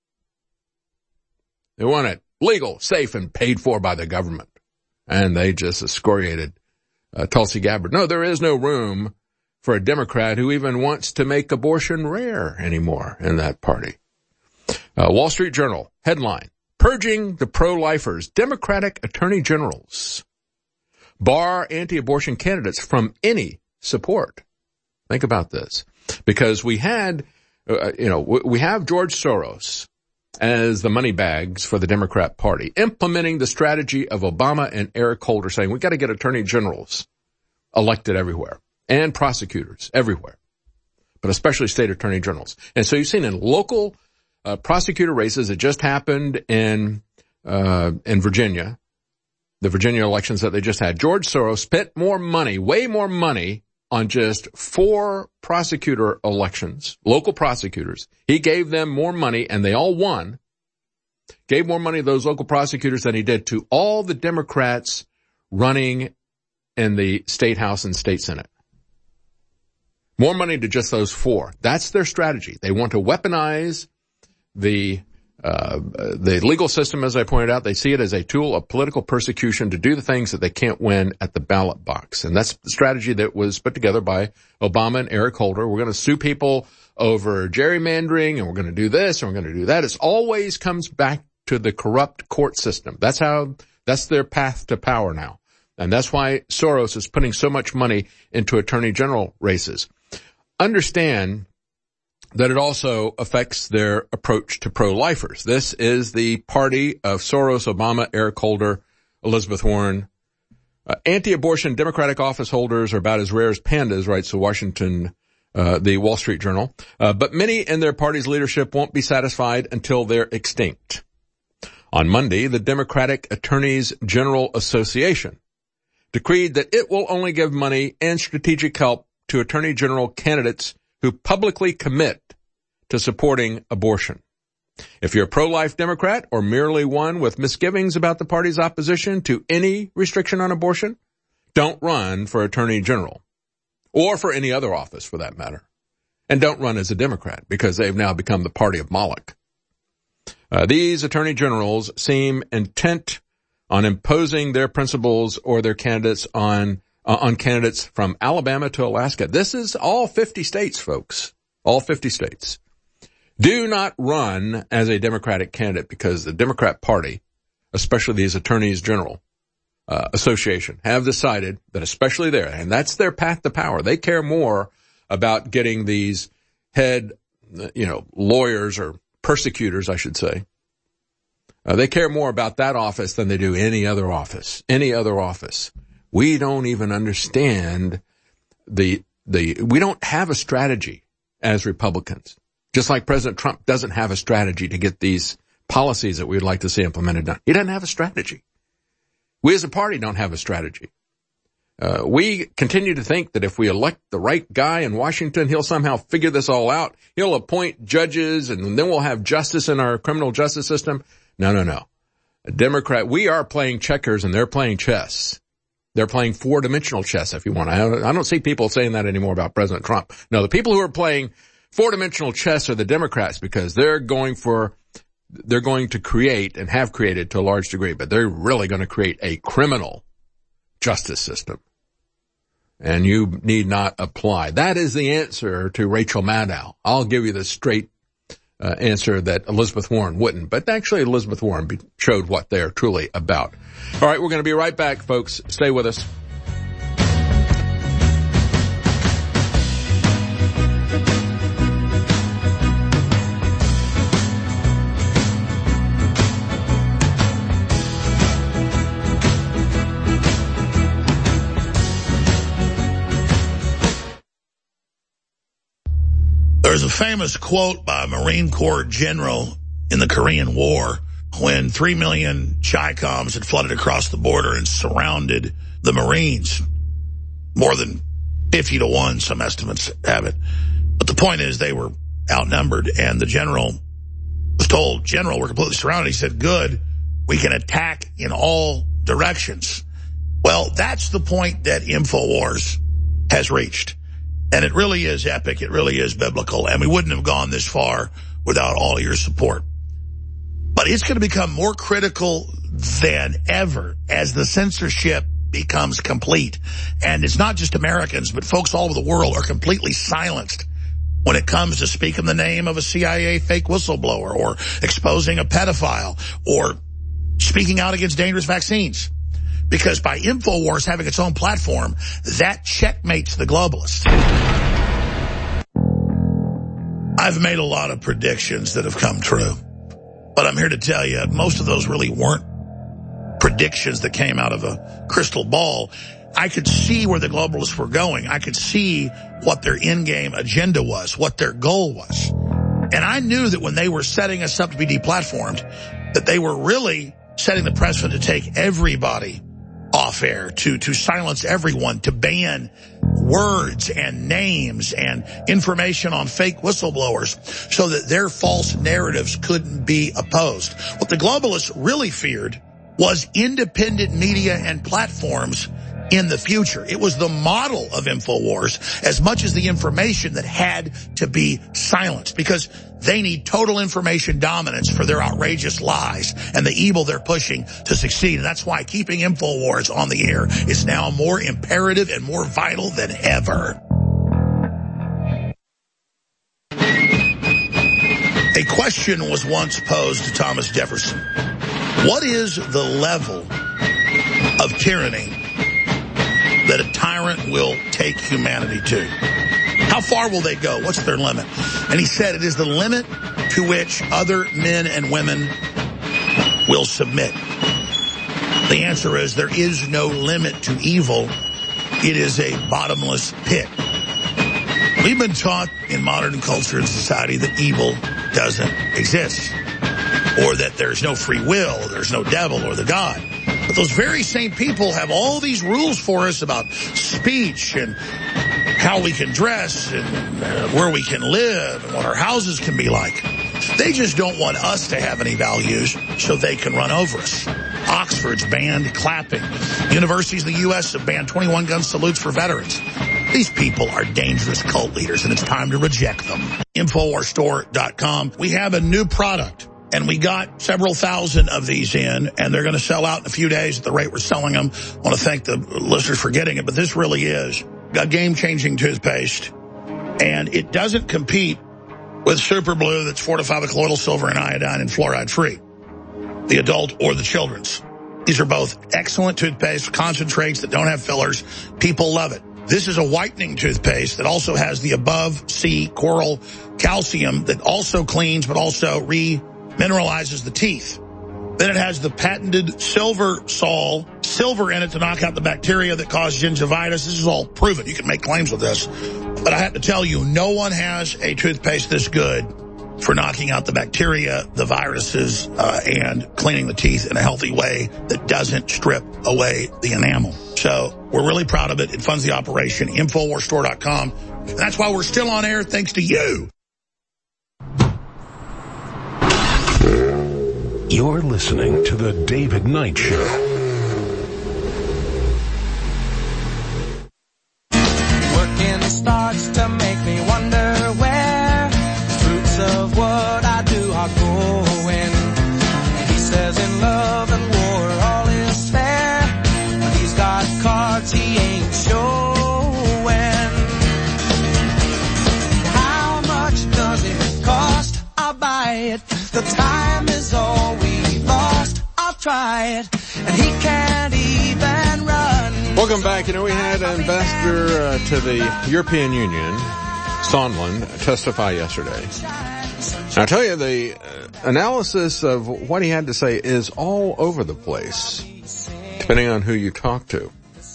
They want it legal, safe, and paid for by the government. And they just excoriated Tulsi Gabbard. No, there is no room for a Democrat who even wants to make abortion rare anymore in that party. Wall Street Journal headline, purging the pro-lifers, Democratic attorney generals bar anti-abortion candidates from any support. Think about this. Because we had, we have George Soros as the money bags for the Democrat Party, implementing the strategy of Obama and Eric Holder saying we got to get attorney generals elected everywhere and prosecutors everywhere, but especially state attorney generals. And so you've seen in local prosecutor races, it just happened in Virginia, the Virginia elections that they just had. George Soros spent more money, way more money on just 4 prosecutor elections, local prosecutors. He gave them more money and they all won, gave more money to those local prosecutors than he did to all the Democrats running in the state house and state senate. More money to just those 4. That's their strategy. They want to weaponize the legal system, as I pointed out. They see it as a tool of political persecution to do the things that they can't win at the ballot box. And that's the strategy that was put together by Obama and Eric Holder. We're going to sue people over gerrymandering, and we're going to do this, and we're going to do that. It always comes back to the corrupt court system. That's their path to power now. And that's why Soros is putting so much money into attorney general races. Understand that it also affects their approach to pro-lifers. This is the party of Soros, Obama, Eric Holder, Elizabeth Warren. Anti-abortion Democratic office holders are about as rare as pandas, writes the Wall Street Journal. But many in their party's leadership won't be satisfied until they're extinct. On Monday, the Democratic Attorneys General Association decreed that it will only give money and strategic help to attorney general candidates who publicly commit to supporting abortion. If you're a pro-life Democrat or merely one with misgivings about the party's opposition to any restriction on abortion, don't run for attorney general or for any other office for that matter. And don't run as a Democrat because they've now become the party of Moloch. These attorney generals seem intent on imposing their principles or their candidates on candidates from Alabama to Alaska. This is all 50 states, folks. All 50 states. Do not run as a Democratic candidate because the Democrat Party, especially these attorneys general association, have decided that especially there, and that's their path to power, they care more about getting these head, lawyers or persecutors, I should say. They care more about that office than they do any other office. We don't even understand we don't have a strategy as Republicans. Just like President Trump doesn't have a strategy to get these policies that we'd like to see implemented done. He doesn't have a strategy. We as a party don't have a strategy. We continue to think that if we elect the right guy in Washington, he'll somehow figure this all out. He'll appoint judges and then we'll have justice in our criminal justice system. No. A Democrat, we are playing checkers and they're playing chess. They're playing four-dimensional chess, if you want. I don't see people saying that anymore about President Trump. No, the people who are playing four-dimensional chess are the Democrats because they're going to create and have created to a large degree, but they're really going to create a criminal justice system. And you need not apply. That is the answer to Rachel Maddow. I'll give you the straight answer that Elizabeth Warren wouldn't, but actually Elizabeth Warren showed what they're truly about. All right, we're going to be right back, folks. Stay with us. There's a famous quote by a Marine Corps general in the Korean War when 3 million Chi-Coms had flooded across the border and surrounded the Marines. More than 50 to 1, some estimates have it. But the point is they were outnumbered, and the general was told, General, we're completely surrounded. He said, good, we can attack in all directions. Well, that's the point that InfoWars has reached. And it really is epic. It really is biblical. And we wouldn't have gone this far without all your support. But it's going to become more critical than ever as the censorship becomes complete. And it's not just Americans, but folks all over the world are completely silenced when it comes to speaking the name of a CIA fake whistleblower or exposing a pedophile or speaking out against dangerous vaccines. Because by InfoWars having its own platform, that checkmates the globalists. I've made a lot of predictions that have come true. But I'm here to tell you, most of those really weren't predictions that came out of a crystal ball. I could see where the globalists were going. I could see what their in-game agenda was, what their goal was. And I knew that when they were setting us up to be deplatformed, that they were really setting the precedent to take everybody off air, to silence everyone, to ban words and names and information on fake whistleblowers so that their false narratives couldn't be opposed. What the globalists really feared was independent media and platforms in the future. It was the model of InfoWars as much as the information that had to be silenced because they need total information dominance for their outrageous lies and the evil they're pushing to succeed. And that's why keeping InfoWars on the air is now more imperative and more vital than ever. A question was once posed to Thomas Jefferson. What is the level of tyranny that a tyrant will take humanity to? How far will they go? What's their limit? And he said it is the limit to which other men and women will submit. The answer is there is no limit to evil. It is a bottomless pit. We've been taught in modern culture and society that evil doesn't exist, or that there's no free will, or there's no devil or the God. But But those very same people have all these rules for us about speech and how we can dress and where we can live and what our houses can be like. They just don't want us to have any values so they can run over us. Oxford's banned clapping. Universities in the U.S. have banned 21-gun salutes for veterans. These people are dangerous cult leaders, and it's time to reject them. InfoWarsStore.com. We have a new product, and we got several thousand of these in, and they're going to sell out in a few days at the rate we're selling them. I want to thank the listeners for getting it, but this really is a game-changing toothpaste, and it doesn't compete with Super Blue that's fortified with colloidal silver and iodine and fluoride-free, the adult or the children's. These are both excellent toothpaste concentrates that don't have fillers. People love it. This is a whitening toothpaste that also has the above sea coral calcium that also cleans but also remineralizes the teeth. Then it has the patented silver sol, silver in it to knock out the bacteria that cause gingivitis. This is all proven. You can make claims with this. But I have to tell you, no one has a toothpaste this good for knocking out the bacteria, the viruses, and cleaning the teeth in a healthy way that doesn't strip away the enamel. So we're really proud of it. It funds the operation. InfoWarsStore.com. That's why we're still on air, thanks to you. You're listening to The David Knight Show. Working starts to make me wonder where the fruits of what I do are going. He says in love and war all is fair, but he's got cards he ain't showing. How much does it cost? I'll buy it. The time is all we lost. I'll try it, and he can't even run. Welcome back. You know, we had an ambassador to the European Union, Sondland, testify yesterday. And I tell you, the analysis of what he had to say is all over the place, depending on who you talk to.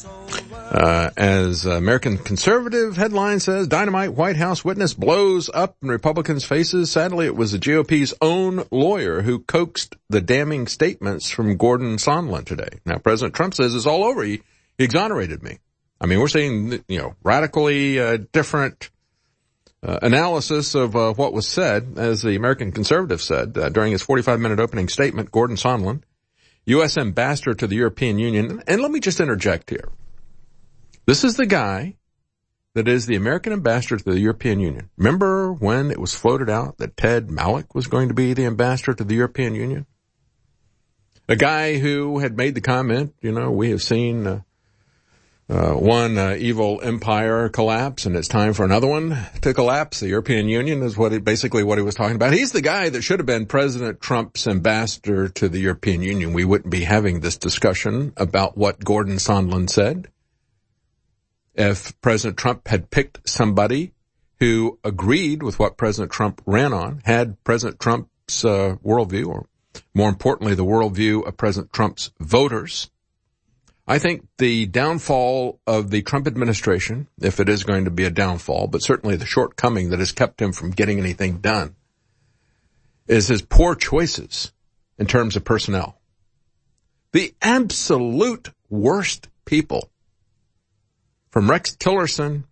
As American Conservative headline says, dynamite White House witness blows up in Republicans' faces. Sadly, it was the GOP's own lawyer who coaxed the damning statements from Gordon Sondland today. Now, President Trump says it's all over. He exonerated me. I mean, we're seeing, radically different analysis of what was said. As the American Conservative said during his 45-minute opening statement, Gordon Sondland, U.S. ambassador to the European Union. And let me just interject here. This is the guy that is the American ambassador to the European Union. Remember when it was floated out that Ted Malloch was going to be the ambassador to the European Union? A guy who had made the comment, we have seen one evil empire collapse, and it's time for another one to collapse. The European Union is basically what he was talking about. He's the guy that should have been President Trump's ambassador to the European Union. We wouldn't be having this discussion about what Gordon Sondland said if President Trump had picked somebody who agreed with what President Trump ran on, had President Trump's worldview, or more importantly, the worldview of President Trump's voters. I think the downfall of the Trump administration, if it is going to be a downfall, but certainly the shortcoming that has kept him from getting anything done, is his poor choices in terms of personnel. The absolute worst people, from Rex Tillerson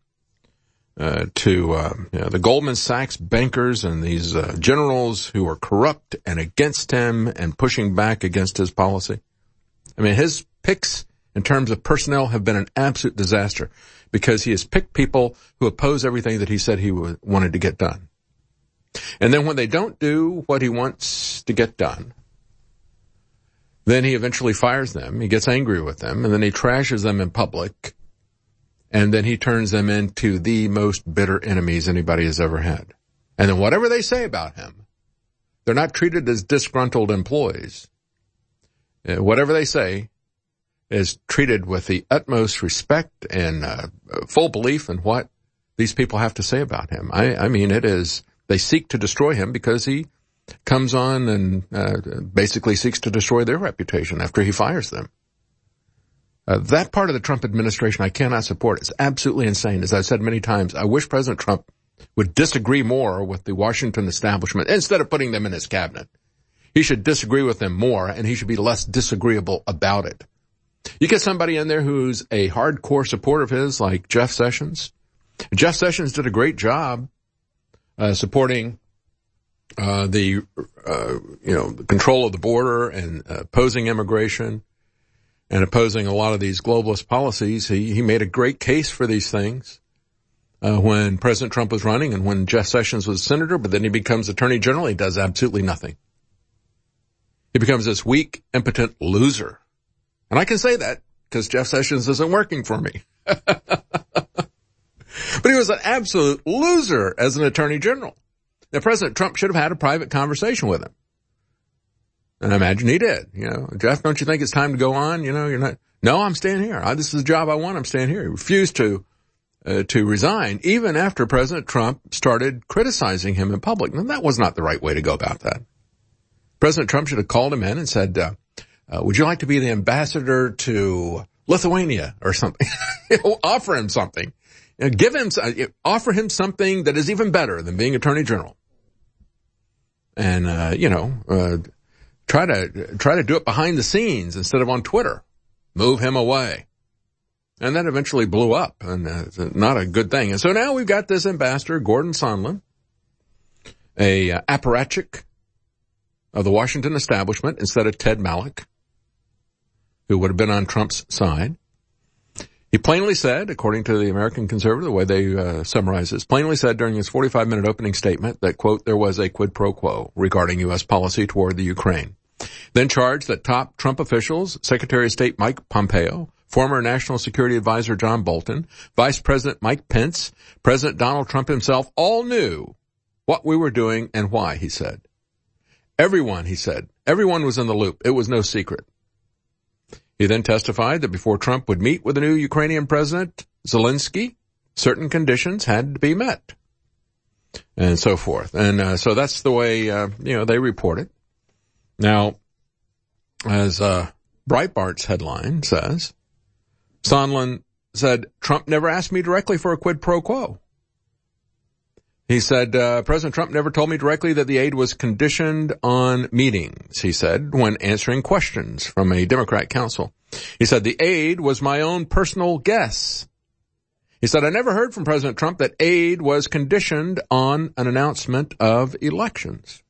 to the Goldman Sachs bankers and these generals who are corrupt and against him and pushing back against his policy. I mean, his picks in terms of personnel have been an absolute disaster because he has picked people who oppose everything that he said he wanted to get done. And then when they don't do what he wants to get done, then he eventually fires them, he gets angry with them, and then he trashes them in public. And then he turns them into the most bitter enemies anybody has ever had. And then whatever they say about him, they're not treated as disgruntled employees. Whatever they say is treated with the utmost respect and full belief in what these people have to say about him. I mean, they seek to destroy him because he comes on and basically seeks to destroy their reputation after he fires them. That part of the Trump administration I cannot support. It's absolutely insane. As I've said many times, I wish President Trump would disagree more with the Washington establishment instead of putting them in his cabinet. He should disagree with them more, and he should be less disagreeable about it. You get somebody in there who's a hardcore supporter of his, like Jeff Sessions. Jeff Sessions did a great job supporting the control of the border and opposing immigration and opposing a lot of these globalist policies. He made a great case for these things when President Trump was running and when Jeff Sessions was senator, but then he becomes attorney general. He does absolutely nothing. He becomes this weak, impotent loser. And I can say that because Jeff Sessions isn't working for me. But he was an absolute loser as an attorney general. Now, President Trump should have had a private conversation with him. And I imagine he did. Jeff, don't you think it's time to go on? You're not. No, I'm staying here. This is the job I want. I'm staying here. He refused to resign even after President Trump started criticizing him in public. And that was not the right way to go about that. President Trump should have called him in and said, would you like to be the ambassador to Lithuania or something? Offer him something. Offer him something that is even better than being attorney general. And, try to do it behind the scenes instead of on Twitter. Move him away. And that eventually blew up, and it's not a good thing. And so now we've got this ambassador, Gordon Sondland, a apparatchik of the Washington establishment instead of Ted Malloch, who would have been on Trump's side. He plainly said, according to the American Conservative, the way they summarize this, plainly said during his 45-minute opening statement that, quote, there was a quid pro quo regarding U.S. policy toward the Ukraine. Then charged that top Trump officials, Secretary of State Mike Pompeo, former National Security Advisor John Bolton, Vice President Mike Pence, President Donald Trump himself, all knew what we were doing and why, he said. Everyone, he said, everyone was in the loop. It was no secret. He then testified that before Trump would meet with the new Ukrainian President, Zelensky, certain conditions had to be met, and so forth. And so that's the way, they report it. Now, as Breitbart's headline says, Sondland said, Trump never asked me directly for a quid pro quo. He said, President Trump never told me directly that the aid was conditioned on meetings, he said, when answering questions from a Democrat counsel. He said, the aid was my own personal guess. He said, I never heard from President Trump that aid was conditioned on an announcement of elections.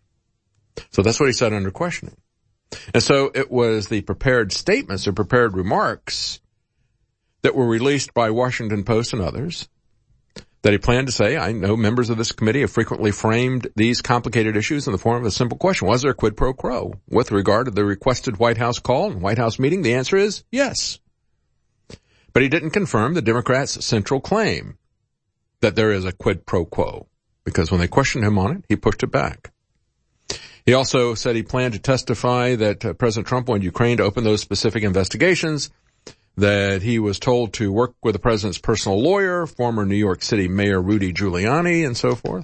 So that's what he said under questioning. And so it was the prepared statements or prepared remarks that were released by Washington Post and others that he planned to say, I know members of this committee have frequently framed these complicated issues in the form of a simple question. Was there a quid pro quo with regard to the requested White House call and White House meeting? The answer is yes. But he didn't confirm the Democrats' central claim that there is a quid pro quo, because when they questioned him on it, he pushed it back. He also said he planned to testify that President Trump wanted Ukraine to open those specific investigations, that he was told to work with the president's personal lawyer, former New York City Mayor Rudy Giuliani, and so forth.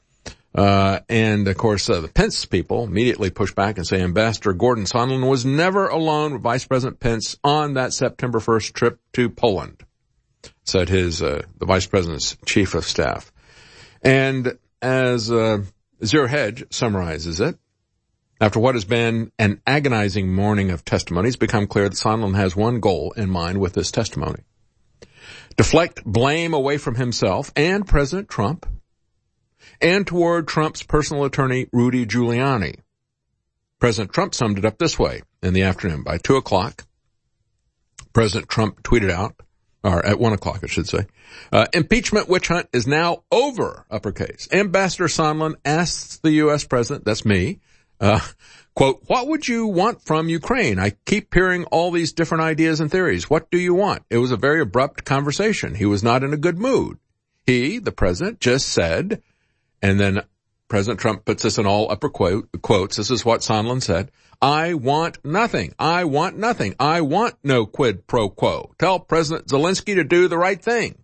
And of course, the Pence people immediately pushed back and say Ambassador Gordon Sondland was never alone with Vice President Pence on that September 1st trip to Poland, said the Vice President's chief of staff. And as Zero Hedge summarizes it, after what has been an agonizing morning of testimony, it's become clear that Sondland has one goal in mind with this testimony. Deflect blame away from himself and President Trump and toward Trump's personal attorney, Rudy Giuliani. President Trump summed it up this way in the afternoon. By 2 o'clock, President Trump tweeted out, or at 1 o'clock, I should say, impeachment witch hunt is now over, uppercase. Ambassador Sondland asks the U.S. president, that's me, quote, what would you want from Ukraine? I keep hearing all these different ideas and theories. What do you want? It was a very abrupt conversation. He was not in a good mood. He, the president, just said, and then President Trump puts this in all upper quotes. This is what Sondland said. I want nothing. I want nothing. I want no quid pro quo. Tell President Zelensky to do the right thing.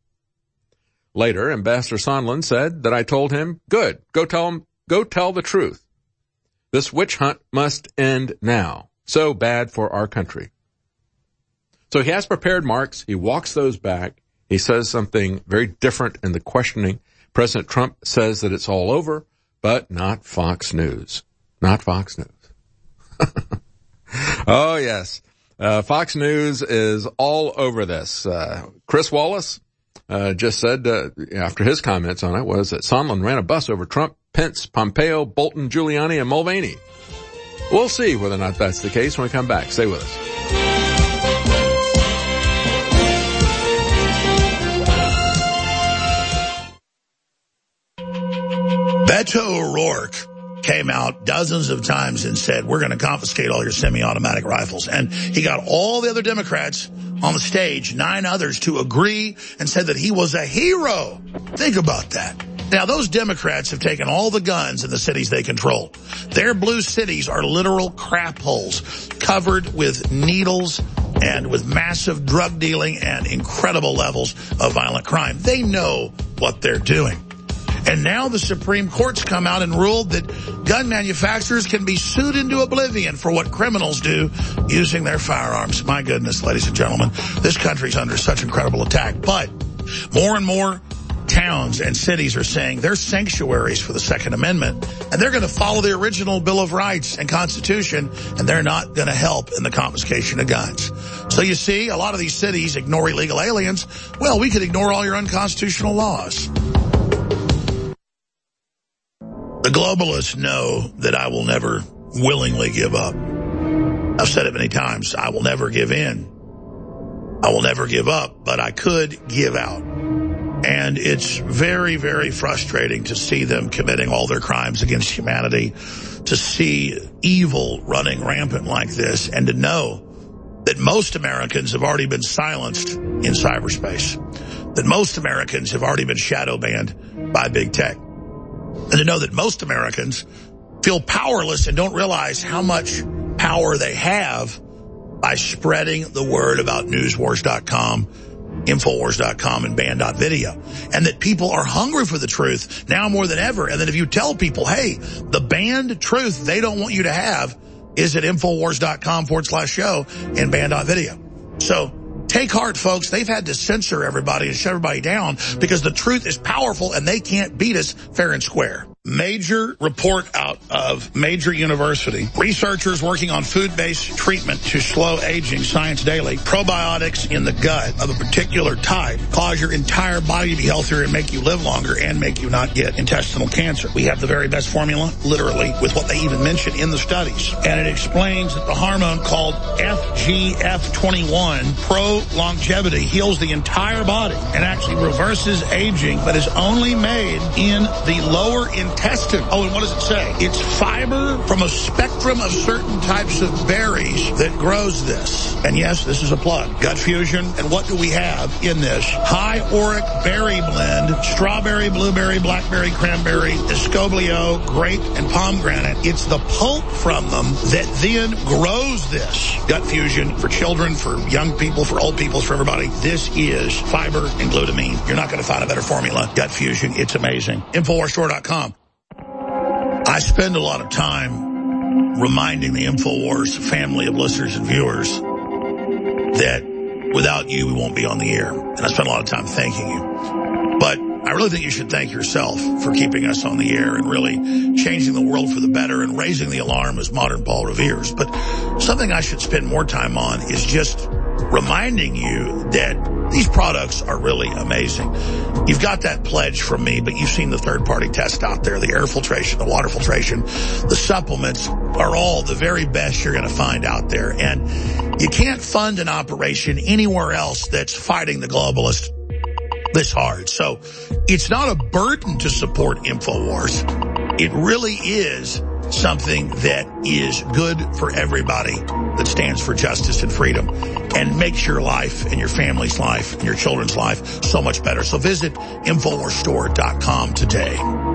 Later, Ambassador Sondland said that I told him, good, go tell the truth. This witch hunt must end now. So bad for our country. So he has prepared marks. He walks those back. He says something very different in the questioning. President Trump says that it's all over, but not Fox News. Not Fox News. Oh, yes. Fox News is all over this. Chris Wallace just said after his comments on it was that Sondland ran a bus over Trump, Pence, Pompeo, Bolton, Giuliani, and Mulvaney. We'll see whether or not that's the case when we come back. Stay with us. Beto O'Rourke came out dozens of times and said, we're going to confiscate all your semi-automatic rifles. And he got all the other Democrats on the stage, 9 others, to agree and said that he was a hero. Think about that. Now, those Democrats have taken all the guns in the cities they control. Their blue cities are literal crap holes covered with needles and with massive drug dealing and incredible levels of violent crime. They know what they're doing. And now the Supreme Court's come out and ruled that gun manufacturers can be sued into oblivion for what criminals do using their firearms. My goodness, ladies and gentlemen, this country's under such incredible attack. But more and more towns and cities are saying they're sanctuaries for the Second Amendment, and they're going to follow the original Bill of Rights and Constitution, and they're not going to help in the confiscation of guns. So you see, a lot of these cities ignore illegal aliens. Well, we could ignore all your unconstitutional laws. The globalists know that I will never willingly give up. I've said it many times. I will never give in. I will never give up, but I could give out. And it's very, very frustrating to see them committing all their crimes against humanity, to see evil running rampant like this, and to know that most Americans have already been silenced in cyberspace, that most Americans have already been shadow banned by big tech. And to know that most Americans feel powerless and don't realize how much power they have by spreading the word about newswars.com, Infowars.com, and Band.video. And that people are hungry for the truth now more than ever. And that if you tell people, hey, the banned truth they don't want you to have is at Infowars.com/show and Band.video. So take heart, folks. They've had to censor everybody and shut everybody down because the truth is powerful and they can't beat us fair and square. Major report out of major university. Researchers working on food-based treatment to slow aging, Science Daily. Probiotics in the gut of a particular type cause your entire body to be healthier and make you live longer and make you not get intestinal cancer. We have the very best formula, literally, with what they even mention in the studies. And it explains that the hormone called FGF21, pro-longevity, heals the entire body and actually reverses aging, but is only made in the lower intestine. Oh, and what does it say? It's fiber from a spectrum of certain types of berries that grows this. And yes, this is a plug. Gut Fusion. And what do we have in this? High Auric Berry Blend, strawberry, blueberry, blackberry, cranberry, escoblio, grape, and pomegranate. It's the pulp from them that then grows this. Gut Fusion for children, for young people, for old people, for everybody. This is fiber and glutamine. You're not going to find a better formula. Gut Fusion. It's amazing. InfoWarsStore.com. I spend a lot of time reminding the InfoWars family of listeners and viewers that without you, we won't be on the air. And I spend a lot of time thanking you. But I really think you should thank yourself for keeping us on the air and really changing the world for the better and raising the alarm as modern Paul Revere's. But something I should spend more time on is just reminding you that these products are really amazing. You've got that pledge from me, but you've seen the third-party test out there, the air filtration, the water filtration, the supplements are all the very best you're going to find out there. And you can't fund an operation anywhere else that's fighting the globalists this hard. So it's not a burden to support InfoWars. It really is something that is good for everybody that stands for justice and freedom and makes your life and your family's life and your children's life so much better. So visit InfoWarsStore.com today.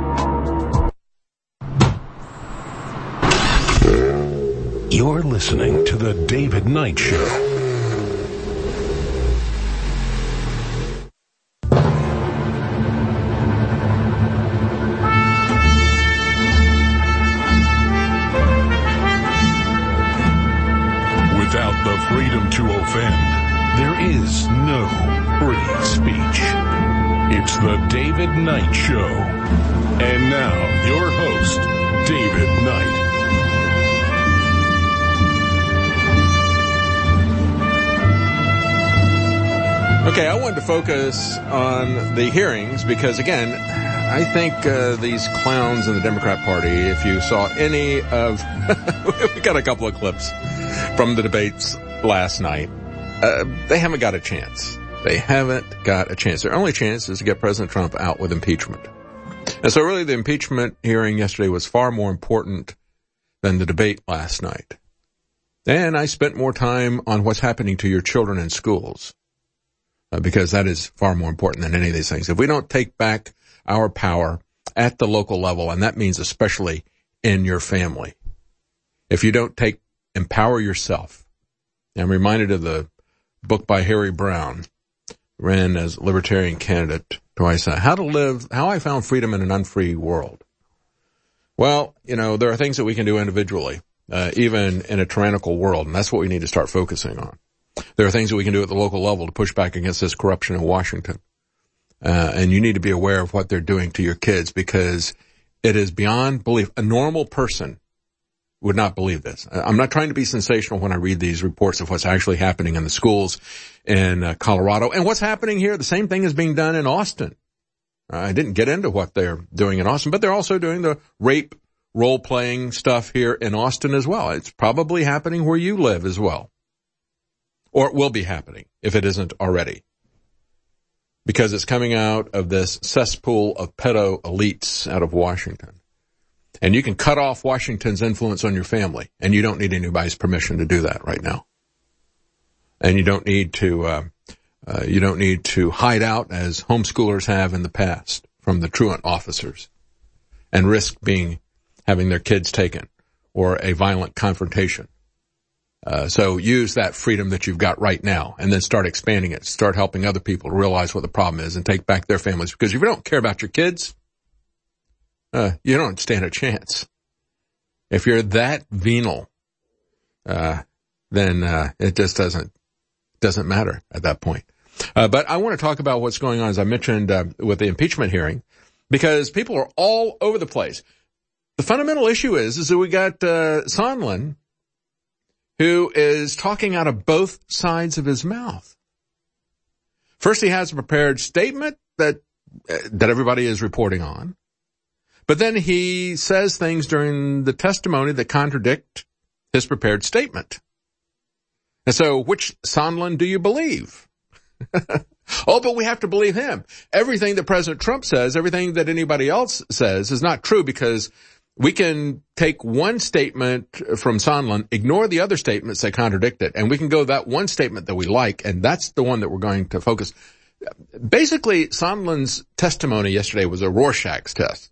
You're listening to The David Knight Show. Without the freedom to offend, there is no free speech. It's the David Knight Show. And now, your host, David Knight. Okay, I wanted to focus on the hearings because, again, I think these clowns in the Democrat Party, if you saw any of... we got a couple of clips from the debates last night. They haven't got a chance. They haven't got a chance. Their only chance is to get President Trump out with impeachment. And so really the impeachment hearing yesterday was far more important than the debate last night. And I spent more time on what's happening to your children in schools. Because that is far more important than any of these things. If we don't take back our power at the local level, and that means especially in your family, if you don't empower yourself. I'm reminded of the book by Harry Brown, ran as Libertarian candidate twice, How I Found Freedom in an Unfree World. Well, there are things that we can do individually, even in a tyrannical world, and that's what we need to start focusing on. There are things that we can do at the local level to push back against this corruption in Washington. And you need to be aware of what they're doing to your kids because it is beyond belief. A normal person would not believe this. I'm not trying to be sensational when I read these reports of what's actually happening in the schools in Colorado. And what's happening here, the same thing is being done in Austin. I didn't get into what they're doing in Austin, but they're also doing the rape role-playing stuff here in Austin as well. It's probably happening where you live as well. Or it will be happening if it isn't already. Because it's coming out of this cesspool of pedo elites out of Washington. And you can cut off Washington's influence on your family. And you don't need anybody's permission to do that right now. And you don't need to hide out as homeschoolers have in the past from the truant officers and risk having their kids taken or a violent confrontation. So use that freedom that you've got right now and then start expanding it. Start helping other people to realize what the problem is and take back their families. Because if you don't care about your kids, you don't stand a chance. If you're that venal, then it just doesn't matter at that point. But I want to talk about what's going on, as I mentioned, with the impeachment hearing, because people are all over the place. The fundamental issue is that we got Sondland, who is talking out of both sides of his mouth. First, he has a prepared statement that everybody is reporting on. But then he says things during the testimony that contradict his prepared statement. And so, which Sondland do you believe? Oh, but we have to believe him. Everything that President Trump says, everything that anybody else says is not true because we can take one statement from Sondland, ignore the other statements that contradict it, and we can go that one statement that we like, and that's the one that we're going to focus. Basically, Sondland's testimony yesterday was a Rorschach's test.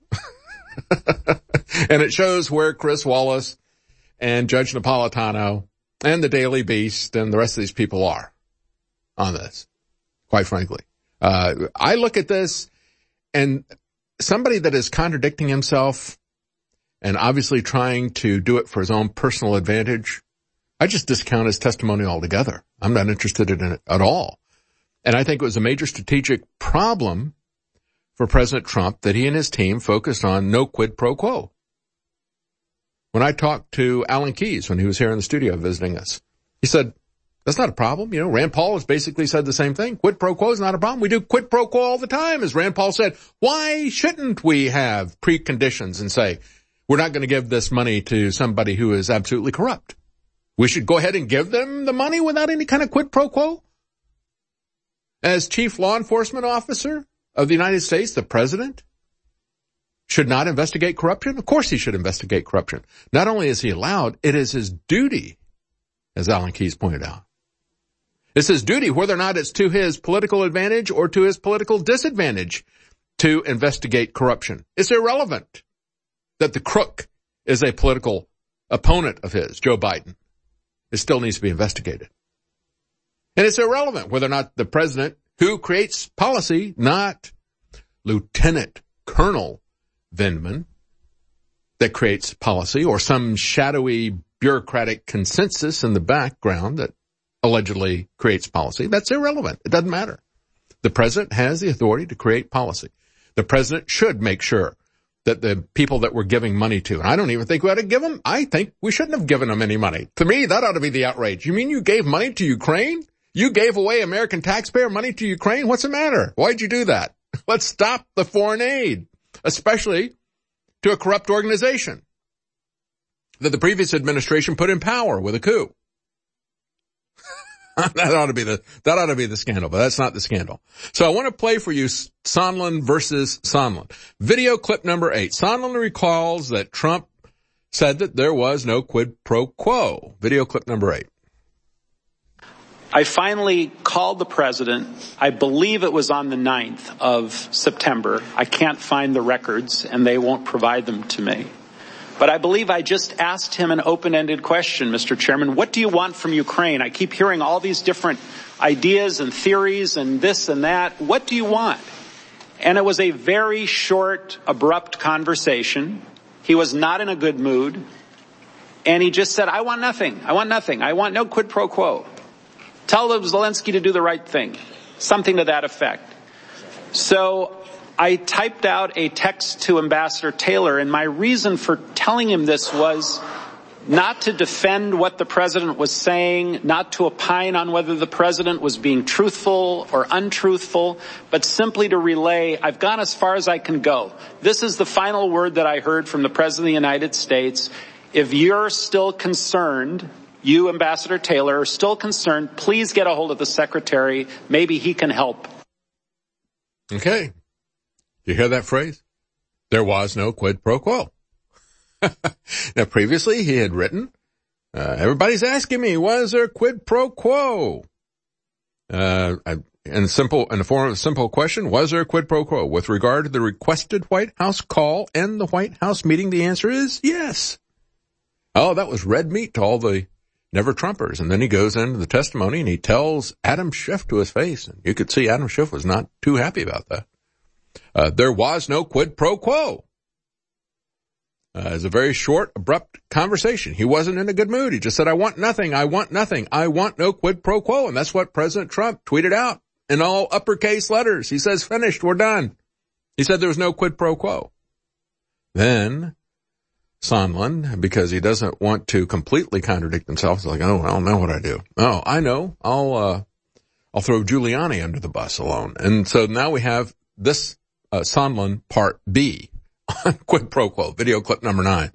And it shows where Chris Wallace and Judge Napolitano and the Daily Beast and the rest of these people are on this, quite frankly. I look at this, and somebody that is contradicting himself and obviously trying to do it for his own personal advantage, I just discount his testimony altogether. I'm not interested in it at all. And I think it was a major strategic problem for President Trump that he and his team focused on no quid pro quo. When I talked to Alan Keyes when he was here in the studio visiting us, he said, that's not a problem. Rand Paul has basically said the same thing. Quid pro quo is not a problem. We do quid pro quo all the time. As Rand Paul said, why shouldn't we have preconditions and say, we're not going to give this money to somebody who is absolutely corrupt? We should go ahead and give them the money without any kind of quid pro quo? As chief law enforcement officer of the United States, the president should not investigate corruption? Of course he should investigate corruption. Not only is he allowed, it is his duty, as Alan Keyes pointed out. It's his duty, whether or not it's to his political advantage or to his political disadvantage, to investigate corruption. It's irrelevant that the crook is a political opponent of his, Joe Biden. It still needs to be investigated. And it's irrelevant whether or not the president who creates policy, not Lieutenant Colonel Vindman, that creates policy, or some shadowy bureaucratic consensus in the background that allegedly creates policy. That's irrelevant. It doesn't matter. The president has the authority to create policy. The president should make sure that the people that we're giving money to, and I don't even think we ought to give them, I think we shouldn't have given them any money. To me, that ought to be the outrage. You mean you gave money to Ukraine? You gave away American taxpayer money to Ukraine? What's the matter? Why'd you do that? Let's stop the foreign aid, especially to a corrupt organization that the previous administration put in power with a coup. That ought to be the scandal, but that's not the scandal. So I want to play for you Sondland versus Sondland. Video clip number 8. Sondland recalls that Trump said that there was no quid pro quo. Video clip number 8. I finally called the president. I believe it was on the 9th of September. I can't find the records, and they won't provide them to me. But I believe I just asked him an open-ended question, Mr. Chairman. What do you want from Ukraine? I keep hearing all these different ideas and theories and this and that. What do you want? And it was a very short, abrupt conversation. He was not in a good mood. And he just said, I want nothing. I want nothing. I want no quid pro quo. Tell Zelensky to do the right thing. Something to that effect. So I typed out a text to Ambassador Taylor, and my reason for telling him this was not to defend what the president was saying, not to opine on whether the president was being truthful or untruthful, but simply to relay, I've gone as far as I can go. This is the final word that I heard from the President of the United States. If you're still concerned, you, Ambassador Taylor, are still concerned, please get a hold of the secretary. Maybe he can help. Okay. You hear that phrase? There was no quid pro quo. Now, previously he had written, everybody's asking me, was there quid pro quo? In the form of a simple question, was there a quid pro quo? With regard to the requested White House call and the White House meeting, the answer is yes. Oh, that was red meat to all the never-Trumpers. And then he goes into the testimony and he tells Adam Schiff to his face. And you could see Adam Schiff was not too happy about that. There was no quid pro quo. It was a very short, abrupt conversation. He wasn't in a good mood. He just said, I want nothing. I want nothing. I want no quid pro quo. And that's what President Trump tweeted out in all uppercase letters. He says, finished. We're done. He said there was no quid pro quo. Then Sondland, because he doesn't want to completely contradict himself, is like, oh, I don't know what I do. Oh, I know. I'll throw Giuliani under the bus alone. And so now we have this Sondland part B on quid pro quo. Video clip number 9.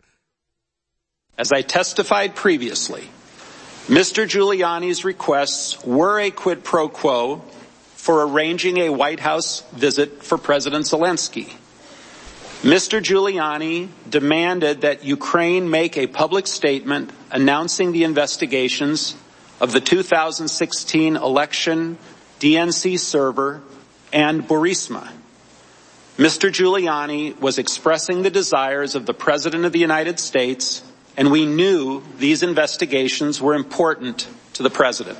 As I testified previously, Mr. Giuliani's requests were a quid pro quo for arranging a White House visit for President Zelensky. Mr. Giuliani demanded that Ukraine make a public statement announcing the investigations of the 2016 election, DNC server, and Burisma. Mr. Giuliani was expressing the desires of the President of the United States, and we knew these investigations were important to the President.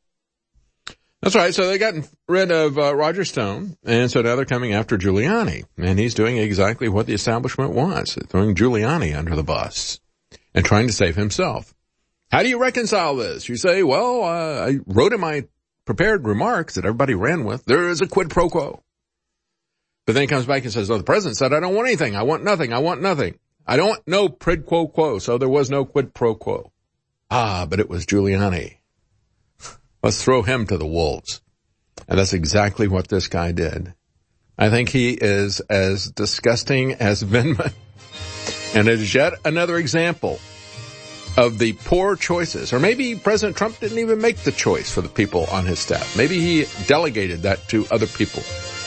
That's right. So they got rid of Roger Stone, and so now they're coming after Giuliani. And he's doing exactly what the establishment wants, throwing Giuliani under the bus and trying to save himself. How do you reconcile this? You say, well, I wrote in my prepared remarks that everybody ran with, there is a quid pro quo. But then he comes back and says, oh, the president said, I don't want anything. I want nothing. I want nothing. I don't want no quid pro quo. So there was no quid pro quo. Ah, but it was Giuliani. Let's throw him to the wolves. And that's exactly what this guy did. I think he is as disgusting as Vindman. And it is yet another example of the poor choices. Or maybe President Trump didn't even make the choice for the people on his staff. Maybe he delegated that to other people.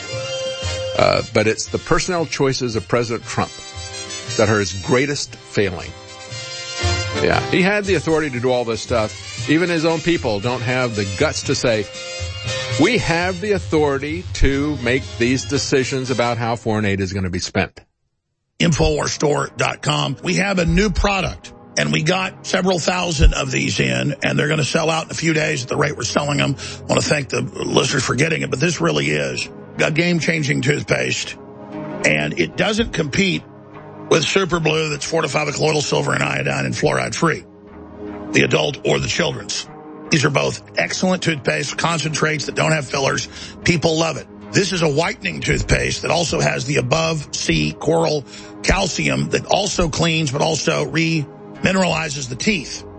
But it's the personnel choices of President Trump that are his greatest failing. Yeah, he had the authority to do all this stuff. Even his own people don't have the guts to say, we have the authority to make these decisions about how foreign aid is going to be spent. InfoWarsStore.com. We have a new product, and we got several thousand of these in, and they're going to sell out in a few days at the rate we're selling them. I want to thank the listeners for getting it, but this really is a game-changing toothpaste, and it doesn't compete with Super Blue that's fortified with colloidal silver and iodine and fluoride-free, the adult or the children's. These are both excellent toothpaste, concentrates that don't have fillers. People love it. This is a whitening toothpaste that also has the above sea coral calcium that also cleans but also remineralizes the teeth.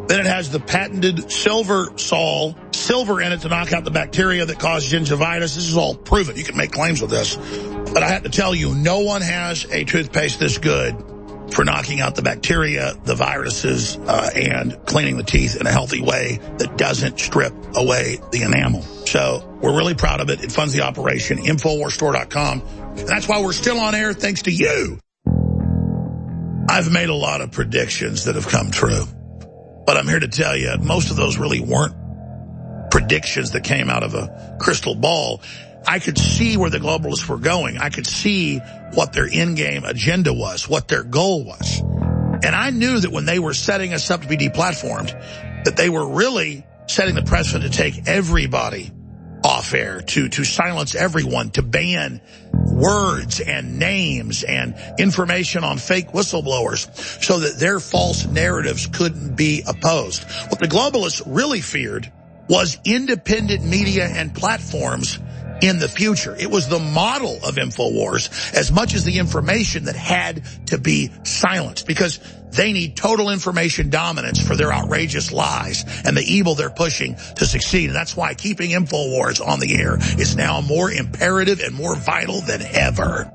Then it has the patented silver in it to knock out the bacteria that cause gingivitis. This is all proven. You can make claims with this. But I have to tell you, no one has a toothpaste this good for knocking out the bacteria, the viruses, and cleaning the teeth in a healthy way that doesn't strip away the enamel. So we're really proud of it. It funds the operation, InfoWarsStore.com. And that's why we're still on air, thanks to you. I've made a lot of predictions that have come true. But I'm here to tell you, most of those really weren't predictions that came out of a crystal ball. I could see where the globalists were going. I could see what their in-game agenda was, what their goal was. And I knew that when they were setting us up to be deplatformed, that they were really setting the precedent to take everybody off air, to silence everyone, to ban words and names and information on fake whistleblowers so that their false narratives couldn't be opposed. What the globalists really feared was independent media and platforms in the future. It was the model of InfoWars as much as the information that had to be silenced, because they need total information dominance for their outrageous lies and the evil they're pushing to succeed. And that's why keeping InfoWars on the air is now more imperative and more vital than ever.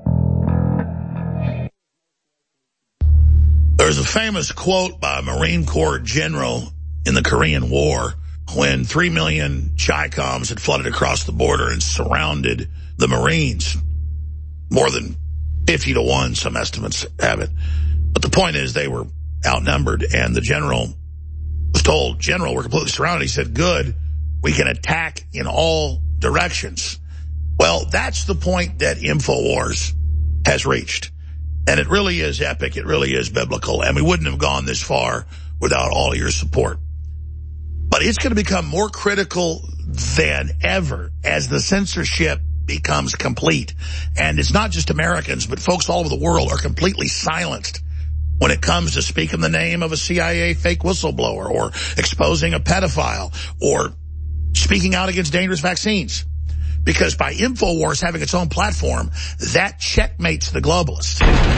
There's a famous quote by a Marine Corps general in the Korean War when 3 million Chi-Coms had flooded across the border and surrounded the Marines. More than 50 to 1, some estimates have it. But the point is they were outnumbered, and the general was told, "General, we're completely surrounded." He said, "Good, we can attack in all directions." Well, that's the point that InfoWars has reached. And it really is epic. It really is biblical. And we wouldn't have gone this far without all of your support. But it's going to become more critical than ever as the censorship becomes complete. And it's not just Americans, but folks all over the world are completely silenced when it comes to speaking the name of a CIA fake whistleblower or exposing a pedophile or speaking out against dangerous vaccines. Because by InfoWars having its own platform, that checkmates the globalists.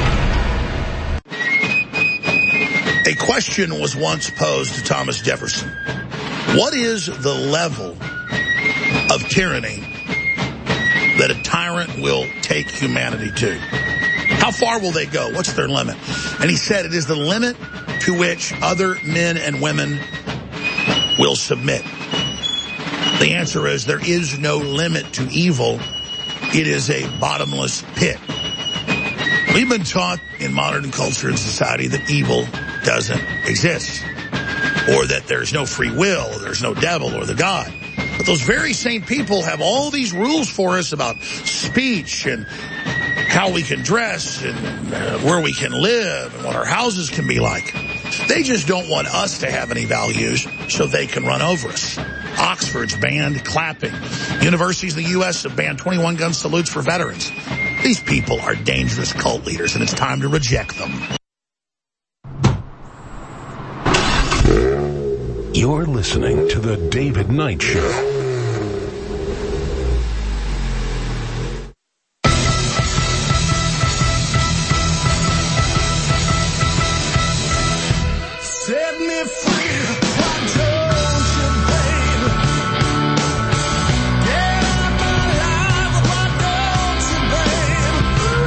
A question was once posed to Thomas Jefferson. What is the level of tyranny that a tyrant will take humanity to? How far will they go? What's their limit? And he said it is the limit to which other men and women will submit. The answer is there is no limit to evil. It is a bottomless pit. We've been taught in modern culture and society that evil doesn't exist, or that there's no free will, or there's no devil or the God. But those very same people have all these rules for us about speech and how we can dress and where we can live and what our houses can be like. They just don't want us to have any values so they can run over us. Oxford's banned clapping. Universities in the U.S. have banned 21 gun salutes for veterans. These people are dangerous cult leaders, and it's time to reject them. You're listening to The David Knight Show. Set me free, why don't you, babe? Get out my life, why don't you, babe?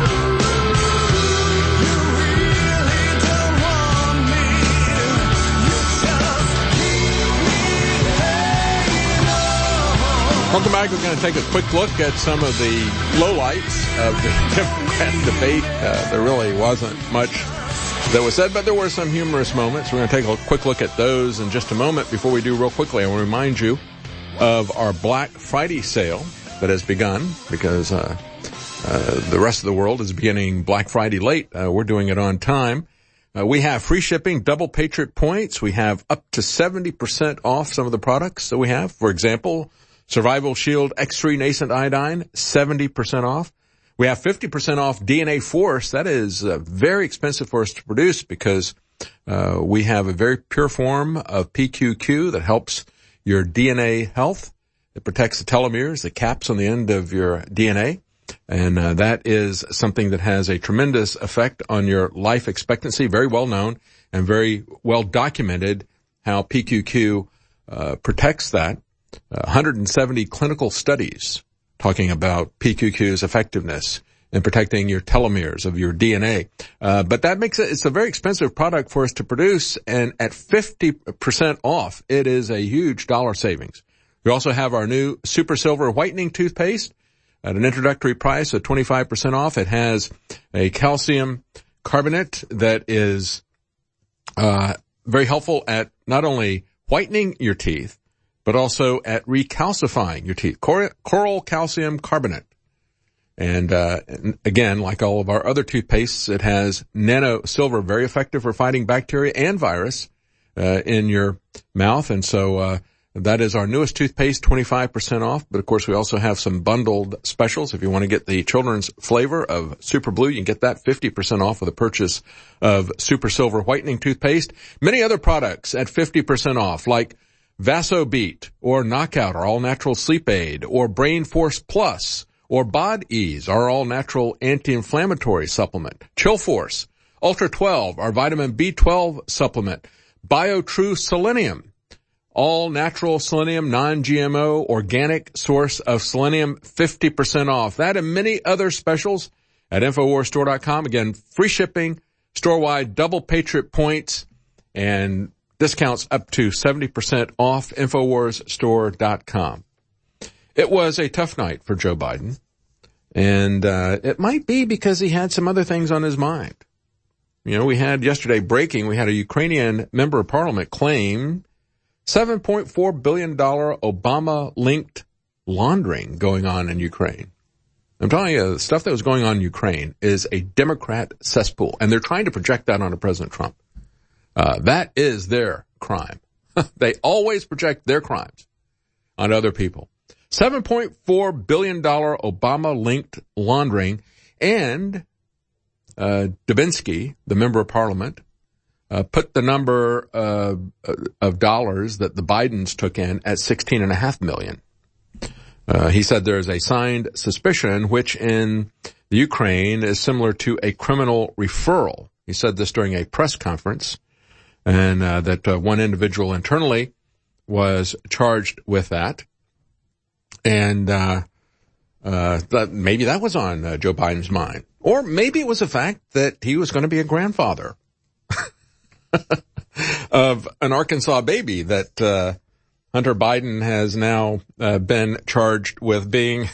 You really don't want me, you just keep me hanging on. Welcome back. We're going to take a quick look at some of the lowlights of the Democrat debate. There really wasn't much that was said, but there were some humorous moments. We're going to take a quick look at those in just a moment. Before we do, real quickly, I want to remind you of our Black Friday sale that has begun, because the rest of the world is beginning Black Friday late. We're doing it on time. We have free shipping, double Patriot points. We have up to 70% off some of the products that we have. For example, Survival Shield X3 Nascent Iodine, 70% off. We have 50% off DNA Force. That is very expensive for us to produce because we have a very pure form of PQQ that helps your DNA health. It protects the telomeres, the caps on the end of your DNA. And that is something that has a tremendous effect on your life expectancy, very well known and very well documented how PQQ protects that. 170 clinical studies talking about PQQ's effectiveness in protecting your telomeres of your DNA. But that makes it's a very expensive product for us to produce, and at 50% off, it is a huge dollar savings. We also have our new Super Silver Whitening Toothpaste at an introductory price of 25% off. It has a calcium carbonate that is very helpful at not only whitening your teeth, but also at recalcifying your teeth. Coral calcium carbonate. And again, like all of our other toothpastes, it has nano silver, very effective for fighting bacteria and virus in your mouth. And so that is our newest toothpaste, 25% off. But of course, we also have some bundled specials. If you want to get the children's flavor of Super Blue, you can get that 50% off with the purchase of Super Silver Whitening Toothpaste. Many other products at 50% off, like VasoBeat or Knockout, our all-natural sleep aid, or Brain Force Plus, or Bod Ease, our all-natural anti-inflammatory supplement. Chill Force, Ultra 12, our vitamin B12 supplement. BioTrue Selenium, all-natural selenium, non-GMO, organic source of selenium, 50% off. That and many other specials at InfoWarsStore.com. Again, free shipping, store-wide, double Patriot points, and discounts up to 70% off, InfoWarsStore.com. It was a tough night for Joe Biden, and it might be because he had some other things on his mind. You know, we had yesterday breaking, we had a Ukrainian member of parliament claim $7.4 billion Obama-linked laundering going on in Ukraine. I'm telling you, the stuff that was going on in Ukraine is a Democrat cesspool, and they're trying to project that onto President Trump. That is their crime. They always project their crimes on other people. $7.4 billion Obama-linked laundering, and Dubinsky, the member of parliament, put the number of dollars that the Bidens took in at $16.5 million. He said there is a signed suspicion, which in the Ukraine is similar to a criminal referral. He said this during a press conference, and that one individual internally was charged with that. And maybe that was on Joe Biden's mind. Or maybe it was the fact that he was going to be a grandfather of an Arkansas baby that Hunter Biden has now been charged with being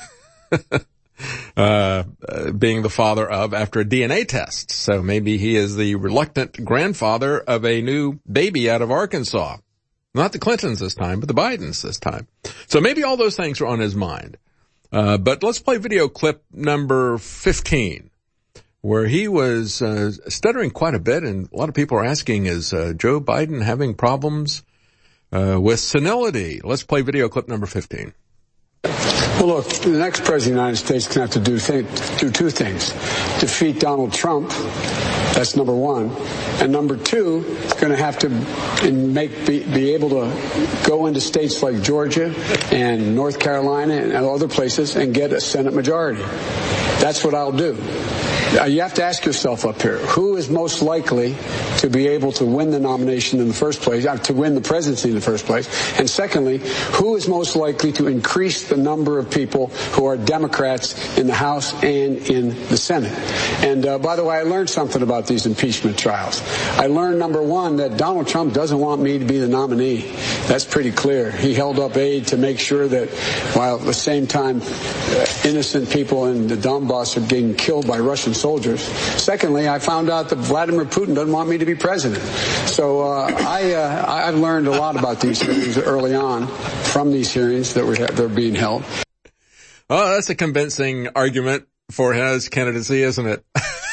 the father of after a DNA test. So maybe he is the reluctant grandfather of a new baby out of Arkansas. Not the Clintons this time, but the Bidens this time. So maybe all those things are on his mind. But let's play video clip number 15, where he was stuttering quite a bit, and a lot of people are asking, is Joe Biden having problems with senility? Let's play video clip number 15. Well, look, the next president of the United States is going to have to do two things. Defeat Donald Trump. That's number one. And number two, is going to have to be able to go into states like Georgia and North Carolina and other places and get a Senate majority. That's what I'll do. You have to ask yourself up here, who is most likely to be able to win the nomination in the first place, to win the presidency in the first place? And secondly, who is most likely to increase the number of people who are Democrats in the House and in the Senate? And by the way, I learned something about these impeachment trials. I learned, number one, that Donald Trump doesn't want me to be the nominee. That's pretty clear. He held up aid to make sure that while at the same time innocent people in the Donbass are getting killed by Russian soldiers. Secondly, I found out that Vladimir Putin doesn't want me to be president. So I've learned a lot about these hearings early on from these hearings that they're being held. Oh, that's a convincing argument for his candidacy, isn't it?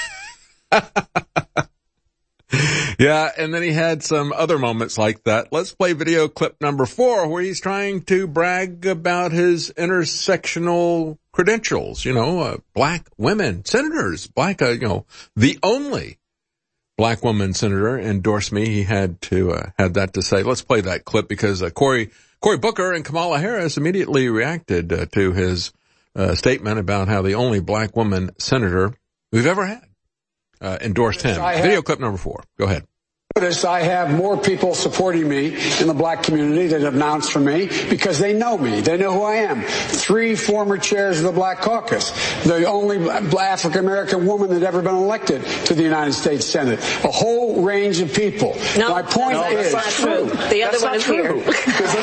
Yeah, and then he had some other moments like that. Let's play video clip number 4, where he's trying to brag about his intersectional credentials. You know, black women senators, the only black woman senator endorsed me. He had to had that to say. Let's play that clip because Cory Booker and Kamala Harris immediately reacted to his statement about how the only black woman senator we've ever had endorsed him. Video clip number 4. Go ahead. Notice I have more people supporting me in the black community that have announced for me because they know me. They know who I am. 3 former chairs of the Black Caucus. The only African-American woman that ever been elected to the United States Senate. A whole range of people. No, my point is... That's not true. The other one is here. I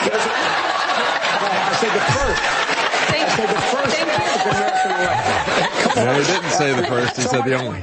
said the first. I said the first African-American elected. No, he didn't say the first. He said the only.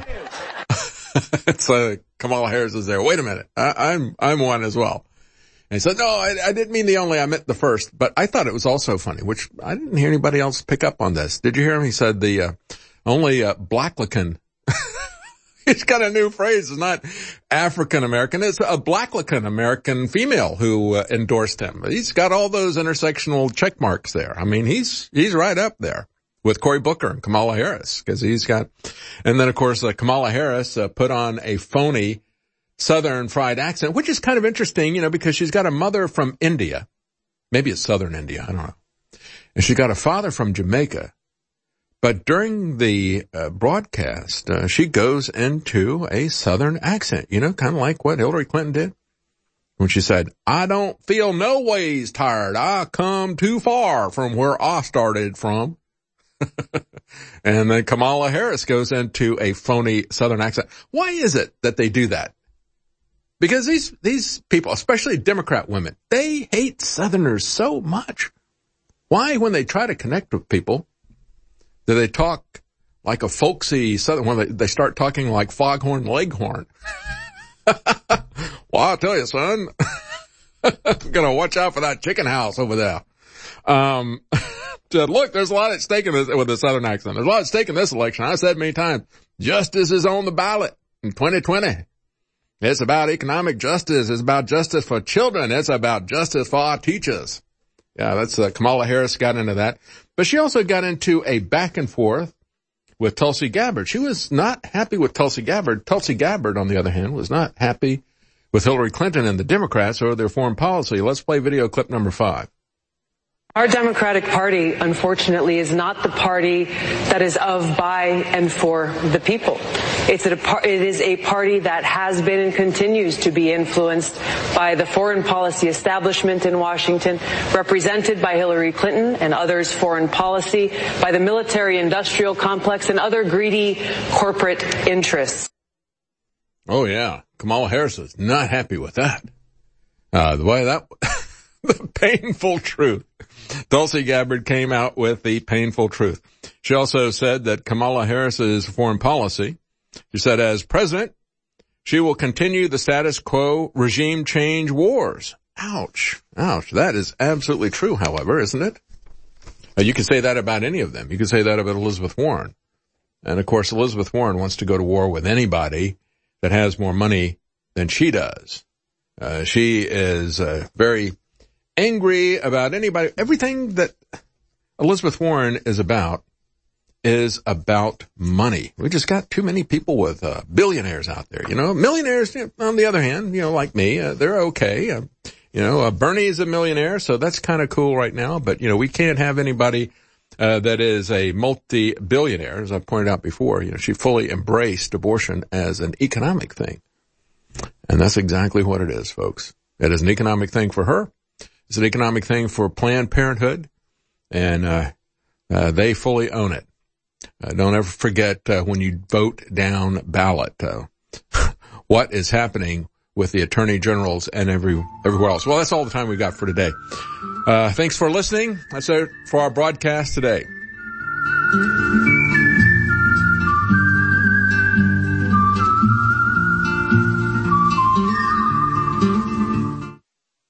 So Kamala Harris is there. Wait a minute. I'm one as well. And he said, no, I didn't mean the only. I meant the first. But I thought it was also funny, which I didn't hear anybody else pick up on this. Did you hear him? He said the only Blacklican. He's got a new phrase. It's not African American. It's a Blacklican American female who endorsed him. He's got all those intersectional check marks there. I mean, he's right up there with Cory Booker and Kamala Harris, because he's got, and then of course Kamala Harris put on a phony Southern fried accent, which is kind of interesting, because she's got a mother from India, maybe it's Southern India, I don't know, and she got a father from Jamaica. But during the broadcast, she goes into a Southern accent, kind of like what Hillary Clinton did when she said, "I don't feel no ways tired. I come too far from where I started from." And then Kamala Harris goes into a phony Southern accent. Why is it that they do that? Because these people, especially Democrat women, they hate Southerners so much. Why, when they try to connect with people, do they talk like a folksy Southern, when they start talking like Foghorn Leghorn? Well, I'll tell you, son, I'm gonna watch out for that chicken house over there. Said, look, there's a lot at stake in this, with the Southern accent. There's a lot at stake in this election. I said many times, justice is on the ballot in 2020. It's about economic justice. It's about justice for children. It's about justice for our teachers. Yeah, that's, Kamala Harris got into that. But she also got into a back and forth with Tulsi Gabbard. She was not happy with Tulsi Gabbard. Tulsi Gabbard, on the other hand, was not happy with Hillary Clinton and the Democrats or their foreign policy. Let's play video clip number 5. Our Democratic Party, unfortunately, is not the party that is of, by, and for the people. It is a party that has been and continues to be influenced by the foreign policy establishment in Washington, represented by Hillary Clinton and others' foreign policy, by the military-industrial complex and other greedy corporate interests. Oh, yeah. Kamala Harris is not happy with that. The painful truth. Tulsi Gabbard came out with the painful truth. She also said that Kamala Harris's foreign policy, she said as president, she will continue the status quo regime change wars. Ouch. Ouch. That is absolutely true, however, isn't it? You can say that about any of them. You can say that about Elizabeth Warren. And of course, Elizabeth Warren wants to go to war with anybody that has more money than she does. She is very angry about anybody. Everything that Elizabeth Warren is about money. We just got too many people with billionaires out there, Millionaires, on the other hand, like me, they're okay. Bernie is a millionaire, so that's kind of cool right now. But, we can't have anybody that is a multi-billionaire. As I pointed out before, she fully embraced abortion as an economic thing. And that's exactly what it is, folks. It is an economic thing for her. It's an economic thing for Planned Parenthood, and they fully own it. Don't ever forget when you vote down ballot what is happening with the attorney generals and everywhere else. Well, that's all the time we've got for today. Thanks for listening. That's it for our broadcast today.